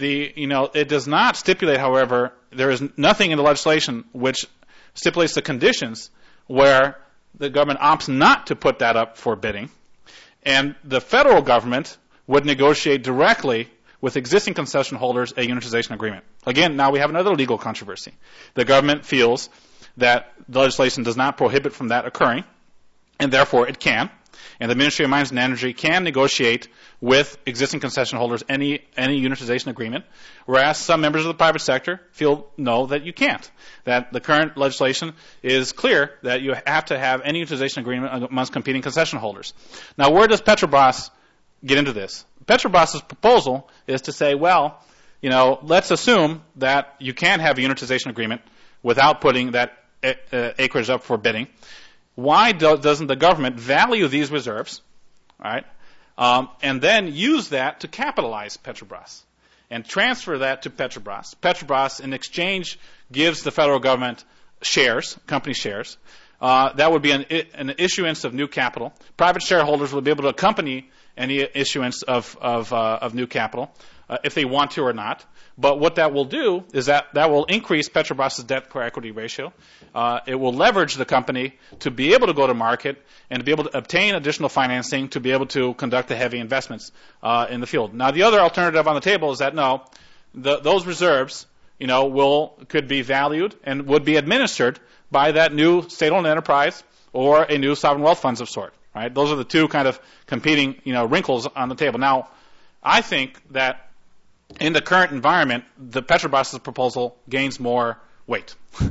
it does not stipulate, however, there is nothing in the legislation which stipulates the conditions where the government opts not to put that up for bidding, and the federal government would negotiate directly with existing concession holders a unitization agreement. Again, now we have another legal controversy. The government feels that the legislation does not prohibit from that occurring, and therefore it can. And the Ministry of Mines and Energy can negotiate with existing concession holders any unitization agreement, whereas some members of the private sector feel no, that you can't. That the current legislation is clear that you have to have any unitization agreement amongst competing concession holders. Now, where does Petrobras get into this? Petrobras' proposal is to say, well, let's assume that you can have a unitization agreement without putting that acreage up for bidding. Why doesn't the government value these reserves, right, and then use that to capitalize Petrobras and transfer that to Petrobras? Petrobras, in exchange, gives the federal government shares, company shares. That would be an issuance of new capital. Private shareholders will be able to accompany any issuance of new capital if they want to or not. But what that will do is that will increase Petrobras' debt per equity ratio. It will leverage the company to be able to go to market and to be able to obtain additional financing to be able to conduct the heavy investments in the field. Now, the other alternative on the table is that no, those reserves, could be valued and would be administered by that new state-owned enterprise or a new sovereign wealth funds of sort. Right? Those are the two kind of competing, wrinkles on the table. Now, I think that in the current environment, the Petrobras' proposal gains more weight.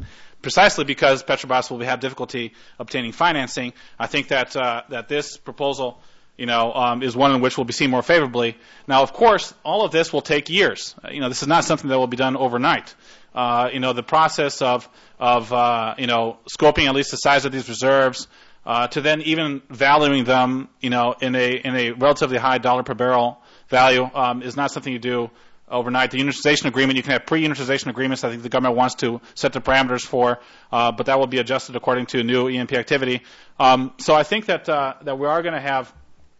precisely because Petrobras will have difficulty obtaining financing. I think that that this proposal, is one in which we'll be seen more favorably. Now, of course, all of this will take years. This is not something that will be done overnight. The process of scoping at least the size of these reserves, to then even valuing them, in a relatively high dollar per barrel value, is not something you do overnight. The unitization agreement, you can have pre-unitization agreements. I think the government wants to set the parameters for, but that will be adjusted according to new E&P activity. So I think that we are going to have,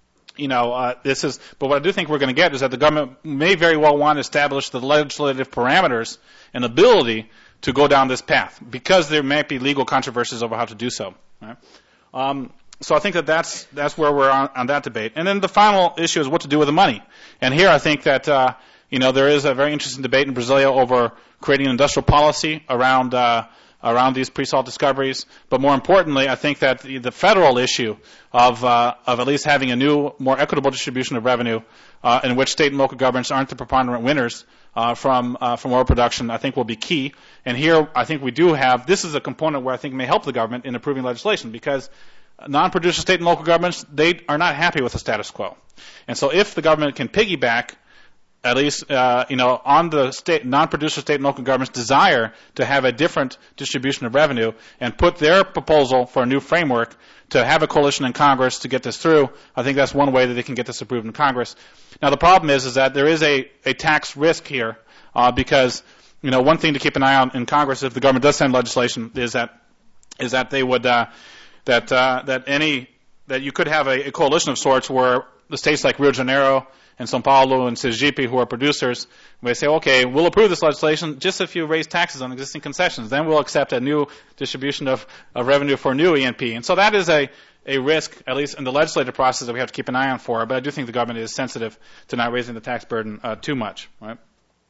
but what I do think we're going to get is that the government may very well want to establish the legislative parameters and ability to go down this path, because there might be legal controversies over how to do so. Right? So I think that's where we're on that debate. And then the final issue is what to do with the money. And here I think that there is a very interesting debate in Brasilia over creating an industrial policy around these pre-salt discoveries. But more importantly, I think that the federal issue of at least having a new, more equitable distribution of revenue, in which state and local governments aren't the preponderant winners from oil production, I think will be key. And here, I think we do have, this is a component where I think may help the government in approving legislation, because non-producer state and local governments, they are not happy with the status quo. And so if the government can piggyback, at least, on the non-producer state and local government's desire to have a different distribution of revenue, and put their proposal for a new framework to have a coalition in Congress to get this through, I think that's one way that they can get this approved in Congress. Now, the problem is that there is a tax risk here, because, one thing to keep an eye on in Congress if the government does send legislation is that they would, that you could have a coalition of sorts where the states like Rio de Janeiro and São Paulo and Sergipe, who are producers, may say, okay, we'll approve this legislation just if you raise taxes on existing concessions. Then we'll accept a new distribution of revenue for new E&P. And so that is a risk, at least in the legislative process, that we have to keep an eye on for. But I do think the government is sensitive to not raising the tax burden too much. Right?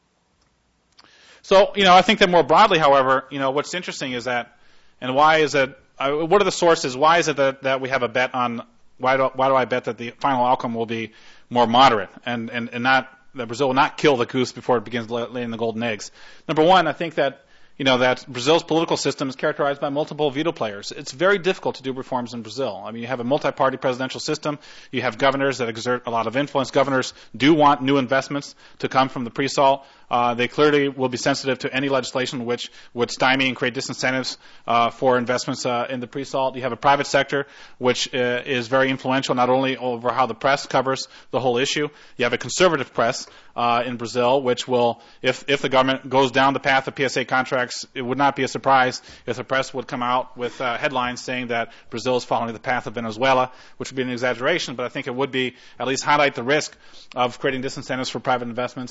So, I think that more broadly, however, what's interesting is that, and why is it, what are the sources? Why is it that we have a bet on, why do I bet that the final outcome will be more moderate and not, that Brazil will not kill the goose before it begins laying the golden eggs? Number one, I think that, that Brazil's political system is characterized by multiple veto players. It's very difficult to do reforms in Brazil. I mean, you have a multi-party presidential system. You have governors that exert a lot of influence. Governors do want new investments to come from the pre-salt. They clearly will be sensitive to any legislation which would stymie and create disincentives for investments in the pre-salt. You have a private sector which is very influential not only over how the press covers the whole issue. You have a conservative press in Brazil which will, if the government goes down the path of PSA contracts, it would not be a surprise if the press would come out with headlines saying that Brazil is following the path of Venezuela, which would be an exaggeration, but I think it would be at least highlight the risk of creating disincentives for private investments.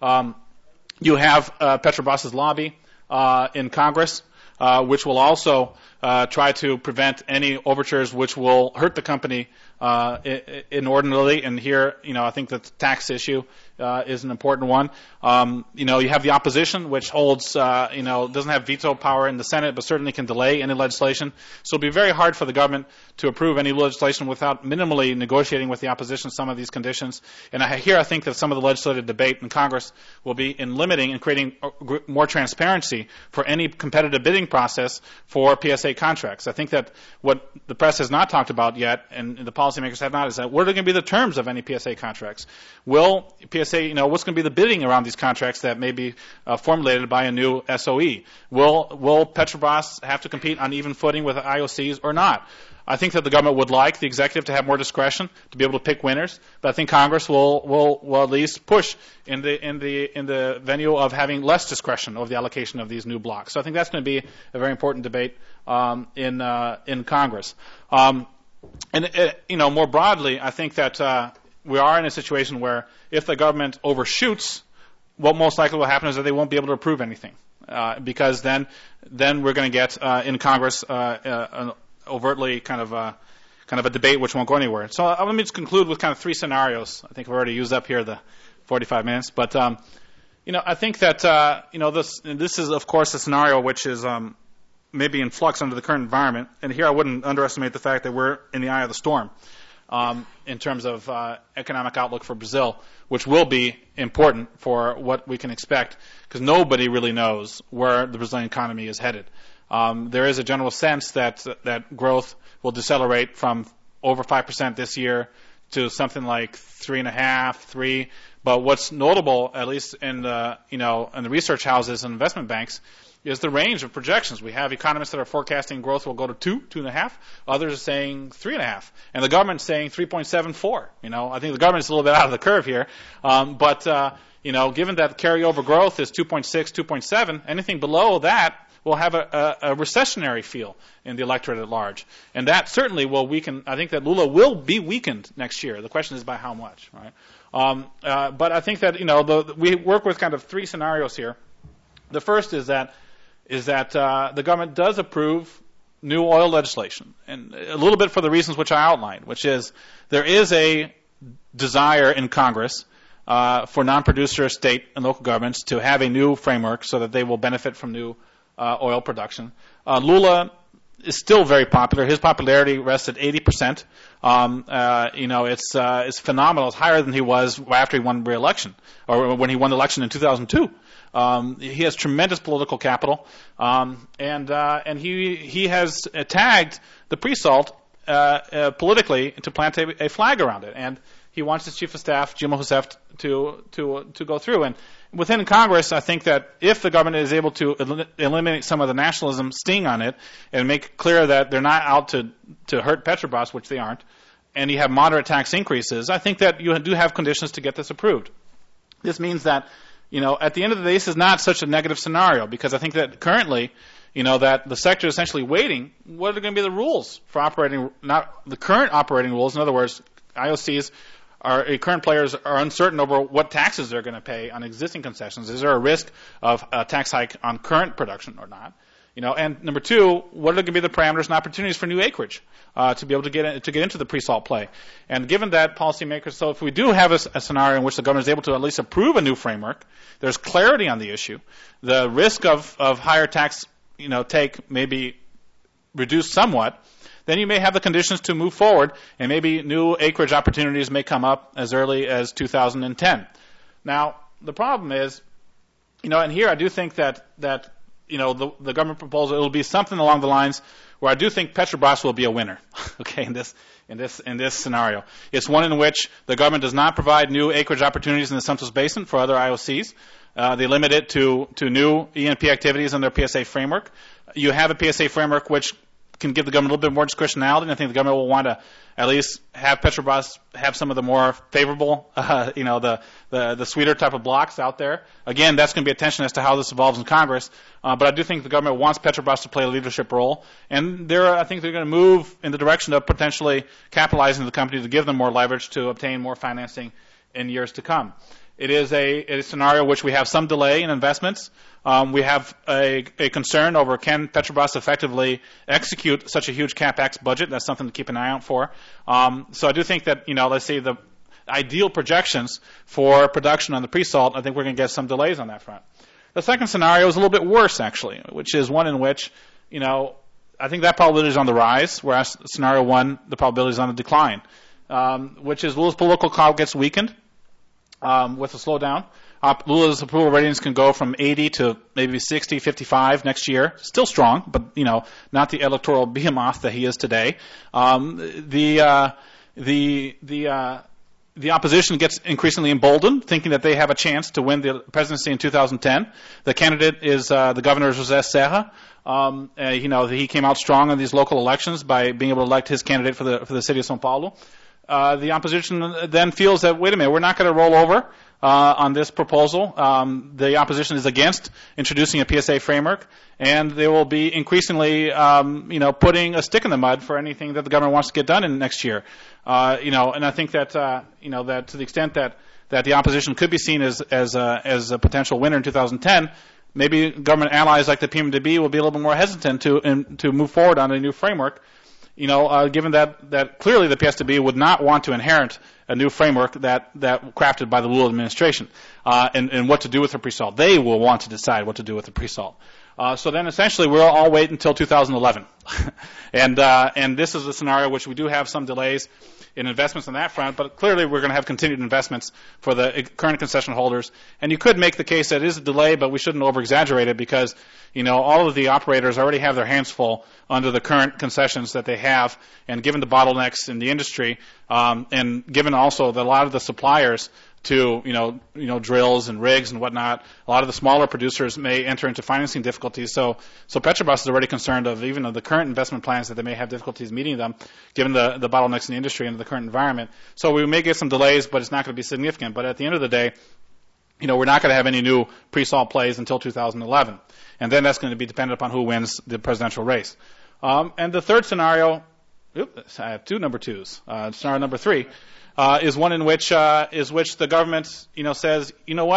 You have Petrobras' lobby in Congress, which will also try to prevent any overtures which will hurt the company inordinately. And here, I think that the tax issue is an important one. You have the opposition, which holds, doesn't have veto power in the Senate, but certainly can delay any legislation. So it'll be very hard for the government to approve any legislation without minimally negotiating with the opposition some of these conditions. And I think that some of the legislative debate in Congress will be in limiting and creating more transparency for any competitive bidding process for PSA contracts. I think that what the press has not talked about yet, and the policymakers have not, is that what are going to be the terms of any PSA contracts? Will PSA, what's going to be the bidding around these contracts that may be formulated by a new SOE? Will Petrobras have to compete on even footing with IOCs or not? I think that the government would like the executive to have more discretion to be able to pick winners, but I think Congress will at least push in the venue of having less discretion over the allocation of these new blocks. So I think that's going to be a very important debate in Congress. More broadly, I think that we are in a situation where if the government overshoots, what most likely will happen is that they won't be able to approve anything, because then we're going to get in Congress an overtly kind of a debate which won't go anywhere. So let me just conclude with kind of three scenarios. I think I've already used up here the 45 minutes, but I think that this is of course a scenario which is maybe in flux under the current environment. And here I wouldn't underestimate the fact that we're in the eye of the storm in terms of economic outlook for Brazil, which will be important for what we can expect, because nobody really knows where the Brazilian economy is headed. there is a general sense that growth will decelerate from over 5% this year to something like 3.5%, 3%. But what's notable, at least in the research houses and investment banks, is the range of projections. We have economists that are forecasting growth will go to 2.5%. Others are saying 3.5%, and the government's saying 3.74%. I think the government's a little bit out of the curve here, but given that carryover growth is 2.6%, 2.7%, anything below that will have a recessionary feel in the electorate at large, and that certainly will weaken. I think that Lula will be weakened next year. The question is by how much, right? But I think that we work with kind of three scenarios here. The first is that the government does approve new oil legislation, and a little bit for the reasons which I outlined, which is there is a desire in Congress for non-producer state and local governments to have a new framework so that they will benefit from new oil production. Lula is still very popular. His popularity rests at 80%. It's phenomenal. It's higher than he was after he won re-election, or when he won the election in 2002. He has tremendous political capital, and he has tagged the pre-salt politically to plant a flag around it, and he wants his chief of staff, Jim Rousseff, to go through. And within Congress, I think that if the government is able to eliminate some of the nationalism sting on it and make clear that they're not out to hurt Petrobras, which they aren't, and you have moderate tax increases, I think that you do have conditions to get this approved. This means that at the end of the day, this is not such a negative scenario, because I think that currently, that the sector is essentially waiting. What are going to be the rules for operating, not the current operating rules? In other words, IOCs current players are uncertain over what taxes they're going to pay on existing concessions. Is there a risk of a tax hike on current production or not? And number two, what are going to be the parameters and opportunities for new acreage to be able to get into the pre-salt play? And given that policymakers, so if we do have a scenario in which the government is able to at least approve a new framework, there's clarity on the issue. The risk of higher tax, take may be reduced somewhat. Then you may have the conditions to move forward, and maybe new acreage opportunities may come up as early as 2010. Now, the problem is, and here I do think that the government proposal, it will be something along the lines where I do think Petrobras will be a winner, okay, in this scenario. It's one in which the government does not provide new acreage opportunities in the Santos Basin for other IOCs. They limit it to new E&P activities in their PSA framework. You have a PSA framework which can give the government a little bit more discretionality, and I think the government will want to at least have Petrobras have some of the more favorable, the sweeter type of blocks out there. Again, that's going to be a tension as to how this evolves in Congress, but I do think the government wants Petrobras to play a leadership role, and I think they're going to move in the direction of potentially capitalizing the company to give them more leverage to obtain more financing in years to come. It is a scenario which we have some delay in investments. We have a concern over can Petrobras effectively execute such a huge CapEx budget. That's something to keep an eye out for. So I do think that, let's say the ideal projections for production on the pre-salt, I think we're going to get some delays on that front. The second scenario is a little bit worse, actually, which is one in which, I think that probability is on the rise, whereas scenario one, the probability is on the decline, which is Lula's political clout gets weakened with a slowdown. Lula's approval ratings can go from 80 to maybe 60, 55 next year. Still strong, but not the electoral behemoth that he is today. The opposition gets increasingly emboldened, thinking that they have a chance to win the presidency in 2010. The candidate is the governor José Serra. He came out strong in these local elections by being able to elect his candidate for the city of São Paulo. The opposition then feels that, wait a minute, we're not going to roll over on this proposal. The opposition is against introducing a PSA framework, and they will be increasingly, putting a stick in the mud for anything that the government wants to get done in next year. And I think that, that to the extent that the opposition could be seen as a potential winner in 2010, maybe government allies like the PMDB will be a little bit more hesitant to move forward on a new framework. Given that clearly the PSDB would not want to inherit a new framework that crafted by the Lula administration, and what to do with the pre-salt. They will want to decide what to do with the pre-salt. So then essentially we'll all wait until 2011 And this is a scenario which we do have some delays in investments on that front, but clearly we're going to have continued investments for the current concession holders. And you could make the case that it is a delay, but we shouldn't over-exaggerate it because, all of the operators already have their hands full under the current concessions that they have, and given the bottlenecks in the industry, and given also that a lot of the suppliers to drills and rigs and whatnot, a lot of the smaller producers may enter into financing difficulties. So Petrobras is already concerned of even of the current investment plans that they may have difficulties meeting them, given the bottlenecks in the industry and the current environment. So we may get some delays, but it's not going to be significant. But at the end of the day, we're not going to have any new pre-salt plays until 2011, and then that's going to be dependent upon who wins the presidential race. And the third scenario, I have two number twos. Scenario number 3. Is one in which the government, says,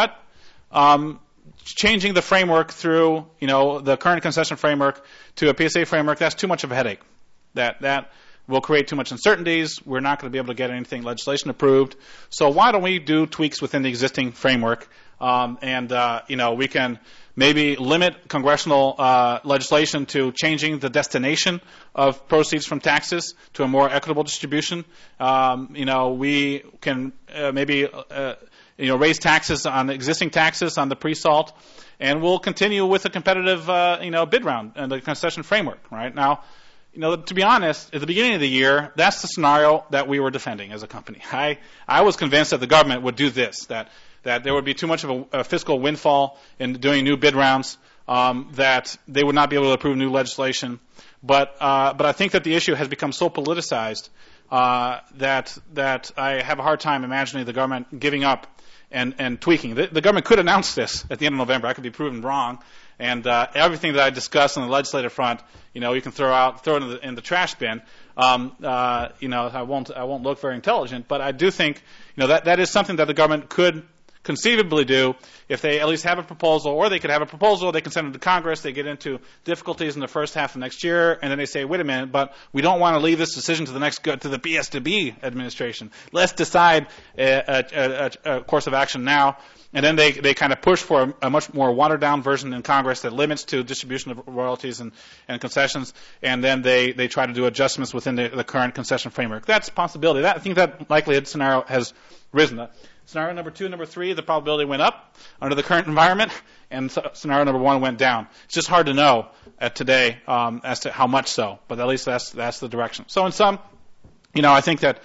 changing the framework through, the current concession framework to a PSA framework, that's too much of a headache. That will create too much uncertainties. We're not going to be able to get anything legislation approved. So why don't we do tweaks within the existing framework? We can maybe limit congressional legislation to changing the destination of proceeds from taxes to a more equitable distribution. We can maybe raise taxes on existing taxes on the pre-salt, and we'll continue with a competitive bid round and the concession framework. Right now, to be honest, at the beginning of the year, that's the scenario that we were defending as a company. I was convinced that the government would do this, that there would be too much of a fiscal windfall in doing new bid rounds, that they would not be able to approve new legislation. But I think that the issue has become so politicized that I have a hard time imagining the government giving up and tweaking. The government could announce this at the end of November. I could be proven wrong. And everything that I discussed on the legislative front, you can throw it in the trash bin. I won't look very intelligent, but I do think that is something that the government could conceivably do if they at least have a proposal, or they could have a proposal, they can send it to Congress, they get into difficulties in the first half of next year, and then they say, wait a minute, but we don't want to leave this decision to the PS2B administration. Let's decide a course of action now. And then they kind of push for a much more watered-down version in Congress that limits to distribution of royalties and concessions, and then they try to do adjustments within the current concession framework. That's a possibility. I think that likelihood scenario has risen. Scenario number 2 and number 3, the probability went up under the current environment, and scenario number 1 went down. It's just hard to know today as to how much so, but at least that's the direction. So in sum, I think that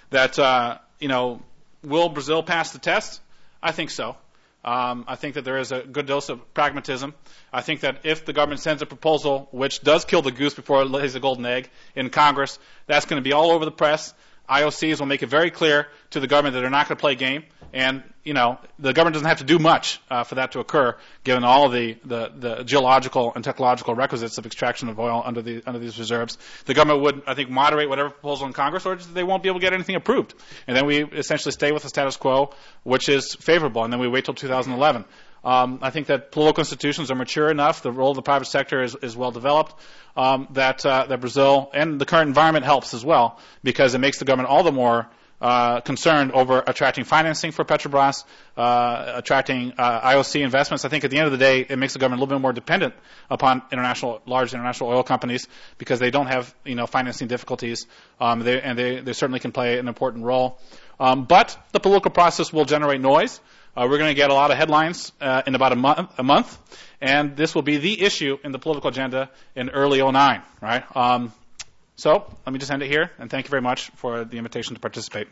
will Brazil pass the test? I think so. I think that there is a good dose of pragmatism. I think that if the government sends a proposal which does kill the goose before it lays the golden egg in Congress, that's going to be all over the press. IOCs will make it very clear to the government that they're not going to play game. And, the government doesn't have to do much for that to occur, given all of the geological and technological requisites of extraction of oil under these reserves. The government would, I think, moderate whatever proposal in Congress, or they won't be able to get anything approved. And then we essentially stay with the status quo, which is favorable, and then we wait till 2011. I think that political institutions are mature enough, the role of the private sector is well developed, that Brazil and the current environment helps as well, because it makes the government all the more concerned over attracting financing for Petrobras, attracting IOC investments. I think at the end of the day, it makes the government a little bit more dependent upon large international oil companies, because they don't have financing difficulties, they certainly can play an important role. But the political process will generate noise. We're going to get a lot of headlines in about a month, and this will be the issue in the political agenda in early 2009, right? So let me just end it here, and thank you very much for the invitation to participate.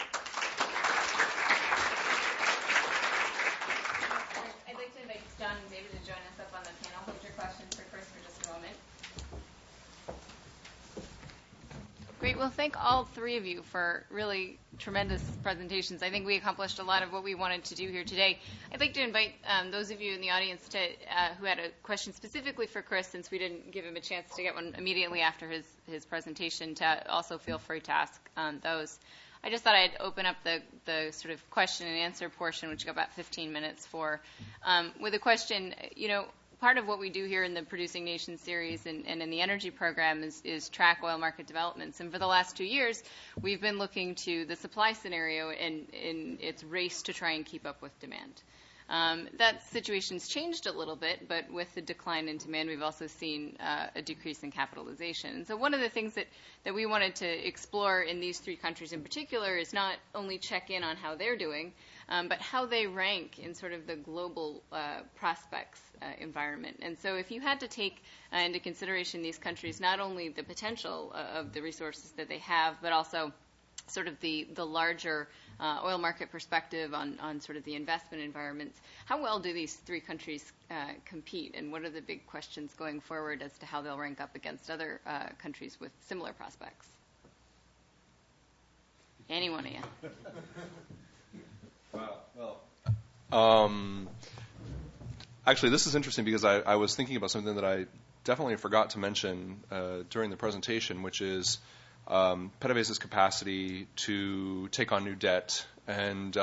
I'd like to invite John and David to join us up on the panel. Hold your questions for Chris for just a moment. Great. Well, thank all three of you for really tremendous presentations. I think we accomplished a lot of what we wanted to do here today. I'd like to invite those of you in the audience who had a question specifically for Chris, since we didn't give him a chance to get one immediately after his presentation, to also feel free to ask those. I just thought I'd open up the sort of question and answer portion, which got about 15 minutes for, with a question. Part of what we do here in the Producing Nations series and in the energy program is track oil market developments. And for the last 2 years, we've been looking to the supply scenario in its race to try and keep up with demand. That situation's changed a little bit, but with the decline in demand, we've also seen a decrease in capitalization. And so one of the things that we wanted to explore in these three countries in particular is not only check in on how they're doing, but how they rank in sort of the global prospects environment. And so if you had to take into consideration these countries, not only the potential of the resources that they have, but also sort of the larger oil market perspective on sort of the investment environments, how well do these three countries compete, and what are the big questions going forward as to how they'll rank up against other countries with similar prospects? Any one of you? Actually, this is interesting because I was thinking about something that I definitely forgot to mention during the presentation, which is PDVSA's capacity to take on new debt and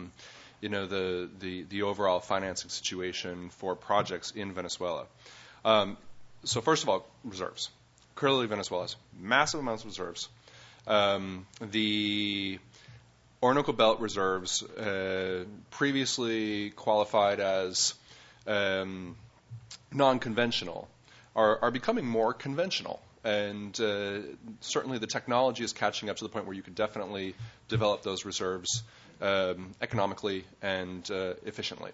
the overall financing situation for projects in Venezuela. So first of all, reserves. Clearly, Venezuela has massive amounts of reserves. The Orinoco Belt reserves, previously qualified as non-conventional, are becoming more conventional. And certainly the technology is catching up to the point where you could definitely develop those reserves economically and efficiently.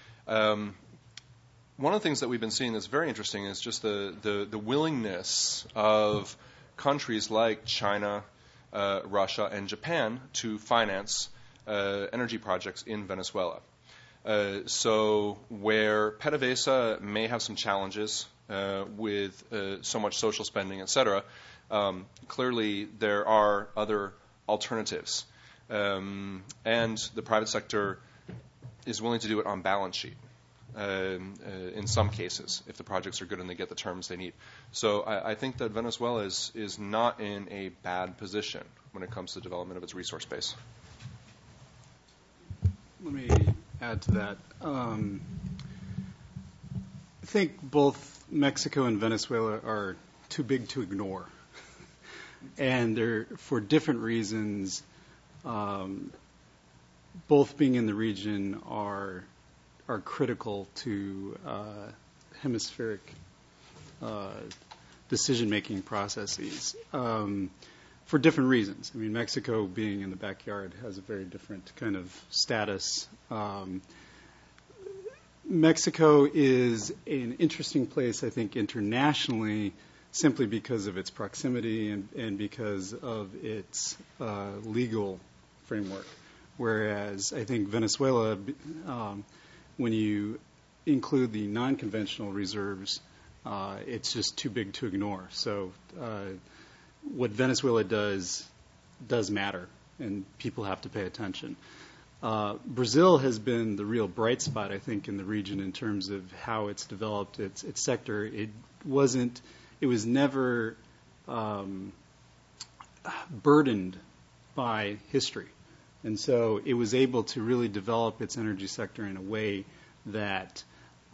One of the things that we've been seeing that's very interesting is just the willingness of countries like China, Russia, and Japan to finance energy projects in Venezuela. So where PDVSA may have some challenges with so much social spending, et cetera, clearly there are other alternatives. And the private sector is willing to do it on balance sheet in some cases if the projects are good and they get the terms they need. So I think that Venezuela is not in a bad position when it comes to the development of its resource base. Let me add to that. I think both Mexico and Venezuela are too big to ignore. And they're, for different reasons, both being in the region are critical to hemispheric decision-making processes for different reasons. I mean, Mexico being in the backyard has a very different kind of status. Mexico is an interesting place, I think, internationally, simply because of its proximity and because of its legal framework. Whereas I think Venezuela, when you include the non-conventional reserves, it's just too big to ignore. So what Venezuela does matter, and people have to pay attention. Brazil has been the real bright spot, I think, in the region in terms of how it's developed its sector. It was never burdened by history. And so it was able to really develop its energy sector in a way that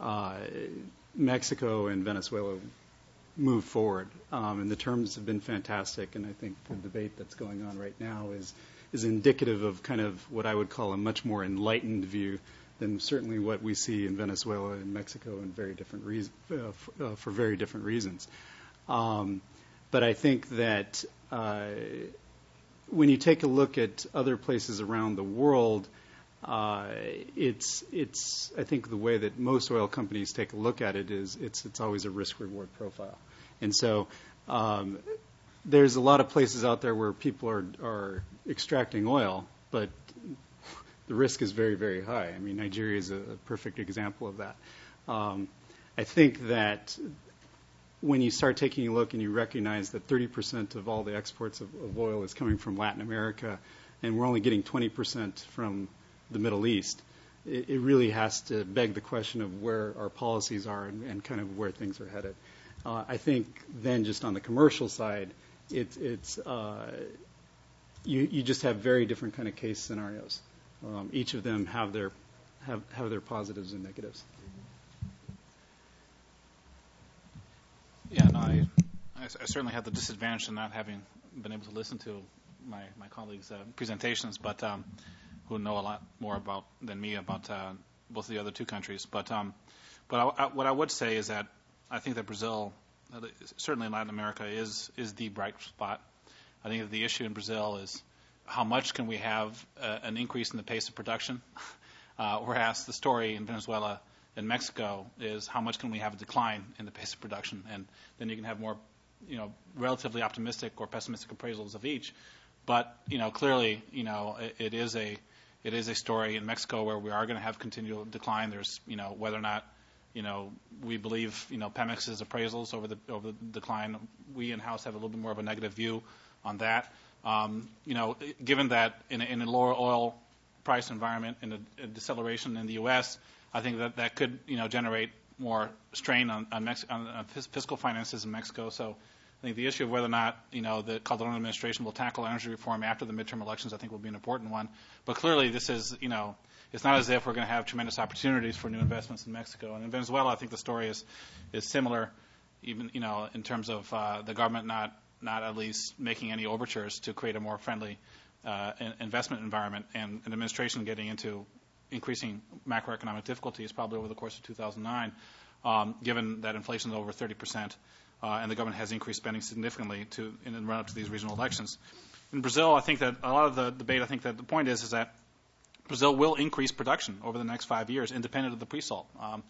Mexico and Venezuela moved forward. And the terms have been fantastic, and I think the debate that's going on right now is indicative of kind of what I would call a much more enlightened view than certainly what we see in Venezuela and Mexico in very different for very different reasons. But I think that when you take a look at other places around the world, it's I think the way that most oil companies take a look at it is it's always a risk-reward profile. And so there's a lot of places out there where people are extracting oil, but the risk is very, very high. I mean, Nigeria is a perfect example of that. I think that when you start taking a look and you recognize that 30% of all the exports of oil is coming from Latin America, and we're only getting 20% from the Middle East, it really has to beg the question of where our policies are and kind of where things are headed. I think then just on the commercial side, it's you just have very different kind of case scenarios. Each of them have their positives and negatives. Yeah, no, I certainly had the disadvantage of not having been able to listen to my colleagues' presentations, but who know a lot more than me about both of the other two countries. But what I would say is that I think that Brazil, certainly in Latin America, is the bright spot. I think that the issue in Brazil is how much can we have an increase in the pace of production, whereas the story in Venezuela and Mexico is how much can we have a decline in the pace of production, and then you can have more, relatively optimistic or pessimistic appraisals of each. But clearly, it is a story in Mexico where we are going to have continual decline. There's whether or not we believe Pemex's appraisals over the decline. We in-house have a little bit more of a negative view on that. Given that in a lower oil price environment and a deceleration in the U.S., I think that could generate more strain on fiscal finances in Mexico. So I think the issue of whether or not the Calderon administration will tackle energy reform after the midterm elections, I think, will be an important one. But clearly, this is it's not as if we're going to have tremendous opportunities for new investments in Mexico. And in Venezuela, I think the story is similar, even in terms of the government not at least making any overtures to create a more friendly investment environment, and an administration getting into increasing macroeconomic difficulties probably over the course of 2009, given that inflation is over 30%, and the government has increased spending significantly in the run-up to these regional elections. In Brazil, I think that a lot of the debate, I think that the point is that Brazil will increase production over the next 5 years, independent of the pre-salt.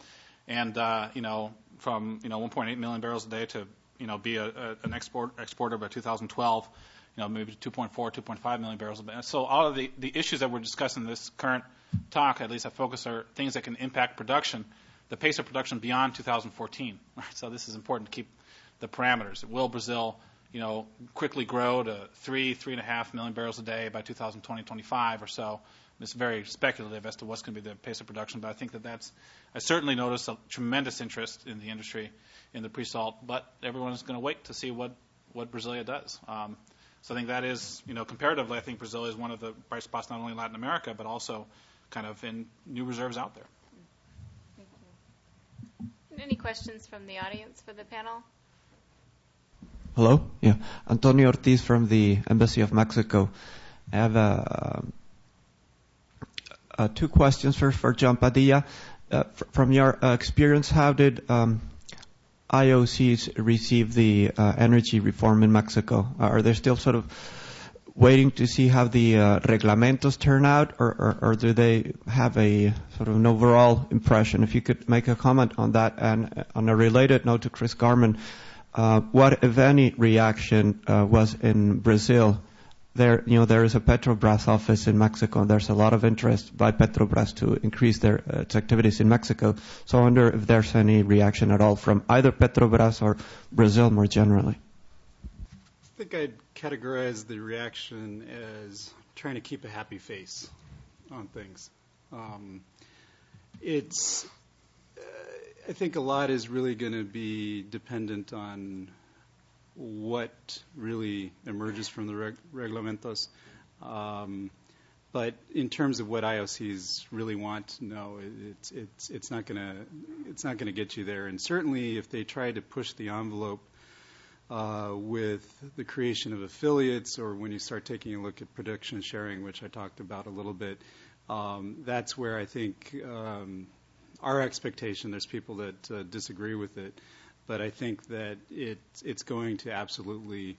From 1.8 million barrels a day to be an exporter by 2012, maybe 2.4, 2.5 million barrels a day. So all of the issues that we're discussing in this current talk, at least I focus, are things that can impact production, the pace of production beyond 2014. So this is important to keep the parameters. Will Brazil, quickly grow to 3.5 million barrels a day by 2020, 25 or so? It's very speculative as to what's going to be the pace of production, but I think I certainly noticed a tremendous interest in the industry in the pre-salt, but everyone's going to wait to see what Brasilia does. So I think that is, comparatively, I think Brazil is one of the bright spots not only in Latin America, but also kind of in new reserves out there. Thank you. Any questions from the audience for the panel? Hello? Yeah. Antonio Ortiz from the Embassy of Mexico. I have two questions. First for John Padilla. From your experience, how did IOCs receive the energy reform in Mexico? Are they still sort of waiting to see how the reglamentos turn out, or do they have a sort of an overall impression? If you could make a comment on that. And on a related note to Chris Garman, what, if any, reaction was in Brazil? There is a Petrobras office in Mexico, and there's a lot of interest by Petrobras to increase its activities in Mexico. So I wonder if there's any reaction at all from either Petrobras or Brazil more generally. I think I'd categorize the reaction as trying to keep a happy face on things. I think a lot is really going to be dependent on what really emerges from the reglamentos. But in terms of what IOCs really want, no, it's not going to get you there. And certainly, if they try to push the envelope with the creation of affiliates, or when you start taking a look at production sharing, which I talked about a little bit, that's where I think our expectation. There's people that disagree with it. But I think that it's going to absolutely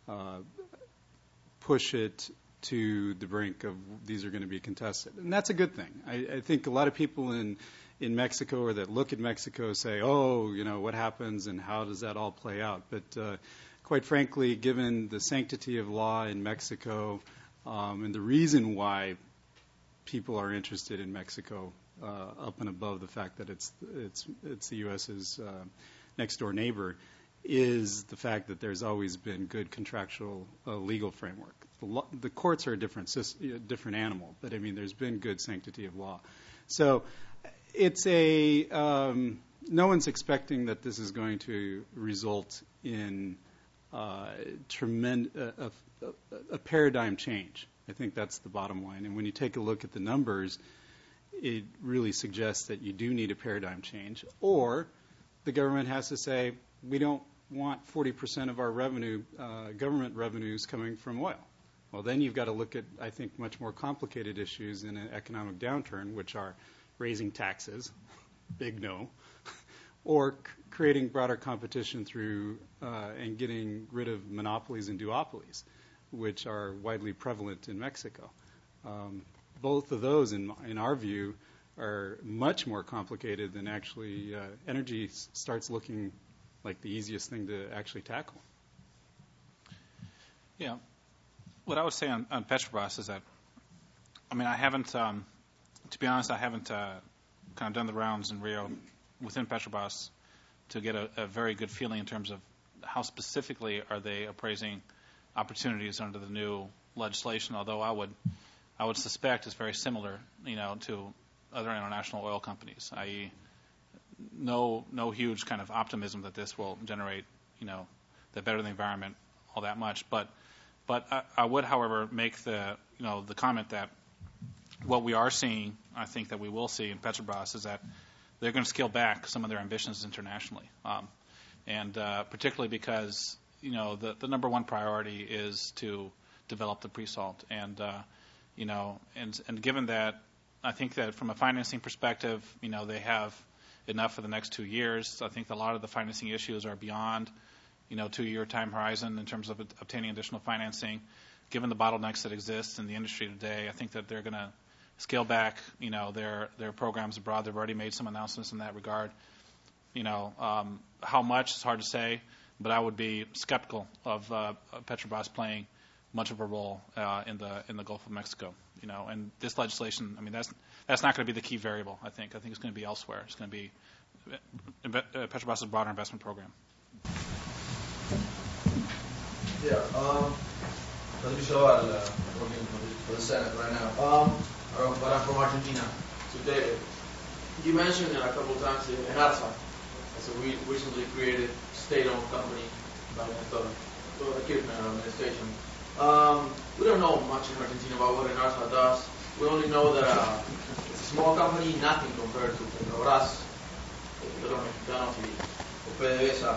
push it to the brink of these are going to be contested. And that's a good thing. I think a lot of people in Mexico or that look at Mexico say, what happens and how does that all play out? But quite frankly, given the sanctity of law in Mexico and the reason why people are interested in Mexico up and above the fact that it's the U.S.'s next door neighbor, is the fact that there's always been good contractual legal framework. The courts are a different animal, but I mean there's been good sanctity of law. So it's no one's expecting that this is going to result in a paradigm change. I think that's the bottom line. And when you take a look at the numbers, it really suggests that you do need a paradigm change, or the government has to say, we don't want 40% of our revenue, government revenues, coming from oil. Well, then you've got to look at, I think, much more complicated issues in an economic downturn, which are raising taxes, big no, or creating broader competition through and getting rid of monopolies and duopolies, which are widely prevalent in Mexico. Both of those, in our view, are much more complicated than actually energy starts looking like the easiest thing to actually tackle. Yeah. What I would say on Petrobras is that, I mean, I haven't, to be honest, I haven't kind of done the rounds in Rio within Petrobras to get a very good feeling in terms of how specifically are they appraising opportunities under the new legislation, although I would suspect it's very similar, to other international oil companies, i.e., no huge kind of optimism that this will generate, that better the environment all that much. But I would, however, make the comment that what we are seeing, I think that we will see in Petrobras, is that they're going to scale back some of their ambitions internationally, and particularly because the number one priority is to develop the pre-salt, and given that, I think that from a financing perspective, they have enough for the next 2 years. I think a lot of the financing issues are beyond 2-year time horizon in terms of obtaining additional financing. Given the bottlenecks that exist in the industry today, I think that they're going to scale back, their programs abroad. They've already made some announcements in that regard. How much is hard to say, but I would be skeptical of Petrobras playing much of a role in the Gulf of Mexico. And this legislation, I mean, that's not going to be the key variable. I think it's going to be elsewhere. It's going to be Petrobras' broader investment program. Yeah. Let me show working for the Senate right now. But I'm from Argentina. So David, you mentioned it a couple of times in ENARSA. So we recently created a state-owned company by the Kirchner administration. We don't know much in Argentina about what ENARSA does. We only know that it's a small company, nothing compared to Petrobras, or PDVSA.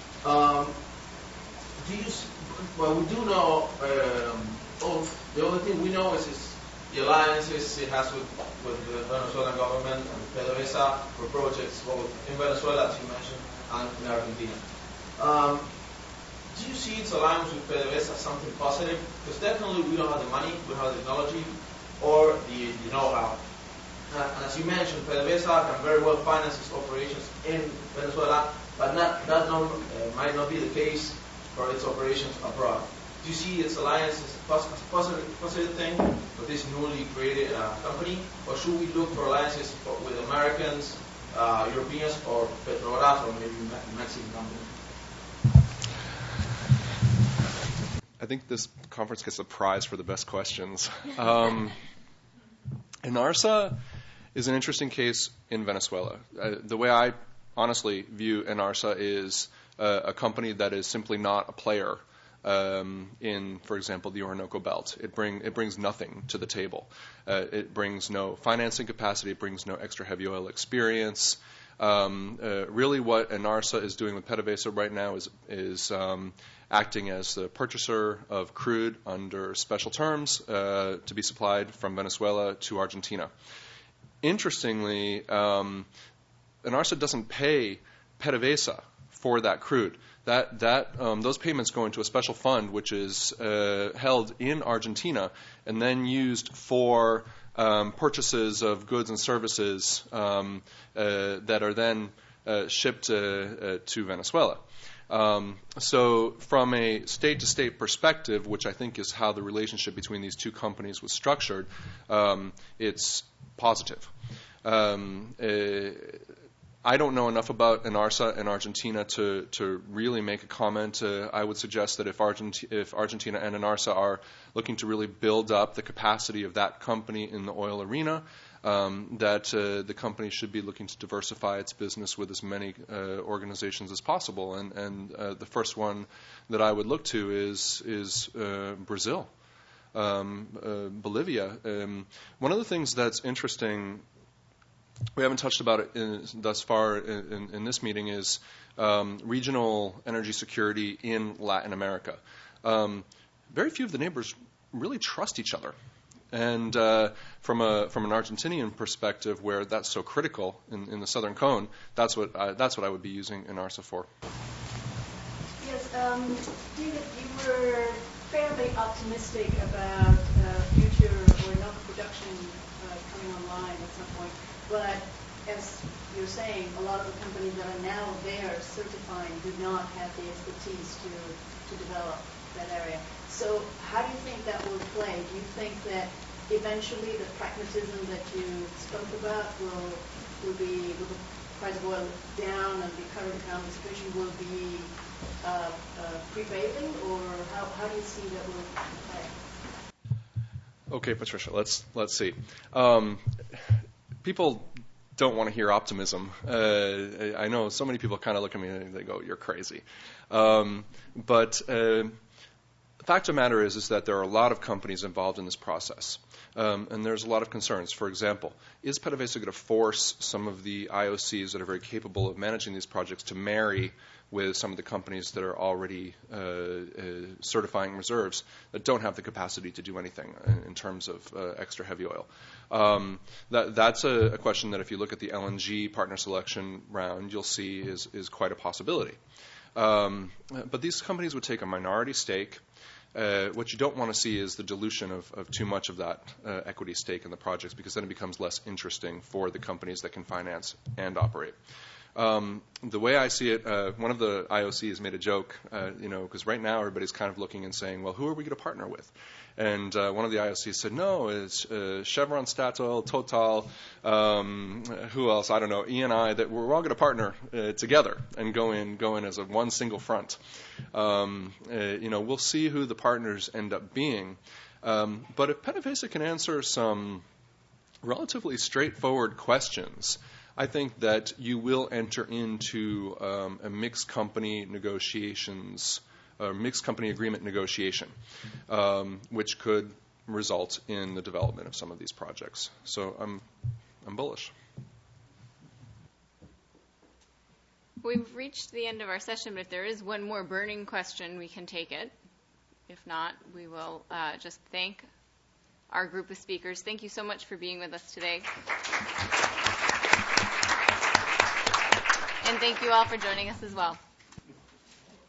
Well, we do know, the only thing we know is the alliances it has with the Venezuelan government and PDVSA for projects both in Venezuela, as you mentioned, and in Argentina. Do you see its alliance with PDVSA as something positive? Because definitely we don't have the money, we don't have the technology, or the know-how. And as you mentioned, PDVSA can very well finance its operations in Venezuela, but that might not be the case for its operations abroad. Do you see its alliance as a positive thing for this newly created company, or should we look for alliances with Americans, Europeans, or Petrobras, or maybe Mexican company? I think this conference gets a prize for the best questions. ENARSA is an interesting case in Venezuela. The way I honestly view ENARSA is a company that is simply not a player in, for example, the Orinoco Belt. It brings nothing to the table. It brings no financing capacity. It brings no extra heavy oil experience. Really what ENARSA is doing with PDVSA right now is acting as the purchaser of crude under special terms to be supplied from Venezuela to Argentina. Interestingly, ENARSA doesn't pay PDVSA for that crude. Those payments go into a special fund which is held in Argentina and then used for purchases of goods and services that are then shipped to Venezuela. So from a state-to-state perspective, which I think is how the relationship between these two companies was structured, it's positive. I don't know enough about ENARSA in Argentina to really make a comment. I would suggest that if Argentina and ENARSA are looking to really build up the capacity of that company in the oil arena, that the company should be looking to diversify its business with as many organizations as possible. And the first one that I would look to is Brazil, Bolivia. One of the things that's interesting, we haven't touched about it thus far in this meeting, is regional energy security in Latin America. Very few of the neighbors really trust each other. And from an Argentinian perspective, where that's so critical in the southern cone, that's what I would be using Inarsa for. Yes, David, you were fairly optimistic about future or enough production coming online at some point, but as you're saying, a lot of the companies that are now there certifying do not have the expertise to develop that area. So how do you think that will play? Do you think that eventually the pragmatism that you spoke about will be, with the price of oil down and the current economic situation will be prevailing, or how do you see that will play? Okay, Patricia, let's see. People don't want to hear optimism. I know so many people kind of look at me and they go, "You're crazy." But the fact of the matter is that there are a lot of companies involved in this process, and there's a lot of concerns. For example, is PDVSA going to force some of the IOCs that are very capable of managing these projects to marry with some of the companies that are already certifying reserves that don't have the capacity to do anything in terms of extra heavy oil? That's a question that if you look at the LNG partner selection round, you'll see is quite a possibility. But these companies would take a minority stake. What you don't want to see is the dilution of too much of that equity stake in the projects, because then it becomes less interesting for the companies that can finance and operate. The way I see it, one of the IOCs made a joke, because right now everybody's kind of looking and saying, well, who are we going to partner with? And one of the IOCs said, no, it's Chevron, Statoil, Total, who else? I don't know, E&I, that we're all going to partner together and go in as one single front. We'll see who the partners end up being. But if PDVSA can answer some relatively straightforward questions, I think that you will enter into a mixed company negotiations, mixed company agreement negotiation, which could result in the development of some of these projects. So I'm bullish. We've reached the end of our session, but if there is one more burning question, we can take it. If not, we will just thank our group of speakers. Thank you so much for being with us today. And thank you all for joining us as well.